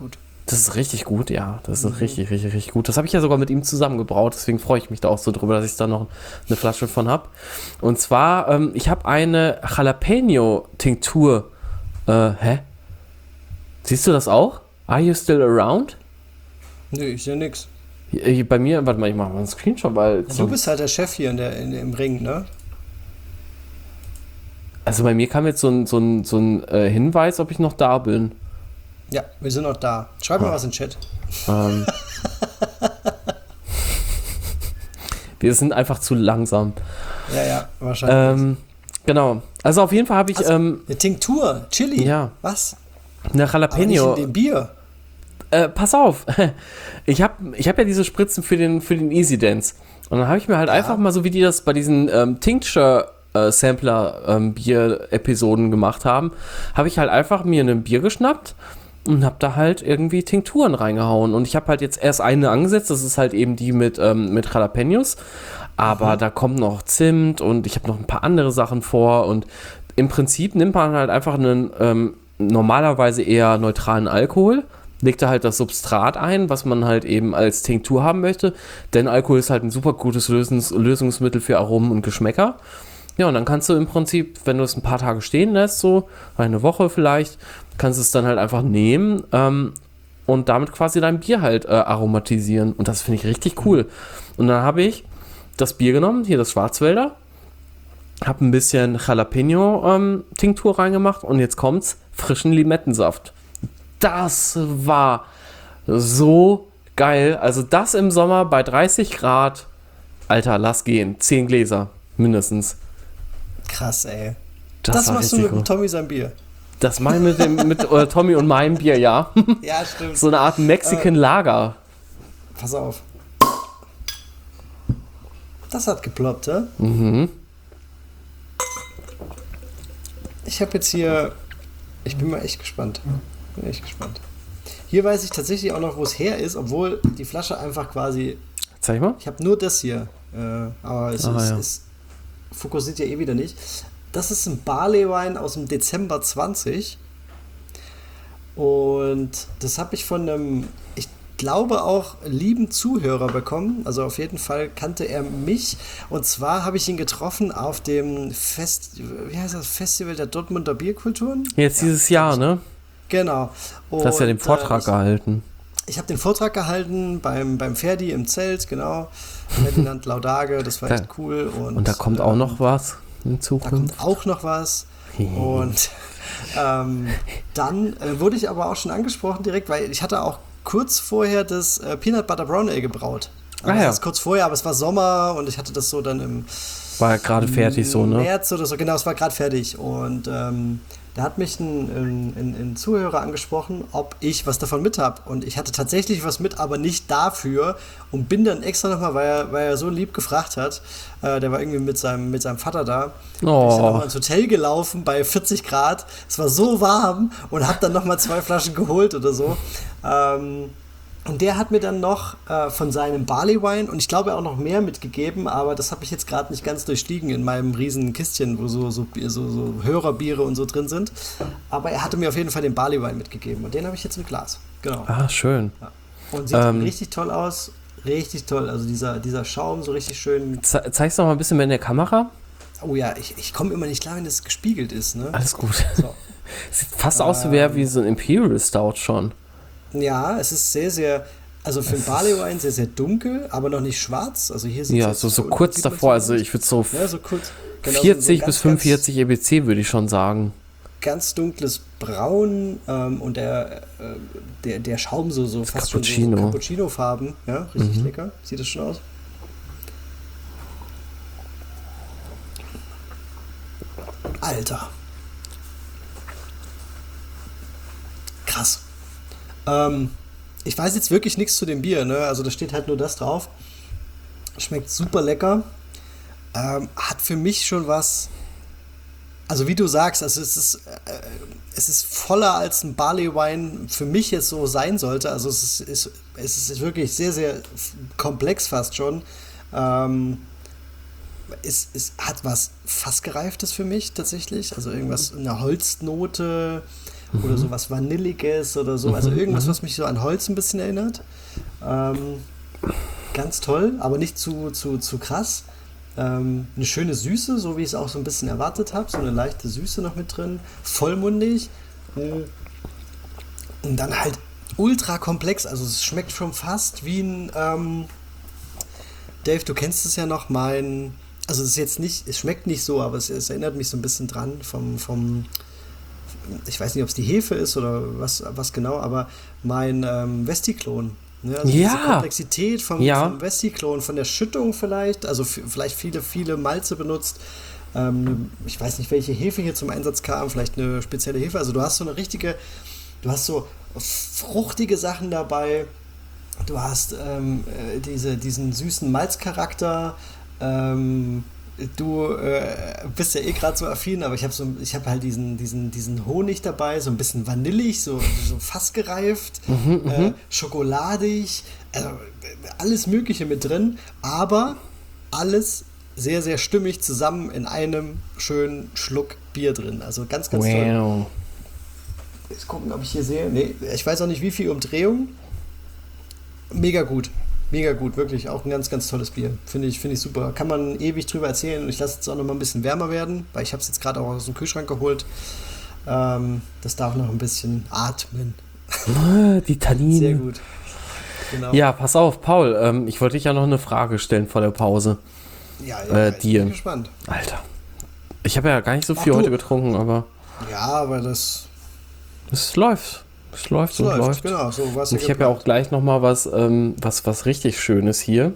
Das ist richtig gut, ja. Das ist richtig, richtig, richtig gut. Das habe ich ja sogar mit ihm zusammen gebraut, deswegen freue ich mich da auch so drüber, dass ich da noch eine Flasche von habe. Und zwar, ich habe eine Jalapeno-Tinktur. Hä? Siehst du das auch? Are you still around? Nö, ich sehe nix. Hier bei mir, warte mal, ich mache mal einen Screenshot, weil... Du bist halt der Chef hier im Ring, ne? Also bei mir kam jetzt so ein Hinweis, ob ich noch da bin. Ja, wir sind noch da. Schreib mal was in den Chat. Wir sind einfach zu langsam. Ja, wahrscheinlich. Genau. Also auf jeden Fall habe ich... eine Tinktur, Chili. Ja. Was? Eine Jalapeno. Aber nicht in dem Bier. Pass auf. Ich hab ja diese Spritzen für den Easy Dance. Und dann habe ich mir halt einfach mal, so wie die das bei diesen Tincture Sampler Bier-Episoden gemacht haben, habe ich halt einfach mir ein Bier geschnappt und habe da halt irgendwie Tinkturen reingehauen. Und ich habe halt jetzt erst eine angesetzt, das ist halt eben die mit Jalapenos. Aber da kommt noch Zimt und ich habe noch ein paar andere Sachen vor. Und im Prinzip nimmt man halt einfach einen normalerweise eher neutralen Alkohol, legt da halt das Substrat ein, was man halt eben als Tinktur haben möchte. Denn Alkohol ist halt ein super gutes Lösungsmittel für Aromen und Geschmäcker. Ja, und dann kannst du im Prinzip, wenn du es ein paar Tage stehen lässt, so eine Woche vielleicht, kannst du es dann halt einfach nehmen und damit quasi dein Bier halt aromatisieren. Und das finde ich richtig cool. Und dann habe ich das Bier genommen, hier das Schwarzwälder, habe ein bisschen Jalapeno-Tinktur reingemacht und jetzt kommt's, frischen Limettensaft. Das war so geil. Also das im Sommer bei 30 Grad. Alter, lass gehen. 10 Gläser mindestens. Krass, ey. Das machst du mit dem Tommy sein Bier. Das mache ich mit Tommy und meinem Bier, ja. Ja, stimmt. So eine Art Mexican Lager. Pass auf. Das hat geploppt, hä? Mhm. Ich habe jetzt hier... Ich bin mal echt gespannt. Hier weiß ich tatsächlich auch noch, wo es her ist, obwohl die Flasche einfach quasi... Zeig mal. Ich habe nur das hier. Aber es fokussiert ja eh wieder nicht. Das ist ein Barley Wine aus dem Dezember 20. Und das habe ich von einem, ich glaube auch, lieben Zuhörer bekommen. Also auf jeden Fall kannte er mich. Und zwar habe ich ihn getroffen auf dem Festival der Dortmunder Bierkulturen. Jetzt dieses Jahr, ne? Genau. Du hast ja den Vortrag gehalten. Ich habe den Vortrag gehalten beim Ferdi im Zelt, genau. Ferdinand Laudage, das war echt cool. Und da kommt auch noch was in Zukunft. Da kommt auch noch was. Und dann wurde ich aber auch schon angesprochen direkt, weil ich hatte auch kurz vorher das Peanut Butter Brown Ale gebraut. Das ist kurz vorher, aber es war Sommer und ich hatte das so dann im war gerade fertig so, ne? März oder so, genau, es war gerade fertig. Und da hat mich ein Zuhörer angesprochen, ob ich was davon mit habe. Und ich hatte tatsächlich was mit, aber nicht dafür. Und bin dann extra nochmal, weil er so lieb gefragt hat, der war irgendwie mit seinem Vater da. Oh. Ich bin nochmal ins Hotel gelaufen bei 40 Grad. Es war so warm und habe dann nochmal 2 Flaschen geholt oder so. Und der hat mir dann noch von seinem Barley Wine und ich glaube auch noch mehr mitgegeben, aber das habe ich jetzt gerade nicht ganz durchstiegen in meinem riesen Kistchen, wo so Hörerbiere und so drin sind. Aber er hatte mir auf jeden Fall den Barley Wine mitgegeben und den habe ich jetzt im Glas. Genau. Ah, schön. Ja. Und sieht richtig toll aus. Richtig toll. Also dieser Schaum so richtig schön. Zeig's doch mal ein bisschen mehr in der Kamera. Oh ja, ich komme immer nicht klar, wenn das gespiegelt ist. Ne? Alles gut. So. Sieht fast aus wie so ein Imperial Stout schon. Ja, es ist sehr, sehr, also für den Barley Wine sehr, sehr dunkel, aber noch nicht schwarz. Also hier sieht es so kurz davor, also ich würde so, so kurz, genau, 40 so bis 45 EBC würde ich schon sagen. Ganz dunkles Braun und der Schaum so fast schon so Cappuccino-Farben. Ja, richtig lecker. Sieht das schon aus? Alter. Krass. Ich weiß jetzt wirklich nichts zu dem Bier, ne? Also da steht halt nur das drauf. Schmeckt super lecker. Hat für mich schon was, also wie du sagst, also es ist voller als ein Barley Wine für mich jetzt so sein sollte. Also es ist wirklich sehr, sehr komplex fast schon. Es hat was fast Gereiftes für mich tatsächlich. Also irgendwas, eine Holznote. oder sowas Vanilliges oder so. Also irgendwas, was mich so an Holz ein bisschen erinnert. Ganz toll, aber nicht zu krass. Eine schöne Süße, so wie ich es auch so ein bisschen erwartet habe. So eine leichte Süße noch mit drin. Vollmundig. Und dann halt ultra komplex. Also es schmeckt schon fast wie ein... Dave, du kennst es ja noch, also es ist jetzt nicht, es schmeckt nicht so, aber es erinnert mich so ein bisschen dran vom ich weiß nicht, ob es die Hefe ist oder was genau, aber mein Vestiklon. Ne? Also diese Komplexität vom Vestiklon, von der Schüttung vielleicht, also vielleicht viele Malze benutzt. Ich weiß nicht, welche Hefe hier zum Einsatz kam, vielleicht eine spezielle Hefe. Also du hast so fruchtige Sachen dabei. Du hast diesen süßen Malzcharakter. Du bist ja eh gerade so affin, aber ich habe halt diesen Honig dabei, so ein bisschen vanillig, so fast gereift, schokoladig, also alles Mögliche mit drin, aber alles sehr, sehr stimmig zusammen in einem schönen Schluck Bier drin. Also ganz, ganz toll. Jetzt gucken, ob ich hier sehe. Nee, ich weiß auch nicht, wie viel Umdrehung. Mega gut, wirklich. Auch ein ganz, ganz tolles Bier. Finde ich super. Kann man ewig drüber erzählen und ich lasse es auch noch mal ein bisschen wärmer werden, weil ich habe es jetzt gerade auch aus dem Kühlschrank geholt. Das darf noch ein bisschen atmen. Die Tanninen. Sehr gut. Genau. Ja, pass auf, Paul. Ich wollte dich ja noch eine Frage stellen vor der Pause. Ja, dir. Ich bin gespannt. Alter. Ich habe ja gar nicht so viel heute getrunken, aber... Ja, aber das... Es läuft. Es läuft. Genau, so was. Und ich habe ja auch gleich noch mal was richtig Schönes hier.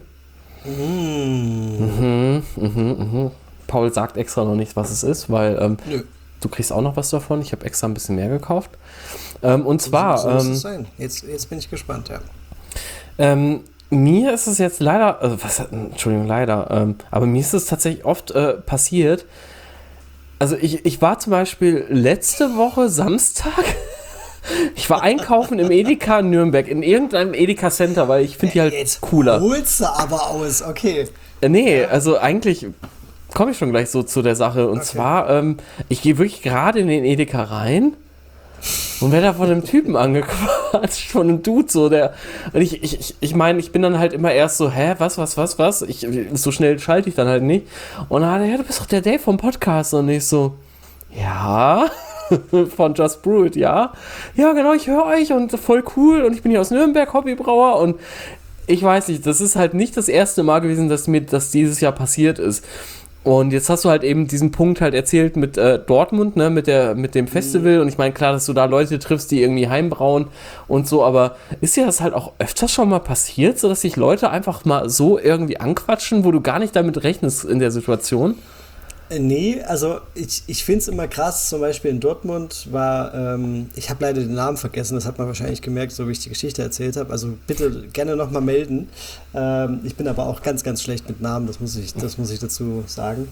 Paul sagt extra noch nicht, was es ist, weil du kriegst auch noch was davon. Ich habe extra ein bisschen mehr gekauft. Und zwar... So muss es sein. Jetzt bin ich gespannt, ja. Mir ist es jetzt leider... aber mir ist es tatsächlich oft passiert. Also ich war zum Beispiel letzte Woche Samstag... Ich war einkaufen im Edeka in Nürnberg, in irgendeinem Edeka Center, weil ich finde die halt jetzt cooler. Holst du aber aus, okay. Nee, also eigentlich komme ich schon gleich so zu der Sache. Und zwar, ich gehe wirklich gerade in den Edeka rein und werde da von einem Typen angequatscht, von einem Dude so, und ich meine, ich bin dann halt immer erst so, was? So schnell schalte ich dann halt nicht. Und dann hat er, ja, du bist doch der Dave vom Podcast. Und ich so, ja... von Just Brew It, ja. Ja, genau, ich höre euch und voll cool und ich bin hier aus Nürnberg, Hobbybrauer und ich weiß nicht, das ist halt nicht das erste Mal gewesen, dass mir das dieses Jahr passiert ist. Und jetzt hast du halt eben diesen Punkt halt erzählt mit Dortmund, ne, mit dem Festival und ich meine, klar, dass du da Leute triffst, die irgendwie heimbrauen und so, aber ist dir das halt auch öfters schon mal passiert, so dass sich Leute einfach mal so irgendwie anquatschen, wo du gar nicht damit rechnest in der Situation? Nee, also ich finde es immer krass, zum Beispiel in Dortmund war, ich habe leider den Namen vergessen, das hat man wahrscheinlich gemerkt, so wie ich die Geschichte erzählt habe, also bitte gerne nochmal melden. Ich bin aber auch ganz, ganz schlecht mit Namen, das muss ich dazu sagen.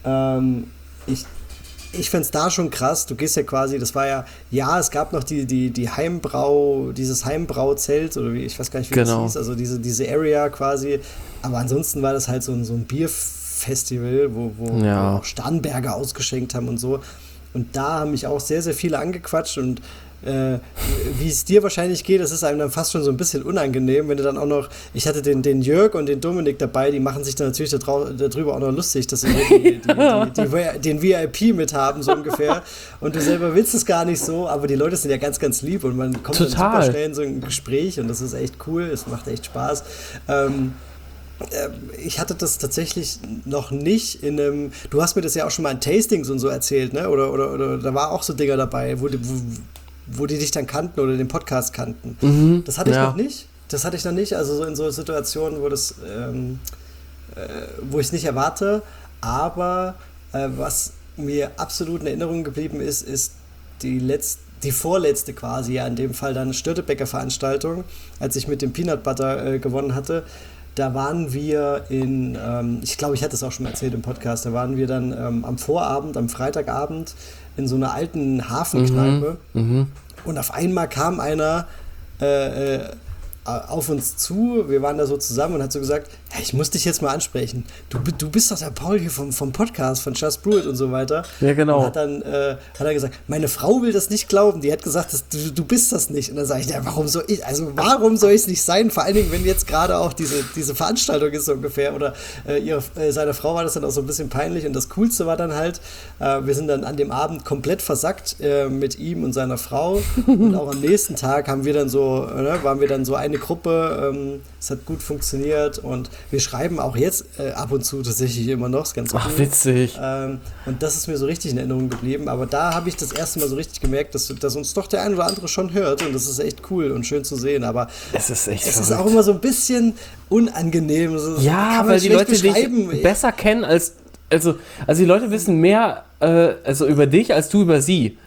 Ich fände es da schon krass, du gehst ja quasi, das war ja, es gab noch die dieses Heimbrauzelt, oder wie, ich weiß gar nicht, wie das hieß, also diese Area quasi, aber ansonsten war das halt so ein Bierfestival, wo auch Starnberger ausgeschenkt haben und so. Und da haben mich auch sehr, sehr viele angequatscht und wie es dir wahrscheinlich geht, das ist einem dann fast schon so ein bisschen unangenehm, wenn du dann auch noch, ich hatte den Jörg und den Dominik dabei, die machen sich dann natürlich darüber auch noch lustig, dass sie den VIP mit haben, so ungefähr. Und du selber willst es gar nicht so, aber die Leute sind ja ganz, ganz lieb und man kommt dann super schnell in so ein Gespräch und das ist echt cool, es macht echt Spaß. Ich hatte das tatsächlich noch nicht in einem, du hast mir das ja auch schon mal in Tastings und so erzählt, ne? Oder da war auch so Dinger dabei, wo die dich dann kannten oder den Podcast kannten. Mhm, das hatte ich noch nicht. Also so in so Situationen, wo ich es nicht erwarte. Aber was mir absolut in Erinnerung geblieben ist die vorletzte quasi, ja in dem Fall dann Störtebecker-Veranstaltung, als ich mit dem Peanut Butter gewonnen hatte. Da waren wir ich glaube, ich hatte es auch schon mal erzählt im Podcast, da waren wir dann am Vorabend, am Freitagabend in so einer alten Hafenkneipe und auf einmal kam einer auf uns zu, wir waren da so zusammen und hat so gesagt, Ja, ich muss dich jetzt mal ansprechen. Du bist doch der Paul hier vom Podcast, von Just Brew It und so weiter. Ja, genau. Und hat er gesagt, meine Frau will das nicht glauben. Die hat gesagt, du bist das nicht. Und dann sage ich, ja, warum soll ich es nicht sein? Vor allen Dingen, wenn jetzt gerade auch diese Veranstaltung ist so ungefähr. Oder seiner Frau war das dann auch so ein bisschen peinlich. Und das Coolste war dann halt, wir sind dann an dem Abend komplett versackt mit ihm und seiner Frau. Und auch am nächsten Tag waren wir dann so eine Gruppe. Es hat gut funktioniert und wir schreiben auch jetzt ab und zu tatsächlich immer noch, ist ganz cool. Ach, witzig. Und das ist mir so richtig in Erinnerung geblieben, aber da habe ich das erste Mal so richtig gemerkt, dass uns doch der ein oder andere schon hört und das ist echt cool und schön zu sehen, aber es ist auch immer so ein bisschen unangenehm. Ja, weil die Leute dich besser kennen als die Leute wissen mehr über dich als du über sie.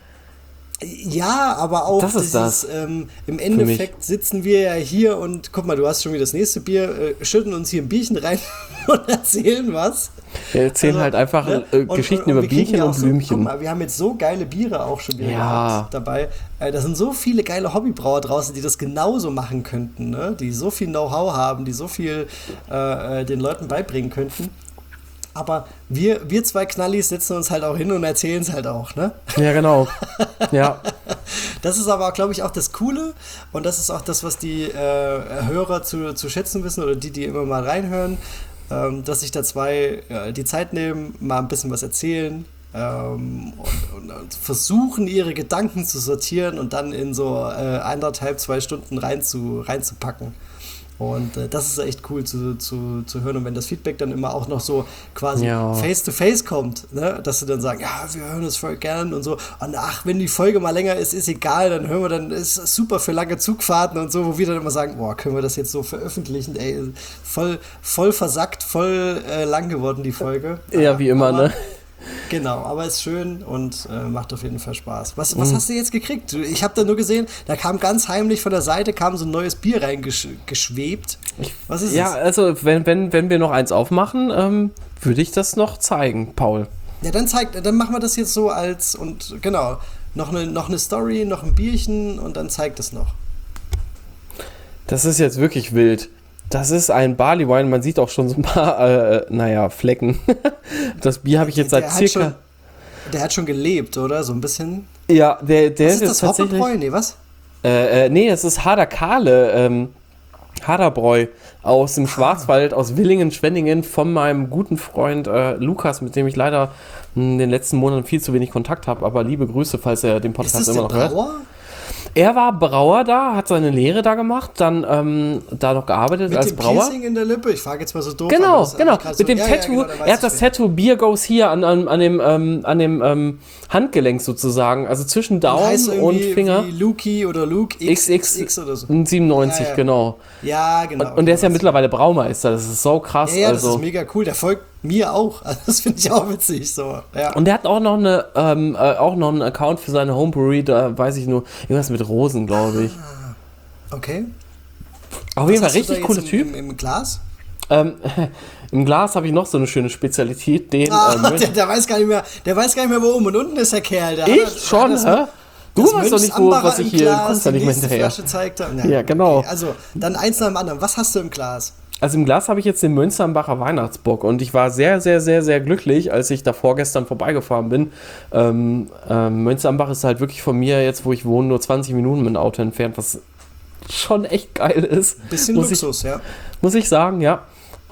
Ja, aber auch das ist das. Im Endeffekt sitzen wir ja hier und guck mal, du hast schon wieder das nächste Bier, schütten uns hier ein Bierchen rein und erzählen was. Wir erzählen halt einfach Geschichten über Bierchen und Blümchen. Guck mal, wir haben jetzt so geile Biere auch schon wieder gehabt dabei. Da sind so viele geile Hobbybrauer draußen, die das genauso machen könnten, ne? Die so viel Know-how haben, die so viel den Leuten beibringen könnten. Aber wir zwei Knallis setzen uns halt auch hin und erzählen es halt auch, ne? Ja, genau. Ja. Das ist aber, glaube ich, auch das Coole und das ist auch das, was die Hörer zu schätzen wissen oder die immer mal reinhören, dass sich da zwei die Zeit nehmen, mal ein bisschen was erzählen und versuchen, ihre Gedanken zu sortieren und dann in so 1,5, 2 Stunden reinzupacken. Und das ist echt cool zu hören. Und wenn das Feedback dann immer auch noch so quasi face-to-face kommt, ne? Dass sie dann sagen, ja, wir hören es voll gern und so. Und wenn die Folge mal länger ist egal, dann hören wir, dann ist es super für lange Zugfahrten und so, wo wir dann immer sagen, boah, können wir das jetzt so veröffentlichen? Ey, voll versackt, voll lang geworden, die Folge. Ja, wie immer, ne? Genau, aber ist schön und macht auf jeden Fall Spaß. Was hast du jetzt gekriegt? Ich habe da nur gesehen, da kam ganz heimlich von der Seite so ein neues Bier reingeschwebt. Was ist es? Ja, also wenn wir noch eins aufmachen, würde ich das noch zeigen, Paul. Ja, dann machen wir das jetzt so noch eine Story, noch ein Bierchen und dann zeigt es noch. Das ist jetzt wirklich wild. Das ist ein Barley Wine, man sieht auch schon so ein paar, Flecken. Das Bier habe ich jetzt seit circa... Der hat schon gelebt, oder? So ein bisschen? Ja, der ist das Hoppebräu? Nee, was? Nee, es ist Haderbräu aus dem Schwarzwald, aus Villingen-Schwenningen von meinem guten Freund Lukas, mit dem ich leider in den letzten Monaten viel zu wenig Kontakt habe, aber liebe Grüße, falls er den Podcast immer noch hört. Er war Brauer da, hat seine Lehre da gemacht, dann da noch gearbeitet als Brauer. Mit dem Piercing in der Lippe, ich frage jetzt mal so doof. Genau, mit dem Tattoo. Genau, er hat das Tattoo Beer Goes Here an dem Handgelenk sozusagen, also zwischen Daumen und Finger. Wie Luki oder Luke XX oder so. 97, ja. Genau. Ja, genau. Und der ist ja mittlerweile Braumeister, das ist so krass. Ja, das ist mega cool, der folgt mir auch, also das finde ich auch witzig. So. Ja. Und der hat auch noch einen Account für seine Homebrewery, da weiß ich nur, irgendwas mit Rosen, glaube ich. Okay. Auf jeden Fall richtig cooler Typ. Im Glas? Im Glas habe ich noch so eine schöne Spezialität. Der weiß gar nicht mehr, wo oben und unten ist, der Kerl. Schon, hä? Du weißt doch nicht, was ich hier guckst da nicht mehr hinterher. Flasche zeigt. Ja, genau. Okay. Also, dann eins nach dem anderen. Was hast du im Glas? Also im Glas habe ich jetzt den Münsterbacher Weihnachtsbock und ich war sehr, sehr, sehr, sehr glücklich, als ich da vorgestern vorbeigefahren bin. Münsterbach ist halt wirklich von mir, jetzt wo ich wohne, nur 20 Minuten mit dem Auto entfernt, was schon echt geil ist. Bisschen Luxus, ja. Muss ich sagen, ja.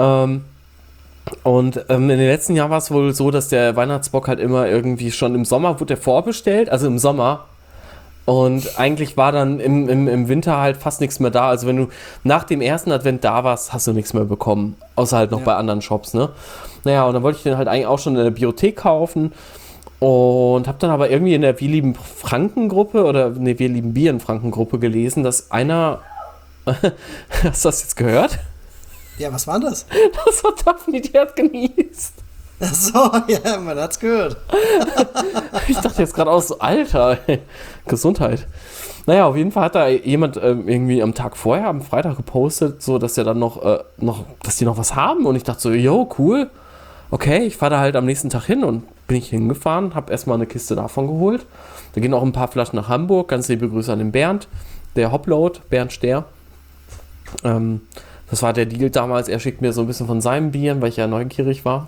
Und in den letzten Jahren war es wohl so, dass der Weihnachtsbock halt immer irgendwie schon im Sommer wurde der vorbestellt, also im Sommer. Und eigentlich war dann im Winter halt fast nichts mehr da. Also wenn du nach dem ersten Advent da warst, hast du nichts mehr bekommen. Außer halt noch bei anderen Shops, ne? Naja, und dann wollte ich den halt eigentlich auch schon in der Biothek kaufen. Und habe dann aber irgendwie in der Wir lieben Franken-Gruppe Wir lieben Bier in Franken-Gruppe gelesen, dass einer... Hast du das jetzt gehört? Ja, was war das? Das war Daphne, die hat genießt. Ach so, ja, man hat's gehört. Ich dachte jetzt gerade so, Alter, Gesundheit. Naja, auf jeden Fall hat da jemand irgendwie am Tag vorher, am Freitag gepostet, so, dass er dann dass die noch was haben. Und ich dachte so, yo, cool. Okay, ich fahre da halt am nächsten Tag hin und bin ich hingefahren, habe erstmal eine Kiste davon geholt. Da gehen auch ein paar Flaschen nach Hamburg. Ganz liebe Grüße an den Bernd, der Hopload, Bernd Stehr. Das war der Deal damals. Er schickt mir so ein bisschen von seinen Bieren, weil ich ja neugierig war.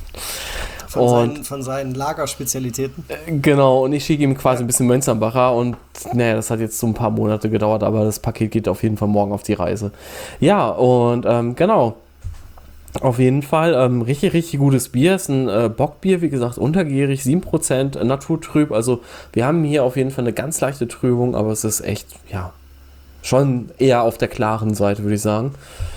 Von seinen Lagerspezialitäten. Genau, und ich schicke ihm quasi ein bisschen Mönchengladbacher und naja, das hat jetzt so ein paar Monate gedauert, aber das Paket geht auf jeden Fall morgen auf die Reise. Ja, und genau. Auf jeden Fall richtig, richtig gutes Bier. Ist ein Bockbier, wie gesagt, untergärig, 7%, naturtrüb. Also wir haben hier auf jeden Fall eine ganz leichte Trübung, aber es ist echt, ja, schon eher auf der klaren Seite, würde ich sagen.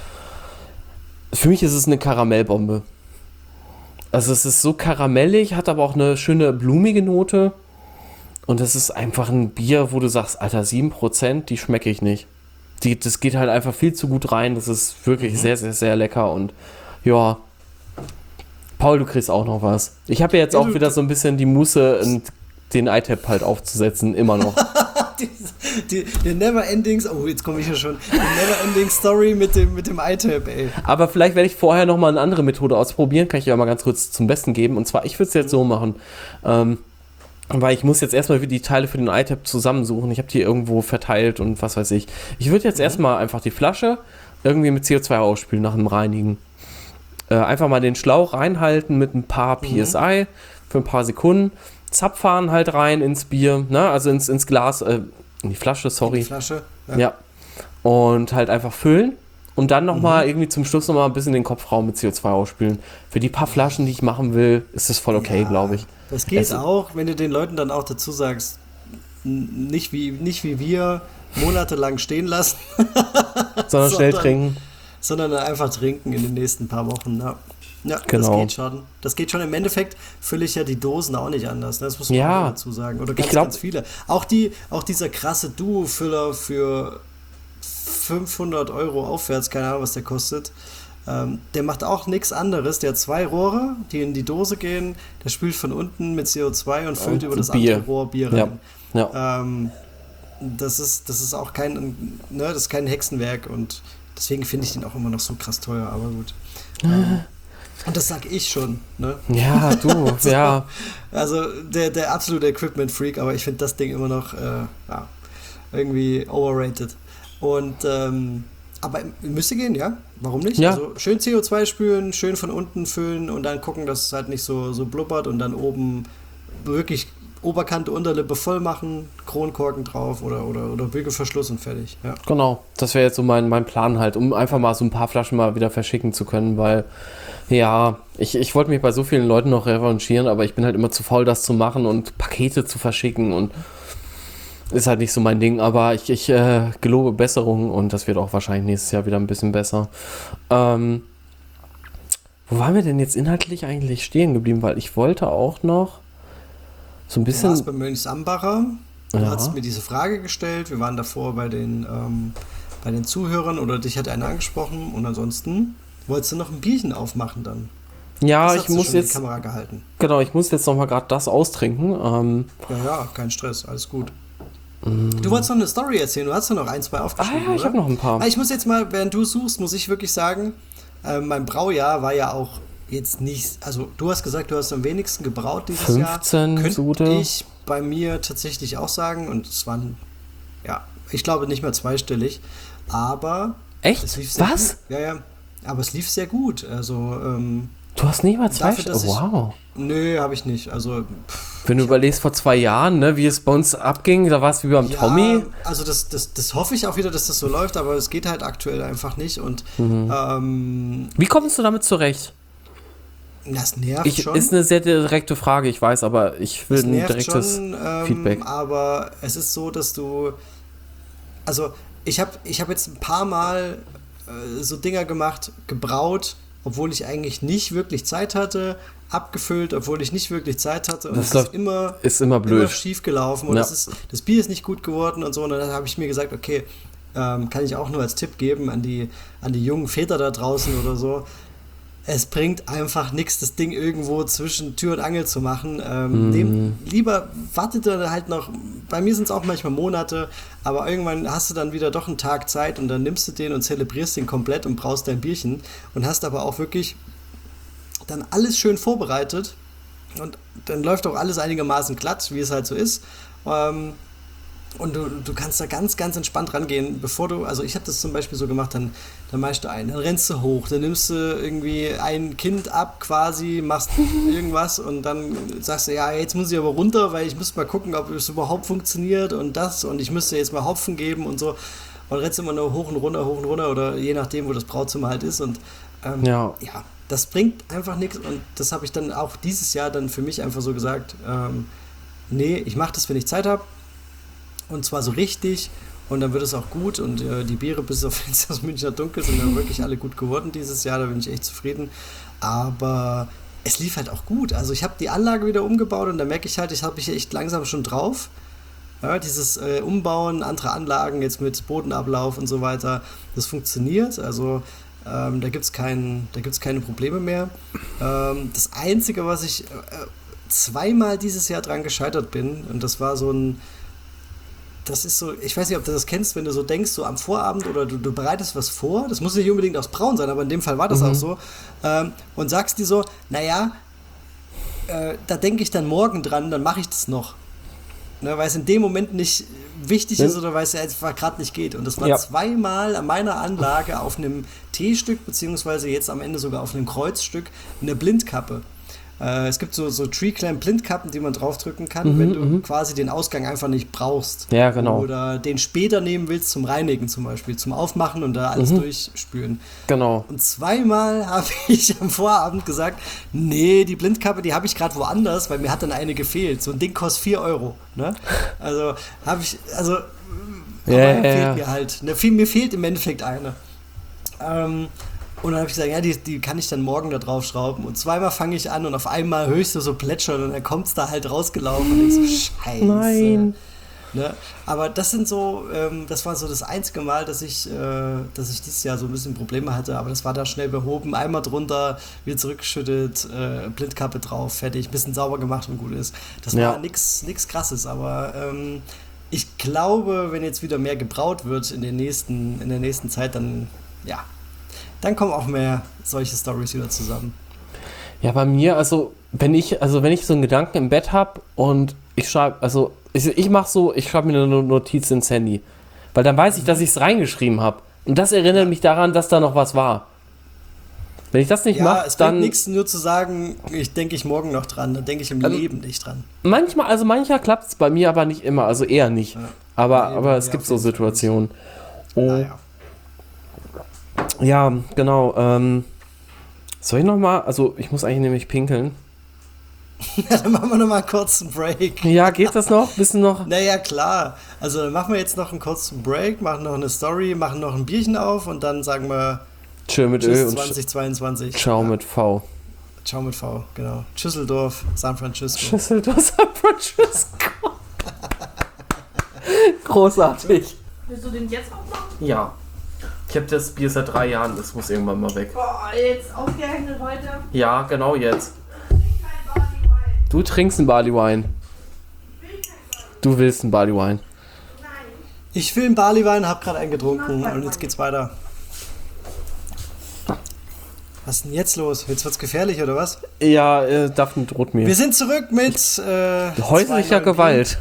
Für mich ist es eine Karamellbombe. Also es ist so karamellig, hat aber auch eine schöne blumige Note. Und es ist einfach ein Bier, wo du sagst, Alter, 7%, die schmecke ich nicht. Das geht halt einfach viel zu gut rein. Das ist wirklich sehr, sehr, sehr lecker. Und ja, Paul, du kriegst auch noch was. Ich habe ja jetzt auch wieder so ein bisschen die Muße, den iTab halt aufzusetzen, immer noch. die Never-Ending, oh, jetzt komme ich ja schon, die Never-Ending Story mit dem iTab, ey. Aber vielleicht werde ich vorher nochmal eine andere Methode ausprobieren, kann ich ja mal ganz kurz zum Besten geben. Und zwar, ich würde es jetzt so machen, weil ich muss jetzt erstmal die Teile für den iTab zusammensuchen. Ich habe die irgendwo verteilt und was weiß ich. Ich würde jetzt erstmal einfach die Flasche irgendwie mit CO2 ausspülen nach dem Reinigen. Einfach mal den Schlauch reinhalten mit ein paar PSI für ein paar Sekunden. Zapfhahn halt rein ins Bier, ne? Also ins Glas, in die Flasche, sorry. In die Flasche, ja. Und halt einfach füllen und dann nochmal irgendwie zum Schluss nochmal ein bisschen den Kopfraum mit CO2 ausspülen. Für die paar Flaschen, die ich machen will, ist das voll okay, glaube ich. Das geht auch, wenn du den Leuten dann auch dazu sagst, nicht wie wir monatelang stehen lassen, sondern schnell trinken. Sondern dann einfach trinken in den nächsten paar Wochen, ja. Ja, genau. Das geht schon. Das geht schon. Im Endeffekt fülle ich ja die Dosen auch nicht anders. Das muss man auch dazu sagen. Oder ganz viele. Auch dieser krasse Duo-Füller für 500 € aufwärts, keine Ahnung, was der kostet. Der macht auch nichts anderes. Der hat 2 Rohre, die in die Dose gehen. Der spült von unten mit CO2 und füllt über das andere Rohr Bier rein. Ja. Das ist auch das ist kein Hexenwerk und deswegen finde ich den auch immer noch so krass teuer, aber gut. Und das sag ich schon, ne? Ja, du, so, ja. Also der absolute Equipment-Freak, aber ich finde das Ding immer noch irgendwie overrated. Und aber müsste gehen, ja? Warum nicht? Ja. Also schön CO2 spülen, schön von unten füllen und dann gucken, dass es halt nicht so blubbert und dann oben wirklich Oberkante, Unterlippe voll machen, Kronkorken drauf oder Bügelverschluss und fertig. Ja. Genau, das wäre jetzt so mein Plan halt, um einfach mal so ein paar Flaschen mal wieder verschicken zu können, weil ja, ich wollte mich bei so vielen Leuten noch revanchieren, aber ich bin halt immer zu faul, das zu machen und Pakete zu verschicken und ist halt nicht so mein Ding, aber ich gelobe Besserung und das wird auch wahrscheinlich nächstes Jahr wieder ein bisschen besser. Wo waren wir denn jetzt inhaltlich eigentlich stehen geblieben? Weil ich wollte auch noch so ein bisschen... Du warst bei Mönchsambacher, du hast mir diese Frage gestellt, wir waren davor bei den Zuhörern oder dich hat einer angesprochen und ansonsten wolltest du noch ein Bierchen aufmachen dann. Ja, ich muss jetzt... die Kamera gehalten. Genau, ich muss jetzt nochmal gerade das austrinken. Ja, kein Stress, alles gut. Du wolltest noch eine Story erzählen, du hast ja noch 1, 2 aufgeschrieben, ja, ich habe noch ein paar. Ich muss jetzt mal, während du suchst, muss ich wirklich sagen, mein Braujahr war ja auch jetzt nicht, also du hast gesagt, du hast am wenigsten gebraut dieses 15 Jahr. Sute. Könnte ich bei mir tatsächlich auch sagen und es waren, ja, ich glaube nicht mehr zweistellig, aber echt? Es lief sehr Was? Gut. Ja, aber es lief sehr gut, also du hast nicht mal zweistellig? Wow. Nö, habe ich nicht, also wenn du überlegst, vor 2 Jahren, ne, wie es bei uns abging, da war es wie beim Tommy. Also das hoffe ich auch wieder, dass das so läuft, aber es geht halt aktuell einfach nicht und wie kommst du damit zurecht? Das nervt schon. Ist eine sehr direkte Frage, ich weiß, aber ich will ein direktes Feedback. Aber es ist so, dass du, also ich hab jetzt ein paar Mal so Dinger gemacht, gebraut, obwohl ich eigentlich nicht wirklich Zeit hatte, abgefüllt, obwohl ich nicht wirklich Zeit hatte und das ist immer blöd. Immer schief gelaufen und das Bier ist nicht gut geworden und so und dann habe ich mir gesagt, okay, kann ich auch nur als Tipp geben an die jungen Väter da draußen oder so, es bringt einfach nichts, das Ding irgendwo zwischen Tür und Angel zu machen. Lieber wartet er halt noch, bei mir sind es auch manchmal Monate, aber irgendwann hast du dann wieder doch einen Tag Zeit und dann nimmst du den und zelebrierst den komplett und brauchst dein Bierchen und hast aber auch wirklich dann alles schön vorbereitet und dann läuft auch alles einigermaßen glatt, wie es halt so ist. Und du kannst da ganz, ganz entspannt rangehen, also ich habe das zum Beispiel so gemacht, dann machst du ein, dann rennst du hoch, dann nimmst du irgendwie ein Kind ab quasi, machst irgendwas und dann sagst du, ja, jetzt muss ich aber runter, weil ich müsste mal gucken, ob es überhaupt funktioniert und ich müsste jetzt mal Hopfen geben und so. Und rennst immer nur hoch und runter oder je nachdem, wo das Brautzimmer halt ist und ja, das bringt einfach nichts und das habe ich dann auch dieses Jahr dann für mich einfach so gesagt, nee, ich mache das, wenn ich Zeit habe. Und zwar so richtig und dann wird es auch gut und die Biere bis auf das Münchner Dunkel sind dann wirklich alle gut geworden dieses Jahr, da bin ich echt zufrieden, aber es lief halt auch gut, also ich habe die Anlage wieder umgebaut und da merke ich halt, ich habe mich echt langsam schon drauf, ja, dieses Umbauen, andere Anlagen jetzt mit Bodenablauf und so weiter, das funktioniert, also da gibt es keine Probleme mehr. Das Einzige, was ich zweimal dieses Jahr dran gescheitert bin und das war das ist so, ich weiß nicht, ob du das kennst, wenn du so denkst, so am Vorabend oder du bereitest was vor, das muss nicht unbedingt aus Braun sein, aber in dem Fall war das auch so, und sagst dir so, naja, da denke ich dann morgen dran, dann mache ich das noch. Ne, weil es in dem Moment nicht wichtig ist oder weil es einfach gerade nicht geht. Und das war zweimal an meiner Anlage auf einem T-Stück, beziehungsweise jetzt am Ende sogar auf einem Kreuzstück, eine Blindkappe. Es gibt so Tree-Clamp-Blindkappen, die man draufdrücken kann, wenn du quasi den Ausgang einfach nicht brauchst. Ja, genau. Oder den später nehmen willst zum Reinigen zum Beispiel, zum Aufmachen und da alles durchspülen. Genau. Und zweimal habe ich am Vorabend gesagt, nee, die Blindkappe, die habe ich gerade woanders, weil mir hat dann eine gefehlt. So ein Ding kostet 4 Euro. Ne? Also fehlt mir halt. Ne? Mir fehlt im Endeffekt eine. Und dann habe ich gesagt, ja, die kann ich dann morgen da drauf schrauben. Und zweimal fange ich an und auf einmal höchst so plätschern und dann kommt es da halt rausgelaufen und ich so, scheiße. Nein. Ne? Aber das sind so, das war so das einzige Mal, dass ich dieses Jahr so ein bisschen Probleme hatte, aber das war da schnell behoben, einmal drunter, wieder zurückgeschüttet, Blindkappe drauf, fertig, bisschen sauber gemacht und gut ist. Das war nix Krasses, aber ich glaube, wenn jetzt wieder mehr gebraut wird in der nächsten Zeit, dann kommen auch mehr solche Storys wieder zusammen. Ja, bei mir, wenn ich so einen Gedanken im Bett habe und ich schreibe, ich schreibe mir eine Notiz ins Handy. Weil dann weiß ich, dass ich es reingeschrieben habe. Und das erinnert mich daran, dass da noch was war. Wenn ich das nicht mache, es dann... bringt nichts nur zu sagen, denke ich morgen noch dran, dann denke ich im Leben nicht dran. Manchmal klappt es bei mir, aber nicht immer, also eher nicht. Ja. Aber es gibt so Situationen. Naja. Ja, genau. Soll ich nochmal? Ich muss eigentlich nämlich pinkeln. Dann machen wir nochmal einen kurzen Break. Ja, geht das noch? Bisschen noch? Naja, klar. Also dann machen wir jetzt noch einen kurzen Break, machen noch eine Story, machen noch ein Bierchen auf und dann sagen wir Tschö mit Ö und 2022. Ciao mit V. Ciao mit V, genau. Schüsseldorf, San Francisco. Schüsseldorf, San Francisco. Großartig. Willst du den jetzt aufmachen? Ja. Ich habe das Bier seit 3 Jahren, das muss irgendwann mal weg. Boah, jetzt ausgerechnet heute? Ja, genau jetzt. Du trinkst einen Barley Wine. Du willst einen Barley Wine. Nein. Ich will einen Barley Wine, hab gerade einen getrunken und jetzt geht's weiter. Was ist denn jetzt los? Jetzt wird's gefährlich, oder was? Ja, Daphne droht mir. Wir sind zurück mit häuslicher Gewalt.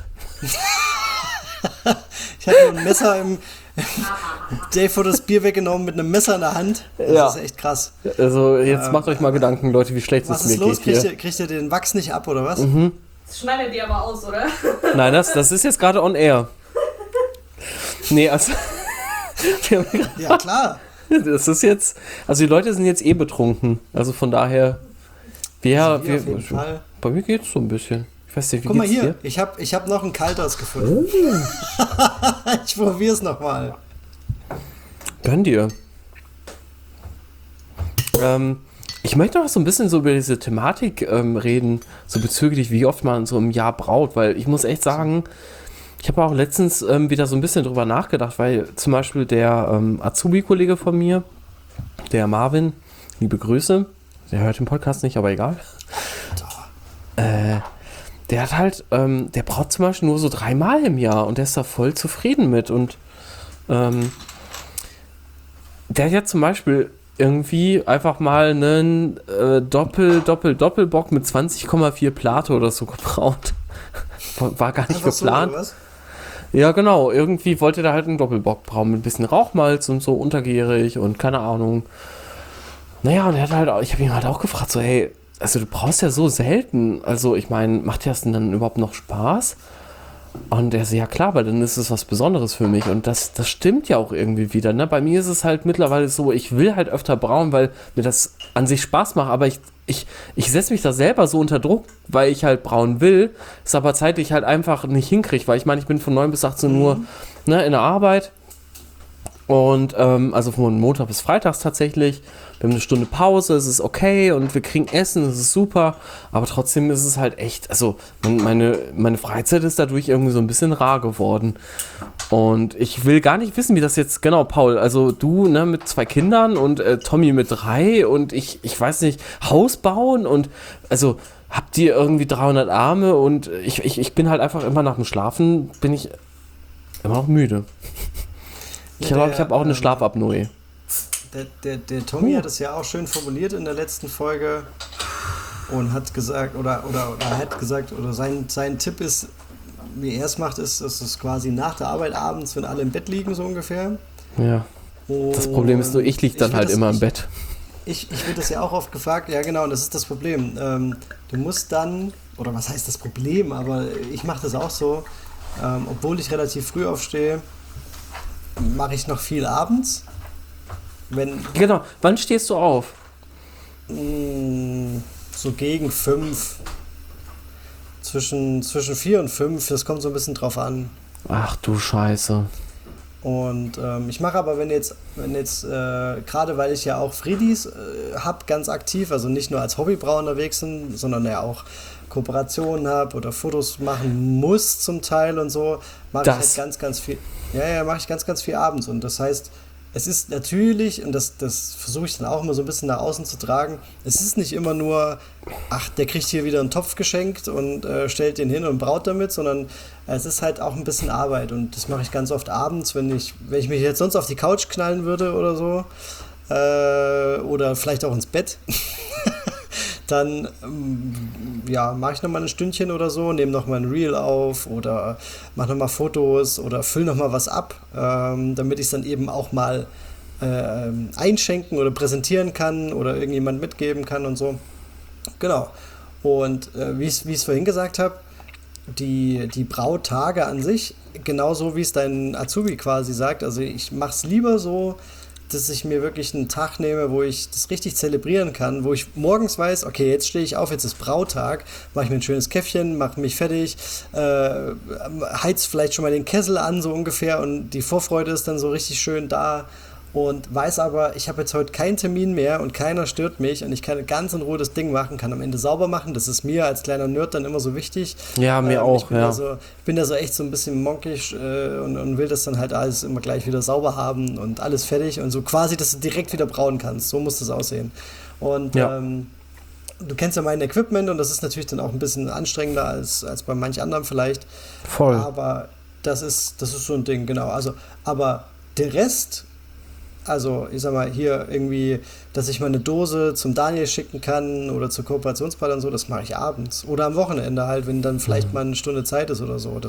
Ich hatte ein Messer im... Dave wurde das Bier weggenommen mit einem Messer in der Hand. Das ist echt krass. Also jetzt macht euch mal Gedanken, Leute, wie schlecht es mir geht hier. Kriegt ihr den Wachs nicht ab, oder was? Das schneidet ihr aber aus, oder? Nein, das ist jetzt gerade on air. Nee, also... Ja, klar. Das ist jetzt... Also die Leute sind jetzt betrunken. Also von daher... Auf jeden Fall. Bei mir geht's so ein bisschen. Ich weiß nicht, wie Guck mal geht's hier, dir? ich hab noch ein Kalters gefunden. Ich probier's nochmal. Gönn dir. Ich möchte noch so ein bisschen so über diese Thematik reden, so bezüglich, wie oft man so im Jahr braut, weil ich muss echt sagen, ich habe auch letztens wieder so ein bisschen drüber nachgedacht, weil zum Beispiel der Azubi-Kollege von mir, der Marvin, liebe Grüße, der hört den Podcast nicht, aber egal. Der hat halt, der braut zum Beispiel nur so 3-mal im Jahr und der ist da voll zufrieden mit und der hat ja zum Beispiel irgendwie einfach mal einen Doppelbock mit 20,4 Plate oder so gebraut. War gar nicht einfach geplant. So, oder was? Ja, genau. Irgendwie wollte der halt einen Doppelbock brauen mit ein bisschen Rauchmalz und so untergärig und keine Ahnung. Naja, und er hat halt auch, ich habe ihn halt auch gefragt, so, hey, also du brauchst ja so selten. Also ich meine, macht dir das denn dann überhaupt noch Spaß? Und er so, ja klar, weil dann ist es was Besonderes für mich. Und das stimmt ja auch irgendwie wieder. Ne? Bei mir ist es halt mittlerweile so, ich will halt öfter brauen, weil mir das an sich Spaß macht. Aber ich setze mich da selber so unter Druck, weil ich halt brauen will. Ist aber zeitlich halt einfach nicht hinkriege. Weil ich meine, ich bin von 9 bis 18 Uhr ne, in der Arbeit. Und also von Montag bis Freitags tatsächlich. Wir haben eine Stunde Pause, es ist okay und wir kriegen Essen, es ist super. Aber trotzdem ist es halt echt, also meine Freizeit ist dadurch irgendwie so ein bisschen rar geworden. Und ich will gar nicht wissen, wie das jetzt, genau, Paul, also du ne, mit 2 Kindern und Tommy mit 3 und ich weiß nicht, Haus bauen und also habt ihr irgendwie 300 Arme und ich bin halt einfach immer nach dem Schlafen, bin ich immer noch müde. Ich glaube, ich habe auch eine Schlafapnoe. Der Tommy hat es ja auch schön formuliert in der letzten Folge und hat gesagt, oder hat gesagt, oder sein Tipp ist, wie er es macht, ist, dass es quasi nach der Arbeit abends, wenn alle im Bett liegen, so ungefähr. Ja. Und das Problem ist nur, ich liege dann halt immer im Bett. Ich werde das ja auch oft gefragt, ja genau, und das ist das Problem. Du musst dann, oder was heißt das Problem, aber ich mache das auch so, obwohl ich relativ früh aufstehe, mache ich noch viel abends. Genau, wann stehst du auf? So gegen 5. Zwischen 4 und 5, das kommt so ein bisschen drauf an. Ach du Scheiße. Und ich mache aber, wenn jetzt gerade weil ich ja auch Friedis habe, ganz aktiv, also nicht nur als Hobbybrauer unterwegs bin, sondern ja auch Kooperationen habe oder Fotos machen muss zum Teil und so, mache ich halt ganz, ganz viel. Ja, mache ich ganz, ganz viel abends. Und das heißt, es ist natürlich, und das versuche ich dann auch immer so ein bisschen nach außen zu tragen, es ist nicht immer nur, ach, der kriegt hier wieder einen Topf geschenkt und stellt den hin und braut damit, sondern es ist halt auch ein bisschen Arbeit. Und das mache ich ganz oft abends, wenn ich mich jetzt sonst auf die Couch knallen würde oder so, oder vielleicht auch ins Bett, dann mache ich nochmal ein Stündchen oder so, nehme nochmal ein Reel auf oder mache nochmal Fotos oder fülle nochmal was ab, damit ich es dann eben auch mal einschenken oder präsentieren kann oder irgendjemand mitgeben kann und so. Genau. Und wie ich es vorhin gesagt habe, die Brautage an sich, genauso wie es dein Azubi quasi sagt, also ich mache es lieber so, dass ich mir wirklich einen Tag nehme, wo ich das richtig zelebrieren kann, wo ich morgens weiß, okay, jetzt stehe ich auf, jetzt ist Brautag, mache ich mir ein schönes Käffchen, mache mich fertig, heiz vielleicht schon mal den Kessel an, so ungefähr, und die Vorfreude ist dann so richtig schön da und weiß aber, ich habe jetzt heute keinen Termin mehr und keiner stört mich und ich kann ganz in Ruhe das Ding machen, kann am Ende sauber machen, das ist mir als kleiner Nerd dann immer so wichtig. Ja, mir auch, ja. Ich bin da so echt so ein bisschen monkisch und will das dann halt alles immer gleich wieder sauber haben und alles fertig und so quasi, dass du direkt wieder brauen kannst, so muss das aussehen. Und ja. Du kennst ja mein Equipment und das ist natürlich dann auch ein bisschen anstrengender als bei manch anderem vielleicht. Voll. Aber das ist so ein Ding, genau. Also, aber der Rest, also ich sag mal hier irgendwie, dass ich mal eine Dose zum Daniel schicken kann oder zur Kooperationspartner und so, das mache ich abends. Oder am Wochenende halt, wenn dann vielleicht mal eine Stunde Zeit ist oder so.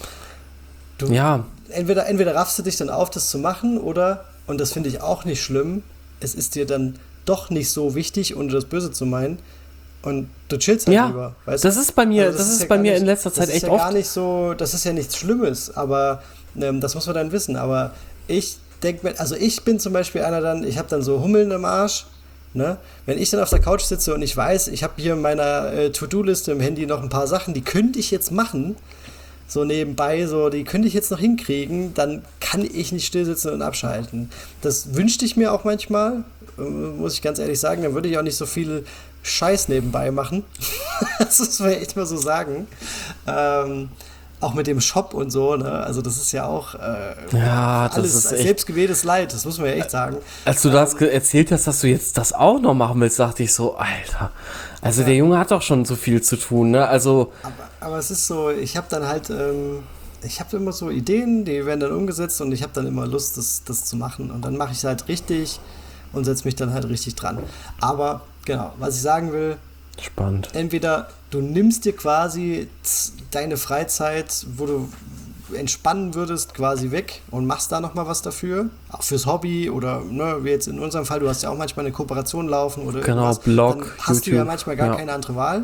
Entweder raffst du dich dann auf, das zu machen, oder, und das finde ich auch nicht schlimm, es ist dir dann doch nicht so wichtig, ohne das Böse zu meinen, und du chillst halt lieber. Weißt das ist bei mir, also das ist bei mir in letzter Zeit echt oft. Das ist ja gar nicht so, das ist ja nichts Schlimmes, aber das muss man dann wissen. Aber ich denke mir, also ich bin zum Beispiel einer dann, ich habe dann so Hummeln im Arsch, ne? Wenn ich dann auf der Couch sitze und ich weiß, ich habe hier in meiner To-Do-Liste im Handy noch ein paar Sachen, die könnte ich jetzt machen, so nebenbei, so, die könnte ich jetzt noch hinkriegen, dann kann ich nicht still sitzen und abschalten. Das wünschte ich mir auch manchmal, muss ich ganz ehrlich sagen, dann würde ich auch nicht so viel Scheiß nebenbei machen. Das muss man echt mal so sagen. Auch mit dem Shop und so, ne? Also das ist ja auch das alles ist echt, selbstgewähltes Leid, das muss man ja echt sagen. Als du das erzählt hast, dass du jetzt das auch noch machen willst, dachte ich so, Alter, also der Junge hat doch schon so viel zu tun, ne? Also aber es ist so, ich habe dann halt, ich habe immer so Ideen, die werden dann umgesetzt und ich habe dann immer Lust, das zu machen. Und dann mache ich es halt richtig und setze mich dann halt richtig dran. Aber genau, was ich sagen will, spannend. Entweder du nimmst dir quasi deine Freizeit, wo du entspannen würdest, quasi weg und machst da nochmal was dafür, auch fürs Hobby oder wie jetzt in unserem Fall, du hast ja auch manchmal eine Kooperation laufen oder irgendwas, Blog, dann hast YouTube, du ja manchmal gar keine andere Wahl.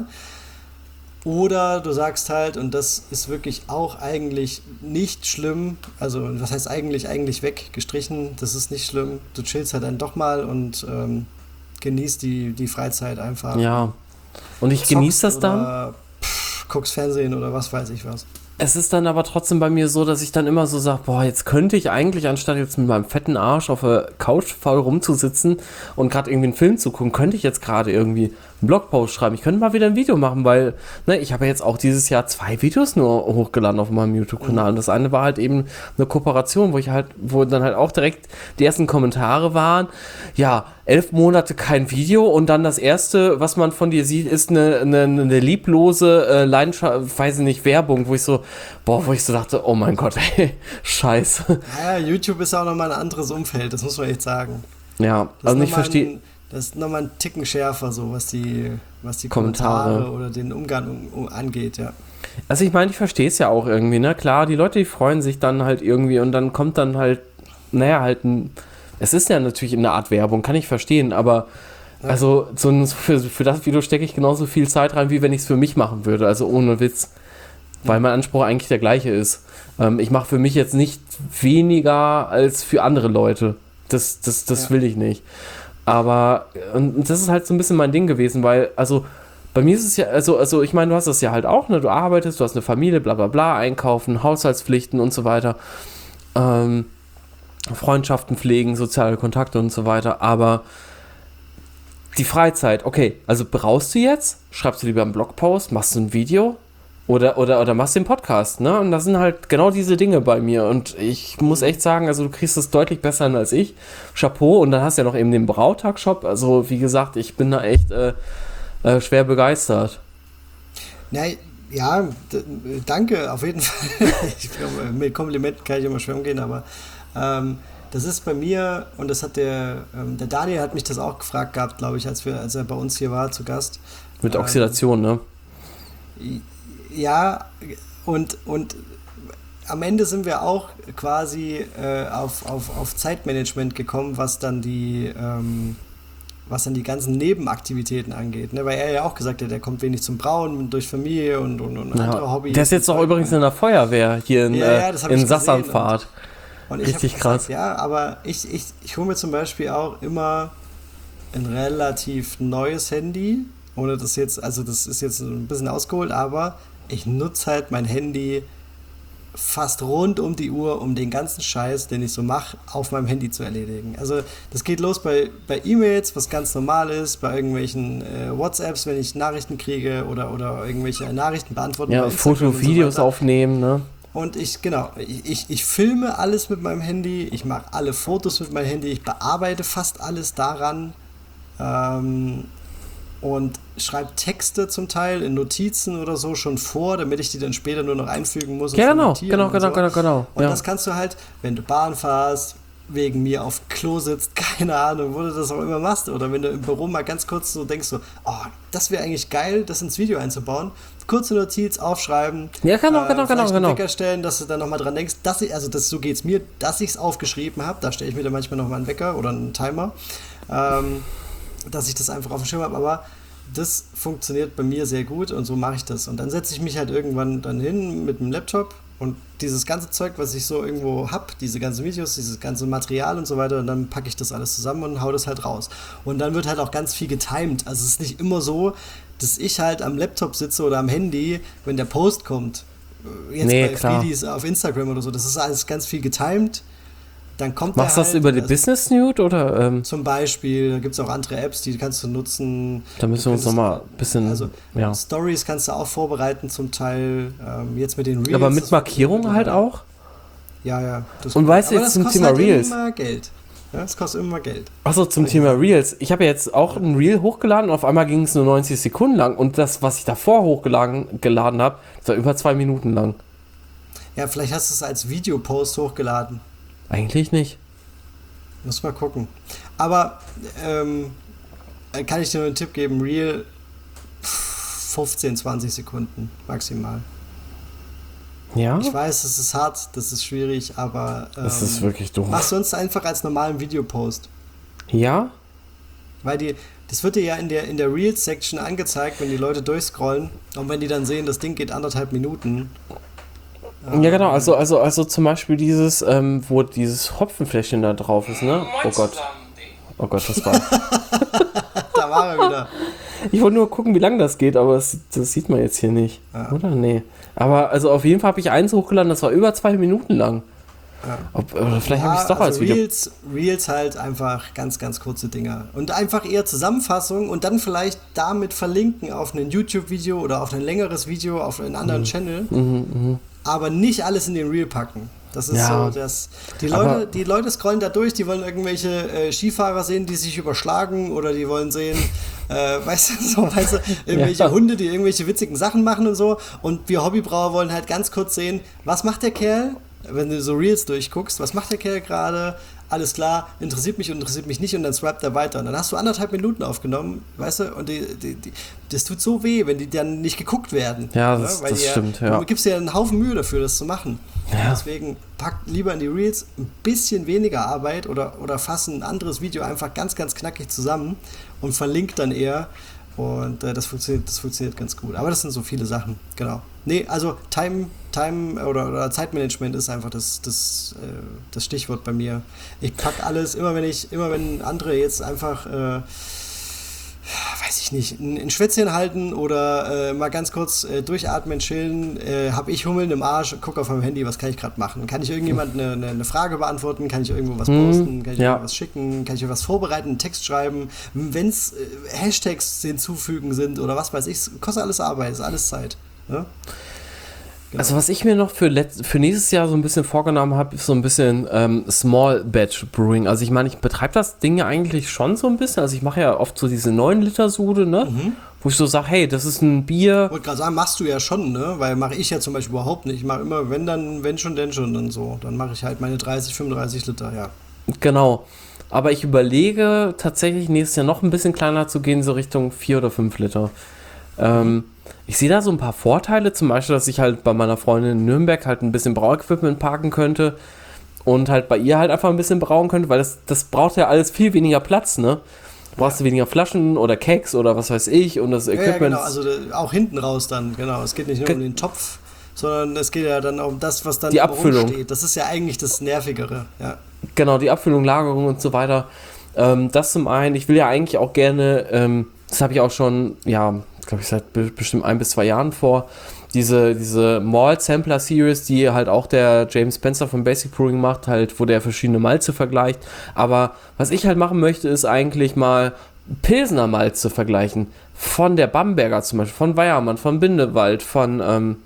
Oder du sagst halt, und das ist wirklich auch eigentlich nicht schlimm, also was heißt eigentlich weggestrichen, das ist nicht schlimm, du chillst halt dann doch mal und genießt die Freizeit einfach. Ja, und ich genieße das dann. Guckst Fernsehen oder was weiß ich was. Es ist dann aber trotzdem bei mir so, dass ich dann immer so sage, boah, jetzt könnte ich eigentlich, anstatt jetzt mit meinem fetten Arsch auf der Couch faul rumzusitzen und gerade irgendwie einen Film zu gucken, könnte ich jetzt gerade irgendwie einen Blogpost schreiben. Ich könnte mal wieder ein Video machen, weil ich habe ja jetzt auch dieses Jahr 2 Videos nur hochgeladen auf meinem YouTube-Kanal. Und das eine war halt eben eine Kooperation, wo dann halt auch direkt die ersten Kommentare waren, ja, 11 Monate kein Video und dann das erste, was man von dir sieht, ist eine lieblose, weiß ich nicht, Werbung, wo ich so dachte, oh mein Gott, ey, scheiße. Ja, YouTube ist auch nochmal ein anderes Umfeld, das muss man echt sagen. Ja, also ich verstehe. Das ist nochmal ein Ticken schärfer, so was die Kommentare oder den Umgang angeht, ja. Also ich meine, ich verstehe es ja auch irgendwie, ne? Klar, die Leute, die freuen sich dann halt irgendwie und dann kommt dann halt, es ist ja natürlich eine Art Werbung, kann ich verstehen, aber also für das Video stecke ich genauso viel Zeit rein, wie wenn ich es für mich machen würde, also ohne Witz. Weil mein Anspruch eigentlich der gleiche ist. Ich mache für mich jetzt nicht weniger als für andere Leute. Das will ich nicht. Aber und das ist halt so ein bisschen mein Ding gewesen, weil, also bei mir ist es ja, also ich meine, du hast das ja halt auch, ne? Du arbeitest, du hast eine Familie, bla bla bla, einkaufen, Haushaltspflichten und so weiter, Freundschaften pflegen, soziale Kontakte und so weiter, aber die Freizeit, okay, also brauchst du jetzt, schreibst du lieber einen Blogpost, machst du ein Video oder machst den Podcast, ne? Und das sind halt genau diese Dinge bei mir und ich muss echt sagen, also du kriegst das deutlich besser hin als ich. Chapeau, und dann hast du ja noch eben den Brautag-Shop, also wie gesagt, ich bin da echt schwer begeistert. Ja, danke, auf jeden Fall. Ich glaube, mit Komplimenten kann ich immer schwer umgehen, aber das ist bei mir, und das hat der Daniel hat mich das auch gefragt gehabt, glaube ich, als er bei uns hier war, zu Gast. Mit Oxidation, ne? Ja, und am Ende sind wir auch quasi auf Zeitmanagement gekommen, was dann die ganzen Nebenaktivitäten angeht. Ne? Weil er ja auch gesagt hat, er kommt wenig zum Brauen durch Familie und andere Hobbys. Der ist jetzt auch übrigens in der Feuerwehr hier in Sassanfahrt. Und ich richtig krass. Gesagt, ja, aber ich hole mir zum Beispiel auch immer ein relativ neues Handy, ohne das jetzt, also das ist jetzt ein bisschen ausgeholt, aber ich nutze halt mein Handy fast rund um die Uhr, um den ganzen Scheiß, den ich so mache, auf meinem Handy zu erledigen. Also das geht los bei E-Mails, was ganz normal ist, bei irgendwelchen WhatsApps, wenn ich Nachrichten kriege oder irgendwelche Nachrichten beantworten. Ja, Foto, Videos aufnehmen, ne? Und ich filme alles mit meinem Handy, ich mache alle Fotos mit meinem Handy, ich bearbeite fast alles daran und schreibe Texte zum Teil in Notizen oder so schon vor, damit ich die dann später nur noch einfügen muss. Genau. Und das kannst du halt, wenn du Bahn fährst, wegen mir auf Klo sitzt, keine Ahnung, wo du das auch immer machst, oder wenn du im Büro mal ganz kurz so denkst, so, oh, das wäre eigentlich geil, das ins Video einzubauen. Kurze Notiz, aufschreiben. Ja, genau. Einen Wecker stellen, dass du dann nochmal dran denkst, so geht's mir, dass ich es aufgeschrieben habe, da stelle ich mir dann manchmal nochmal einen Wecker oder einen Timer, dass ich das einfach auf dem Schirm habe, aber das funktioniert bei mir sehr gut und so mache ich das. Und dann setze ich mich halt irgendwann dann hin mit dem Laptop und dieses ganze Zeug, was ich so irgendwo habe, diese ganzen Videos, dieses ganze Material und so weiter, und dann packe ich das alles zusammen und hau das halt raus. Und dann wird halt auch ganz viel getimed. Also es ist nicht immer so, dass ich halt am Laptop sitze oder am Handy, wenn der Post kommt. Jetzt bei Friedis auf Instagram oder so, das ist alles ganz viel getimed. Dann kommt Machst du das über die Business Suite oder? Zum Beispiel, da gibt es auch andere Apps, die kannst du nutzen. Da müssen wir uns nochmal ein bisschen. Also Stories kannst du auch vorbereiten zum Teil. Jetzt mit den Reels. Aber mit Markierungen halt auch? Ja. Und weißt du jetzt zum Thema Reels? Das kostet immer Geld. Ja, das kostet immer Geld. Achso, zum Thema Reels. Ich habe ja jetzt auch ein Reel hochgeladen und auf einmal ging es nur 90 Sekunden lang. Und das, was ich davor hochgeladen habe, das war über 2 Minuten lang. Ja, vielleicht hast du es als Videopost hochgeladen. Eigentlich nicht. Muss mal gucken. Aber kann ich dir nur einen Tipp geben, Reel 15, 20 Sekunden maximal. Ja? Ich weiß, es ist hart, das ist schwierig, aber Das ist wirklich doof. mach sonst einfach als normalen Videopost. Ja? Weil das wird dir ja in der Reels-Section angezeigt, wenn die Leute durchscrollen und wenn die dann sehen, das Ding geht 1,5 Minuten. Ja, genau, also zum Beispiel dieses, wo dieses Hopfenfläschchen da drauf ist, ne? Oh Gott. Oh Gott, das war. Da war er wieder. Ich wollte nur gucken, wie lang das geht, aber das sieht man jetzt hier nicht. Ja. Oder? Nee. Aber also auf jeden Fall habe ich eins hochgeladen, das war über 2 Minuten lang. Ja. Oder vielleicht habe ich es doch als Video. Reels halt einfach ganz, ganz kurze Dinger. Und einfach eher Zusammenfassung und dann vielleicht damit verlinken auf ein YouTube-Video oder auf ein längeres Video auf einen anderen Channel. Aber nicht alles in den Reel packen. Das ist Ja. so, dass die Leute scrollen da durch, die wollen irgendwelche Skifahrer sehen, die sich überschlagen oder die wollen sehen, irgendwelche Hunde, die irgendwelche witzigen Sachen machen und so. Und wir Hobbybrauer wollen halt ganz kurz sehen, was macht der Kerl, wenn du so Reels durchguckst, was macht der Kerl gerade? Alles klar, interessiert mich nicht und dann swippt er weiter. Und dann hast du 1,5 Minuten aufgenommen, weißt du, und das tut so weh, wenn die dann nicht geguckt werden. Ja, das stimmt, ja. Du gibst dir einen Haufen Mühe dafür, das zu machen. Ja. Deswegen packt lieber in die Reels ein bisschen weniger Arbeit oder fass ein anderes Video einfach ganz, ganz knackig zusammen und verlinkt dann eher. Und das funktioniert ganz gut. Aber das sind so viele Sachen, genau. Nee, also Time oder Zeitmanagement ist einfach das Stichwort bei mir. Ich pack alles, immer wenn andere jetzt einfach, weiß ich nicht, ein Schwätzchen halten oder mal ganz kurz durchatmen, chillen, habe ich Hummeln im Arsch, guck auf meinem Handy, was kann ich gerade machen? Kann ich irgendjemand eine Frage beantworten? Kann ich irgendwo was posten? Kann ich irgendwas schicken? Kann ich was vorbereiten, einen Text schreiben? Wenn es Hashtags hinzufügen sind oder was weiß ich, kostet alles Arbeit, ist alles Zeit. Ja? Genau. Also was ich mir noch für nächstes Jahr so ein bisschen vorgenommen habe, ist so ein bisschen Small Batch Brewing. Also ich meine, ich betreibe das Ding ja eigentlich schon so ein bisschen. Also ich mache ja oft so diese 9-Liter-Sude, ne? Wo ich so sage, hey, das ist ein Bier. Ich wollte gerade sagen, machst du ja schon, ne? Weil mache ich ja zum Beispiel überhaupt nicht. Ich mache immer, wenn schon, dann so. Dann mache ich halt meine 30, 35 Liter, ja. Genau. Aber ich überlege tatsächlich nächstes Jahr noch ein bisschen kleiner zu gehen, so Richtung 4 oder 5 Liter. Ich sehe da so ein paar Vorteile, zum Beispiel, dass ich halt bei meiner Freundin in Nürnberg halt ein bisschen Brauequipment parken könnte und halt bei ihr halt einfach ein bisschen brauen könnte, weil das braucht ja alles viel weniger Platz, ne? Du brauchst weniger Flaschen oder Keks oder was weiß ich und das Equipment. Ja, genau, also auch hinten raus dann, genau. Es geht nicht nur um den Topf, sondern es geht ja dann um das, was dann die Abfüllung steht. Das ist ja eigentlich das Nervigere, ja. Genau, die Abfüllung, Lagerung und so weiter. Das zum einen, ich will ja eigentlich auch gerne, das habe ich auch schon, ja, glaube ich, seit bestimmt 1 bis 2 Jahren vor, diese Malt Sampler Series, die halt auch der James Spencer von Basic Brewing macht, halt, wo der verschiedene Malze vergleicht. Aber was ich halt machen möchte, ist eigentlich mal Pilsner Malze vergleichen. Von der Bamberger zum Beispiel, von Weyermann, von Bindewald, von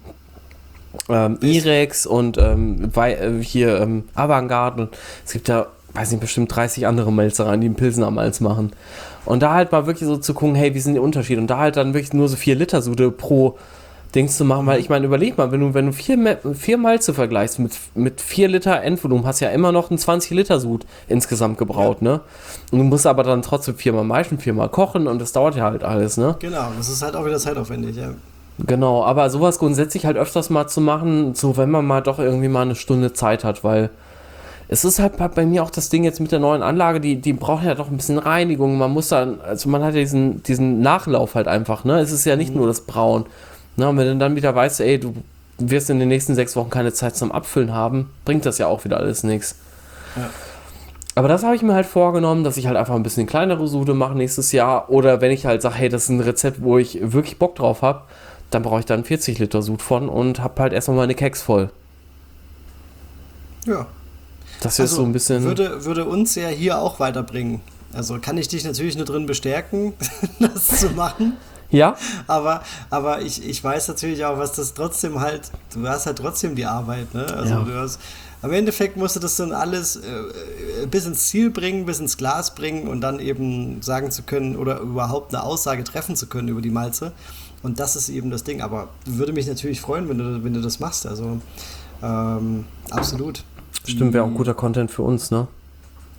Irex und Avantgarde. Und es gibt ja, weiß nicht, bestimmt 30 andere Malzereien, die einen Pilsner Malz machen. Und da halt mal wirklich so zu gucken, hey, wie sind die Unterschiede? Und da halt dann wirklich nur so 4 Liter Sude pro Dings zu machen, weil ich meine, überleg mal, wenn du 4 Malze vergleichst mit 4 Liter Endvolumen, hast du ja immer noch einen 20 Liter Sud insgesamt gebraut, ne? Und du musst aber dann trotzdem 4-mal maischen, 4-mal kochen und das dauert ja halt alles, ne? Genau, das ist halt auch wieder zeitaufwendig, ja. Genau, aber sowas grundsätzlich halt öfters mal zu machen, so wenn man mal doch irgendwie mal eine Stunde Zeit hat, weil es ist halt bei mir auch das Ding jetzt mit der neuen Anlage, die braucht ja doch ein bisschen Reinigung. Man muss dann, also man hat ja diesen Nachlauf halt einfach, ne? Es ist ja nicht nur das Brauen. Ne? Und wenn du dann wieder weißt, ey, du wirst in den nächsten 6 Wochen keine Zeit zum Abfüllen haben, bringt das ja auch wieder alles nichts. Ja. Aber das habe ich mir halt vorgenommen, dass ich halt einfach ein bisschen kleinere Sude mache nächstes Jahr. Oder wenn ich halt sage, hey, das ist ein Rezept, wo ich wirklich Bock drauf habe, dann brauche ich dann 40 Liter Sud von und habe halt erstmal meine Keks voll. Ja. Das ist so ein bisschen. Würde uns ja hier auch weiterbringen. Also kann ich dich natürlich nur drin bestärken, das zu machen. Ja. Aber ich weiß natürlich auch, was das trotzdem halt, du hast halt trotzdem die Arbeit, ne? Also ja. du hast, am Endeffekt musst du das dann alles bis ins Ziel bringen, bis ins Glas bringen und dann eben sagen zu können oder überhaupt eine Aussage treffen zu können über die Malze. Und das ist eben das Ding. Aber würde mich natürlich freuen, wenn du das machst. Also absolut. Stimmt, wäre auch guter Content für uns, ne?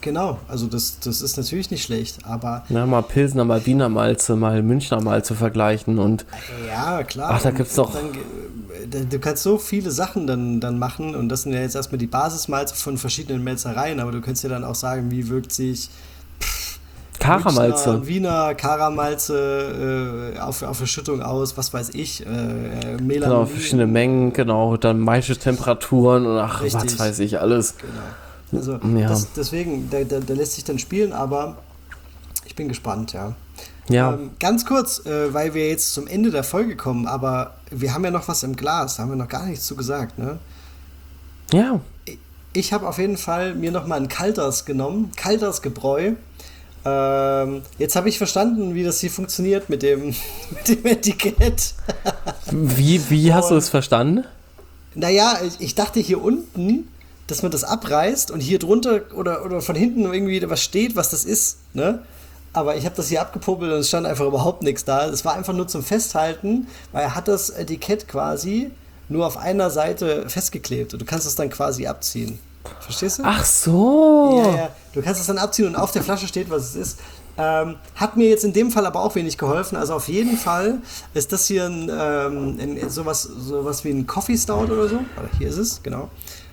Genau, also das ist natürlich nicht schlecht, aber... Ja, mal Pilsner, mal Wiener Malze, mal Münchner Malze vergleichen und... Ja, klar. Ach, da gibt's doch... Du kannst so viele Sachen dann machen und das sind ja jetzt erstmal die Basismalze von verschiedenen Melzereien, aber du könntest ja dann auch sagen, wie wirkt sich Karamalze. Wiener Karamalze auf Verschüttung aus, was weiß ich, Melanin. Genau, verschiedene Mengen, genau, dann maische Temperaturen und ach, Richtig. was weiß ich, alles. Genau. Also Ja. deswegen, da lässt sich dann spielen, aber ich bin gespannt, ja. Ja. Ganz kurz, weil wir jetzt zum Ende der Folge kommen, aber wir haben ja noch was im Glas, da haben wir noch gar nichts zu gesagt, ne? Ja. Ich habe auf jeden Fall mir noch mal ein Kalters genommen, Kalters Gebräu. Jetzt habe ich verstanden, wie das hier funktioniert mit dem Etikett. Wie hast du es verstanden? Naja, ich dachte hier unten, dass man das abreißt und hier drunter oder von hinten irgendwie was steht, was das ist, ne? Aber ich habe das hier abgepopelt und es stand einfach überhaupt nichts da. Es war einfach nur zum Festhalten, weil er hat das Etikett quasi nur auf einer Seite festgeklebt und du kannst es dann quasi abziehen. Verstehst du? Ach so. Ja. Du kannst es dann abziehen und auf der Flasche steht, was es ist. Hat mir jetzt in dem Fall aber auch wenig geholfen. Also auf jeden Fall ist das hier sowas wie ein Coffee Stout oder so. Oder hier ist es, genau.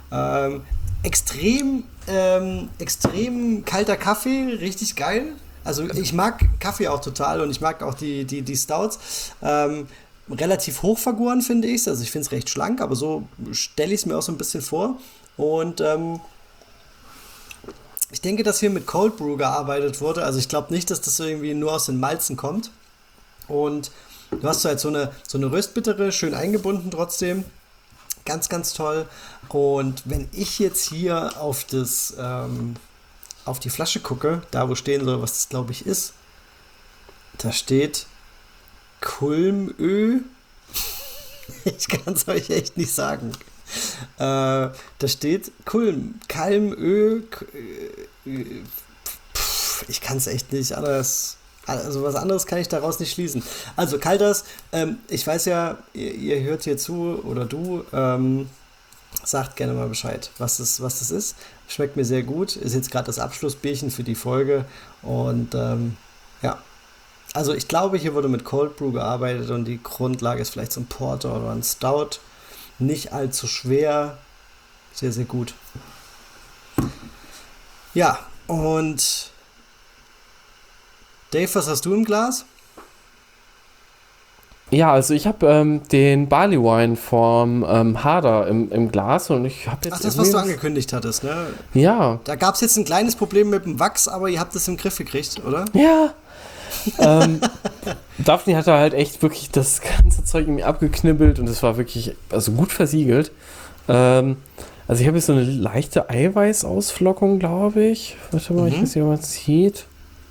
Extrem kalter Kaffee, richtig geil. Also ich mag Kaffee auch total und ich mag auch die Stouts. Relativ hoch vergoren, finde ich es. Also ich finde es recht schlank, aber so stelle ich es mir auch so ein bisschen vor. Und ich denke, dass hier mit Cold Brew gearbeitet wurde. Also ich glaube nicht, dass das irgendwie nur aus den Malzen kommt. Und du hast halt so eine Röstbittere, schön eingebunden trotzdem. Ganz, ganz toll. Und wenn ich jetzt hier auf die Flasche gucke, da wo stehen soll, was das glaube ich ist, da steht Kulmö. Ich kann es euch echt nicht sagen. Da steht Kalmö. Ich kann es echt nicht anders. Also was anderes kann ich daraus nicht schließen. Also Kalters, ich weiß ja, ihr hört hier zu oder du, sagt gerne mal Bescheid, was das ist. Schmeckt mir sehr gut. Ist jetzt gerade das Abschlussbierchen für die Folge. Und ja. Also ich glaube, hier wurde mit Cold Brew gearbeitet und die Grundlage ist vielleicht so ein Porter oder ein Stout. Nicht allzu schwer. Sehr, sehr gut. Ja, und Dave, was hast du im Glas? Ja, also ich habe den Barley Wine vom Harder im Glas und ich habe jetzt... Ach, das, was du angekündigt hattest, ne? Ja. Da gab es jetzt ein kleines Problem mit dem Wachs, aber ihr habt es im Griff gekriegt, oder? Ja. Daphne hatte halt echt wirklich das ganze Zeug irgendwie abgeknibbelt und es war wirklich also gut versiegelt. Also ich habe jetzt so eine leichte Eiweißausflockung, glaube ich. Warte mal, ich weiß nicht, ob man es sieht.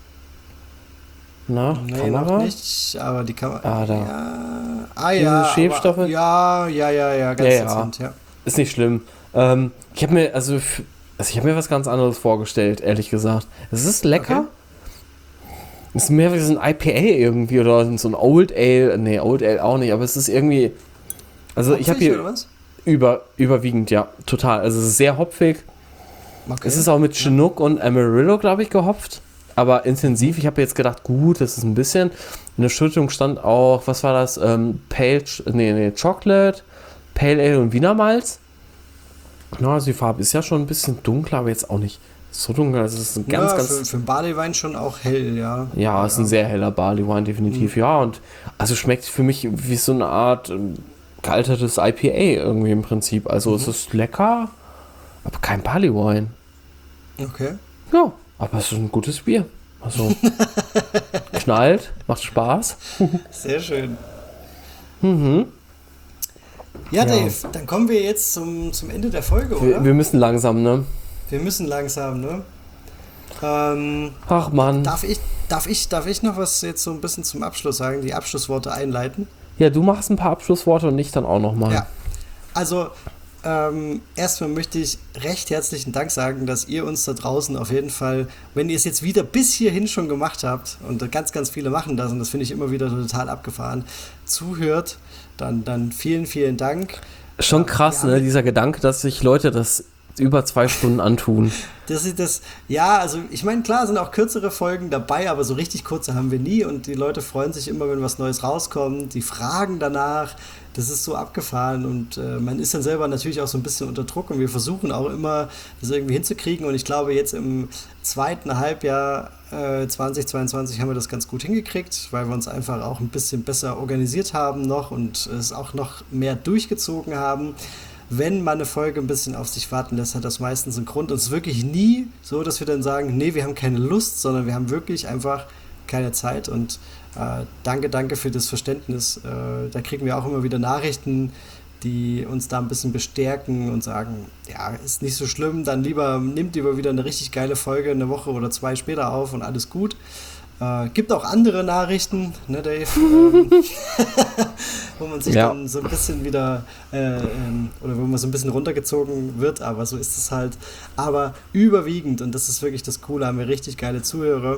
Na, nee, Kamera? noch nicht, aber die Kamera... Ah, da. Ja. Diese Ja. Schwebstoffe? Aber, ja, ganz dezent, ja. Ist nicht schlimm. Ich habe mir, ich habe mir was ganz anderes vorgestellt, ehrlich gesagt. Es ist lecker. Okay. Es ist mehr wie so ein IPA irgendwie oder so ein Old Ale. Nee, Old Ale auch nicht, aber es ist irgendwie... Also ich habe hier... Oder was? Überwiegend, ja, total. Also es ist sehr hopfig. Okay. Es ist auch mit Chinook und Amarillo, glaube ich, gehopft. Aber intensiv. Ich habe jetzt gedacht, gut, das ist ein bisschen. In der Schüttung stand auch, was war das? Chocolate, Pale Ale und Wiener Malz. Na, also die Farbe ist ja schon ein bisschen dunkler, aber jetzt auch nicht so dunkel. Also es ist ein ganz... Für einen Barleywein schon auch hell, ja. Ja, es ist ein sehr heller Barley Wine, definitiv. Ja, und also schmeckt für mich wie so eine Art gealtertes IPA irgendwie im Prinzip. Also es ist lecker, aber kein Barley Wine. Okay. Ja, aber es ist ein gutes Bier. Also knallt, macht Spaß. Sehr schön. Mhm. Ja, Dave, dann kommen wir jetzt zum Ende der Folge, oder? Wir müssen langsam, ne? Wir müssen langsam, ne? Ach Mann. Darf ich noch was jetzt so ein bisschen zum Abschluss sagen, die Abschlussworte einleiten? Ja, du machst ein paar Abschlussworte und ich dann auch nochmal. Ja, also erstmal möchte ich recht herzlichen Dank sagen, dass ihr uns da draußen auf jeden Fall, wenn ihr es jetzt wieder bis hierhin schon gemacht habt, und ganz, ganz viele machen das, und das finde ich immer wieder total abgefahren, zuhört, dann vielen, vielen Dank. Schon krass, ne? Dieser Gedanke, dass sich Leute das über 2 Stunden antun. also ich meine, klar sind auch kürzere Folgen dabei, aber so richtig kurze haben wir nie und die Leute freuen sich immer, wenn was Neues rauskommt, die fragen danach, das ist so abgefahren und man ist dann selber natürlich auch so ein bisschen unter Druck und wir versuchen auch immer, das irgendwie hinzukriegen und ich glaube, jetzt im zweiten Halbjahr 2022 haben wir das ganz gut hingekriegt, weil wir uns einfach auch ein bisschen besser organisiert haben noch und es auch noch mehr durchgezogen haben. Wenn man eine Folge ein bisschen auf sich warten lässt, hat das meistens einen Grund. Und es ist wirklich nie so, dass wir dann sagen, nee, wir haben keine Lust, sondern wir haben wirklich einfach keine Zeit. Und danke für das Verständnis. Da kriegen wir auch immer wieder Nachrichten, die uns da ein bisschen bestärken und sagen, ja, ist nicht so schlimm, dann nimmt lieber wieder eine richtig geile Folge eine Woche oder 2 später auf und alles gut. Gibt auch andere Nachrichten, ne Dave, wo man sich dann so ein bisschen wieder, oder wo man so ein bisschen runtergezogen wird, aber so ist es halt. Aber überwiegend, und das ist wirklich das Coole, haben wir richtig geile Zuhörer.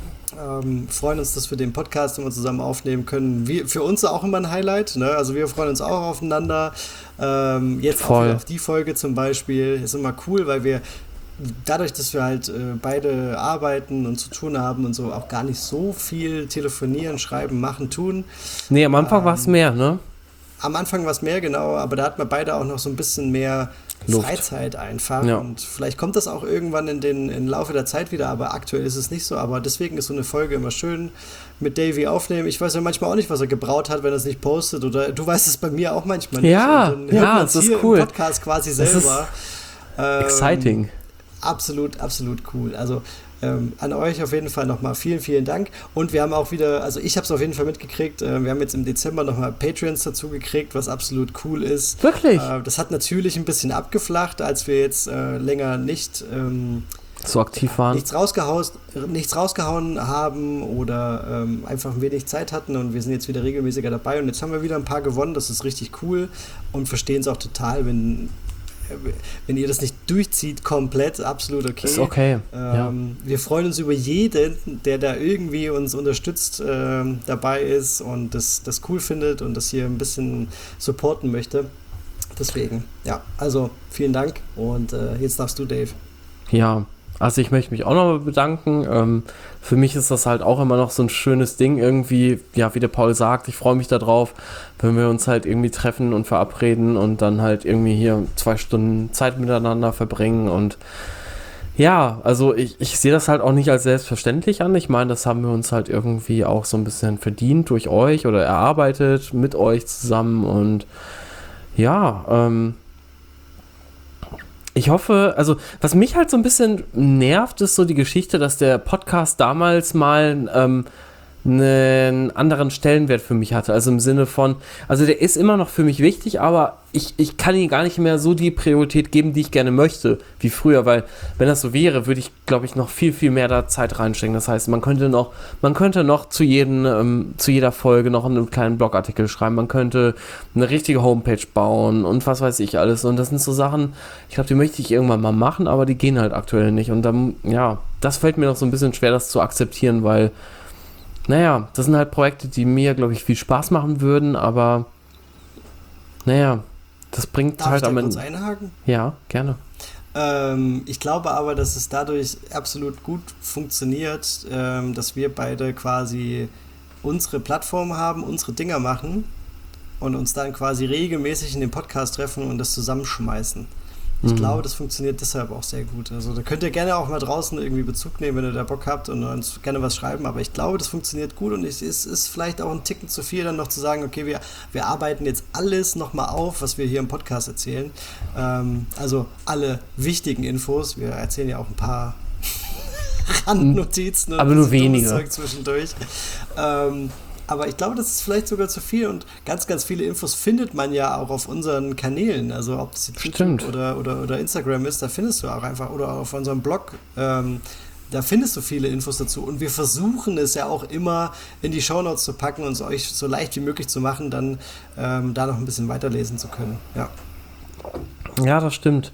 Freuen uns, dass wir den Podcast immer zusammen aufnehmen können. Für uns auch immer ein Highlight, ne? Also wir freuen uns auch aufeinander. Jetzt auch wieder auf die Folge zum Beispiel. Ist immer cool, weil wir dadurch, dass wir halt beide arbeiten und zu tun haben und so, auch gar nicht so viel telefonieren, schreiben, machen, tun. Nee, am Anfang war es mehr, ne? Am Anfang war es mehr, genau, aber da hatten wir beide auch noch so ein bisschen mehr Luft. Freizeit einfach. Ja. Und vielleicht kommt das auch irgendwann im Laufe der Zeit wieder, aber aktuell ist es nicht so. Aber deswegen ist so eine Folge immer schön mit Davey aufnehmen. Ich weiß ja manchmal auch nicht, was er gebraut hat, wenn er es nicht postet. Oder du weißt es bei mir auch manchmal nicht. Ja, das ist cool. Im Podcast quasi selber. Exciting. Absolut cool. Also an euch auf jeden Fall nochmal vielen Dank. Und wir haben auch wieder, also ich habe es auf jeden Fall mitgekriegt, wir haben jetzt im Dezember nochmal Patreons dazu gekriegt, was absolut cool ist. Wirklich? Das hat natürlich ein bisschen abgeflacht, als wir jetzt länger nicht so aktiv waren. Nichts rausgehauen haben oder einfach wenig Zeit hatten und wir sind jetzt wieder regelmäßiger dabei und jetzt haben wir wieder ein paar gewonnen, das ist richtig cool und verstehen es auch total, wenn ihr das nicht durchzieht komplett, absolut okay. Ist okay. Wir freuen uns über jeden, der da irgendwie uns unterstützt dabei ist und das cool findet und das hier ein bisschen supporten möchte. Deswegen, ja, also vielen Dank und jetzt darfst du, Dave. Ja, also ich möchte mich auch noch bedanken. Für mich ist das halt auch immer noch so ein schönes Ding irgendwie, ja, wie der Paul sagt, ich freue mich darauf, wenn wir uns halt irgendwie treffen und verabreden und dann halt irgendwie hier 2 Stunden Zeit miteinander verbringen und ja, also ich sehe das halt auch nicht als selbstverständlich an. Ich meine, das haben wir uns halt irgendwie auch so ein bisschen verdient durch euch oder erarbeitet mit euch zusammen und ja, ich hoffe, also was mich halt so ein bisschen nervt, ist so die Geschichte, dass der Podcast damals mal einen anderen Stellenwert für mich hatte. Also im Sinne von, also der ist immer noch für mich wichtig, aber ich kann ihm gar nicht mehr so die Priorität geben, die ich gerne möchte, wie früher, weil wenn das so wäre, würde ich, glaube ich, noch viel mehr da Zeit reinstecken. Das heißt, man könnte noch zu jeder Folge noch einen kleinen Blogartikel schreiben, man könnte eine richtige Homepage bauen und was weiß ich alles. Und das sind so Sachen, ich glaube, die möchte ich irgendwann mal machen, aber die gehen halt aktuell nicht. Und dann, ja, das fällt mir noch so ein bisschen schwer, das zu akzeptieren, weil naja, das sind halt Projekte, die mir, glaube ich, viel Spaß machen würden, aber naja, das bringt halt am Ende. Darf ich da kurz einhaken? Ja, gerne. Ich glaube aber, dass es dadurch absolut gut funktioniert, dass wir beide quasi unsere Plattform haben, unsere Dinger machen und uns dann quasi regelmäßig in den Podcast treffen und das zusammenschmeißen. Ich glaube, das funktioniert deshalb auch sehr gut. Also da könnt ihr gerne auch mal draußen irgendwie Bezug nehmen, wenn ihr da Bock habt und uns gerne was schreiben. Aber ich glaube, das funktioniert gut und es ist vielleicht auch ein Ticken zu viel, dann noch zu sagen, okay, wir arbeiten jetzt alles nochmal auf, was wir hier im Podcast erzählen. Also alle wichtigen Infos. Wir erzählen ja auch ein paar Randnotizen und aber nur wenige Zeug zwischendurch. Aber ich glaube, das ist vielleicht sogar zu viel und ganz viele Infos findet man ja auch auf unseren Kanälen. Also ob das jetzt YouTube oder Instagram ist, da findest du auch einfach, oder auf unserem Blog, da findest du viele Infos dazu. Und wir versuchen es ja auch immer in die Shownotes zu packen und es euch so leicht wie möglich zu machen, dann da noch ein bisschen weiterlesen zu können. Ja, das stimmt.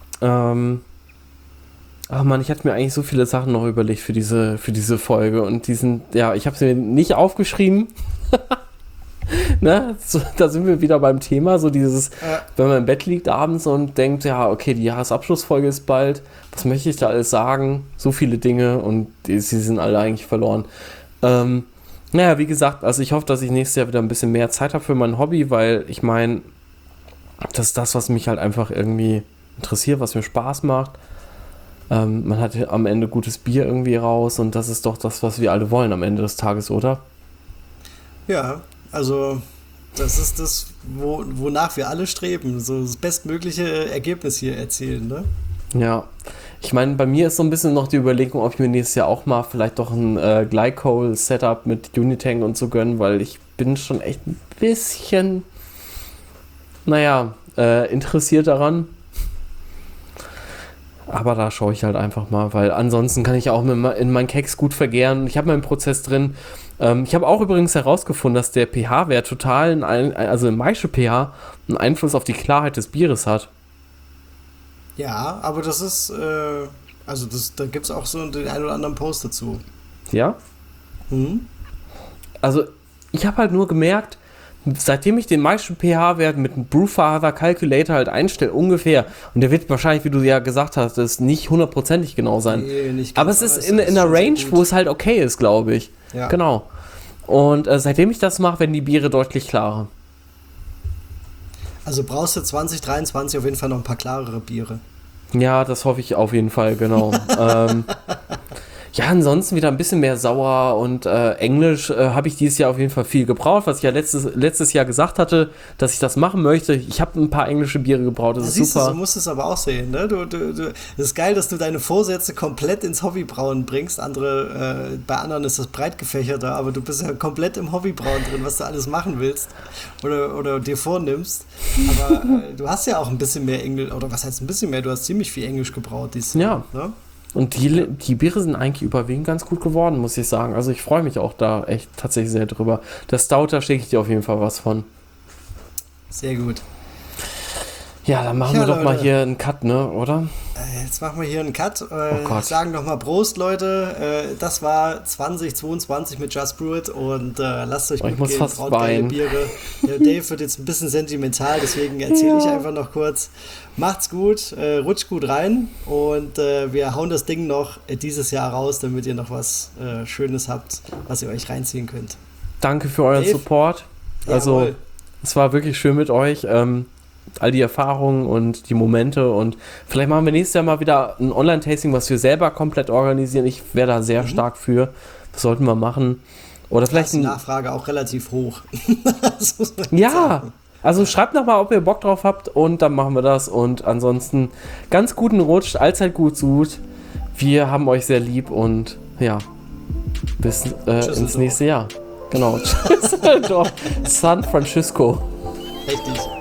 Ach man, ich hatte mir eigentlich so viele Sachen noch überlegt für diese Folge und ich habe sie mir nicht aufgeschrieben. Ne? So, da sind wir wieder beim Thema, so dieses, wenn man im Bett liegt abends und denkt, ja, okay, die Jahresabschlussfolge ist bald, was möchte ich da alles sagen? So viele Dinge und sie sind alle eigentlich verloren. Naja, wie gesagt, also ich hoffe, dass ich nächstes Jahr wieder ein bisschen mehr Zeit habe für mein Hobby, weil ich meine, das ist das, was mich halt einfach irgendwie interessiert, was mir Spaß macht. Man hat am Ende gutes Bier irgendwie raus und das ist doch das, was wir alle wollen am Ende des Tages, oder? Ja, also das ist das, wonach wir alle streben, so das bestmögliche Ergebnis hier erzielen, ne? Ja, ich meine, bei mir ist so ein bisschen noch die Überlegung, ob ich mir nächstes Jahr auch mal vielleicht doch ein Glycol-Setup mit Unitank und so gönnen, weil ich bin schon echt ein bisschen, interessiert daran. Aber da schaue ich halt einfach mal, weil ansonsten kann ich auch in meinen Keks gut vergären. Ich habe meinen Prozess drin. Ich habe auch übrigens herausgefunden, dass der pH-Wert total, also im Maische pH, einen Einfluss auf die Klarheit des Bieres hat. Ja, aber das ist, da gibt es auch so den einen oder anderen Post dazu. Ja? Also, ich habe halt nur gemerkt, seitdem ich den meisten pH-Wert mit einem Brewfather Calculator halt einstelle, ungefähr, und der wird wahrscheinlich, wie du ja gesagt hast, das nicht hundertprozentig genau sein. Nee, nicht ganz, aber es ist in einer Range, wo es halt okay ist, glaube ich. Ja. Genau. Und seitdem ich das mache, werden die Biere deutlich klarer. Also brauchst du 2023 auf jeden Fall noch ein paar klarere Biere. Ja, das hoffe ich auf jeden Fall, genau. Ja, ansonsten wieder ein bisschen mehr sauer und Englisch habe ich dieses Jahr auf jeden Fall viel gebraut, was ich ja letztes Jahr gesagt hatte, dass ich das machen möchte. Ich habe ein paar englische Biere gebraut, das ist super. Du musst es aber auch sehen, ne? Es ist geil, dass du deine Vorsätze komplett ins Hobbybrauen bringst. Bei anderen ist das breit gefächerter, aber du bist ja komplett im Hobbybrauen drin, was du alles machen willst oder dir vornimmst. Aber du hast ja auch ein bisschen mehr Englisch, oder was heißt ein bisschen mehr? Du hast ziemlich viel Englisch gebraut dieses Jahr. Ja. Ne? Und die Biere sind eigentlich überwiegend ganz gut geworden, muss ich sagen. Also ich freue mich auch da echt tatsächlich sehr drüber. Der Stout, da schicke ich dir auf jeden Fall was von. Sehr gut. Ja, dann machen wir doch mal hier einen Cut, ne, oder? Jetzt machen wir hier einen Cut. Sagen nochmal Prost, Leute. Das war 2022 mit Just Brew It und lasst euch gut gehen. Fast weinen. Biere. Der Dave wird jetzt ein bisschen sentimental, deswegen erzähle ich einfach noch kurz. Macht's gut, rutscht gut rein und wir hauen das Ding noch dieses Jahr raus, damit ihr noch was Schönes habt, was ihr euch reinziehen könnt. Danke für euren Support. Also, jawohl. Es war wirklich schön mit euch. All die Erfahrungen und die Momente und vielleicht machen wir nächstes Jahr mal wieder ein Online-Tasting, was wir selber komplett organisieren. Ich wäre da sehr stark für. Das sollten wir machen. Oder vielleicht die Nachfrage auch relativ hoch. Ja, also schreibt nochmal, ob ihr Bock drauf habt und dann machen wir das. Und ansonsten ganz guten Rutsch, allzeit gut Sud. Wir haben euch sehr lieb und ja, bis ins nächste Jahr. Genau. Tschüss, San Francisco. Richtig.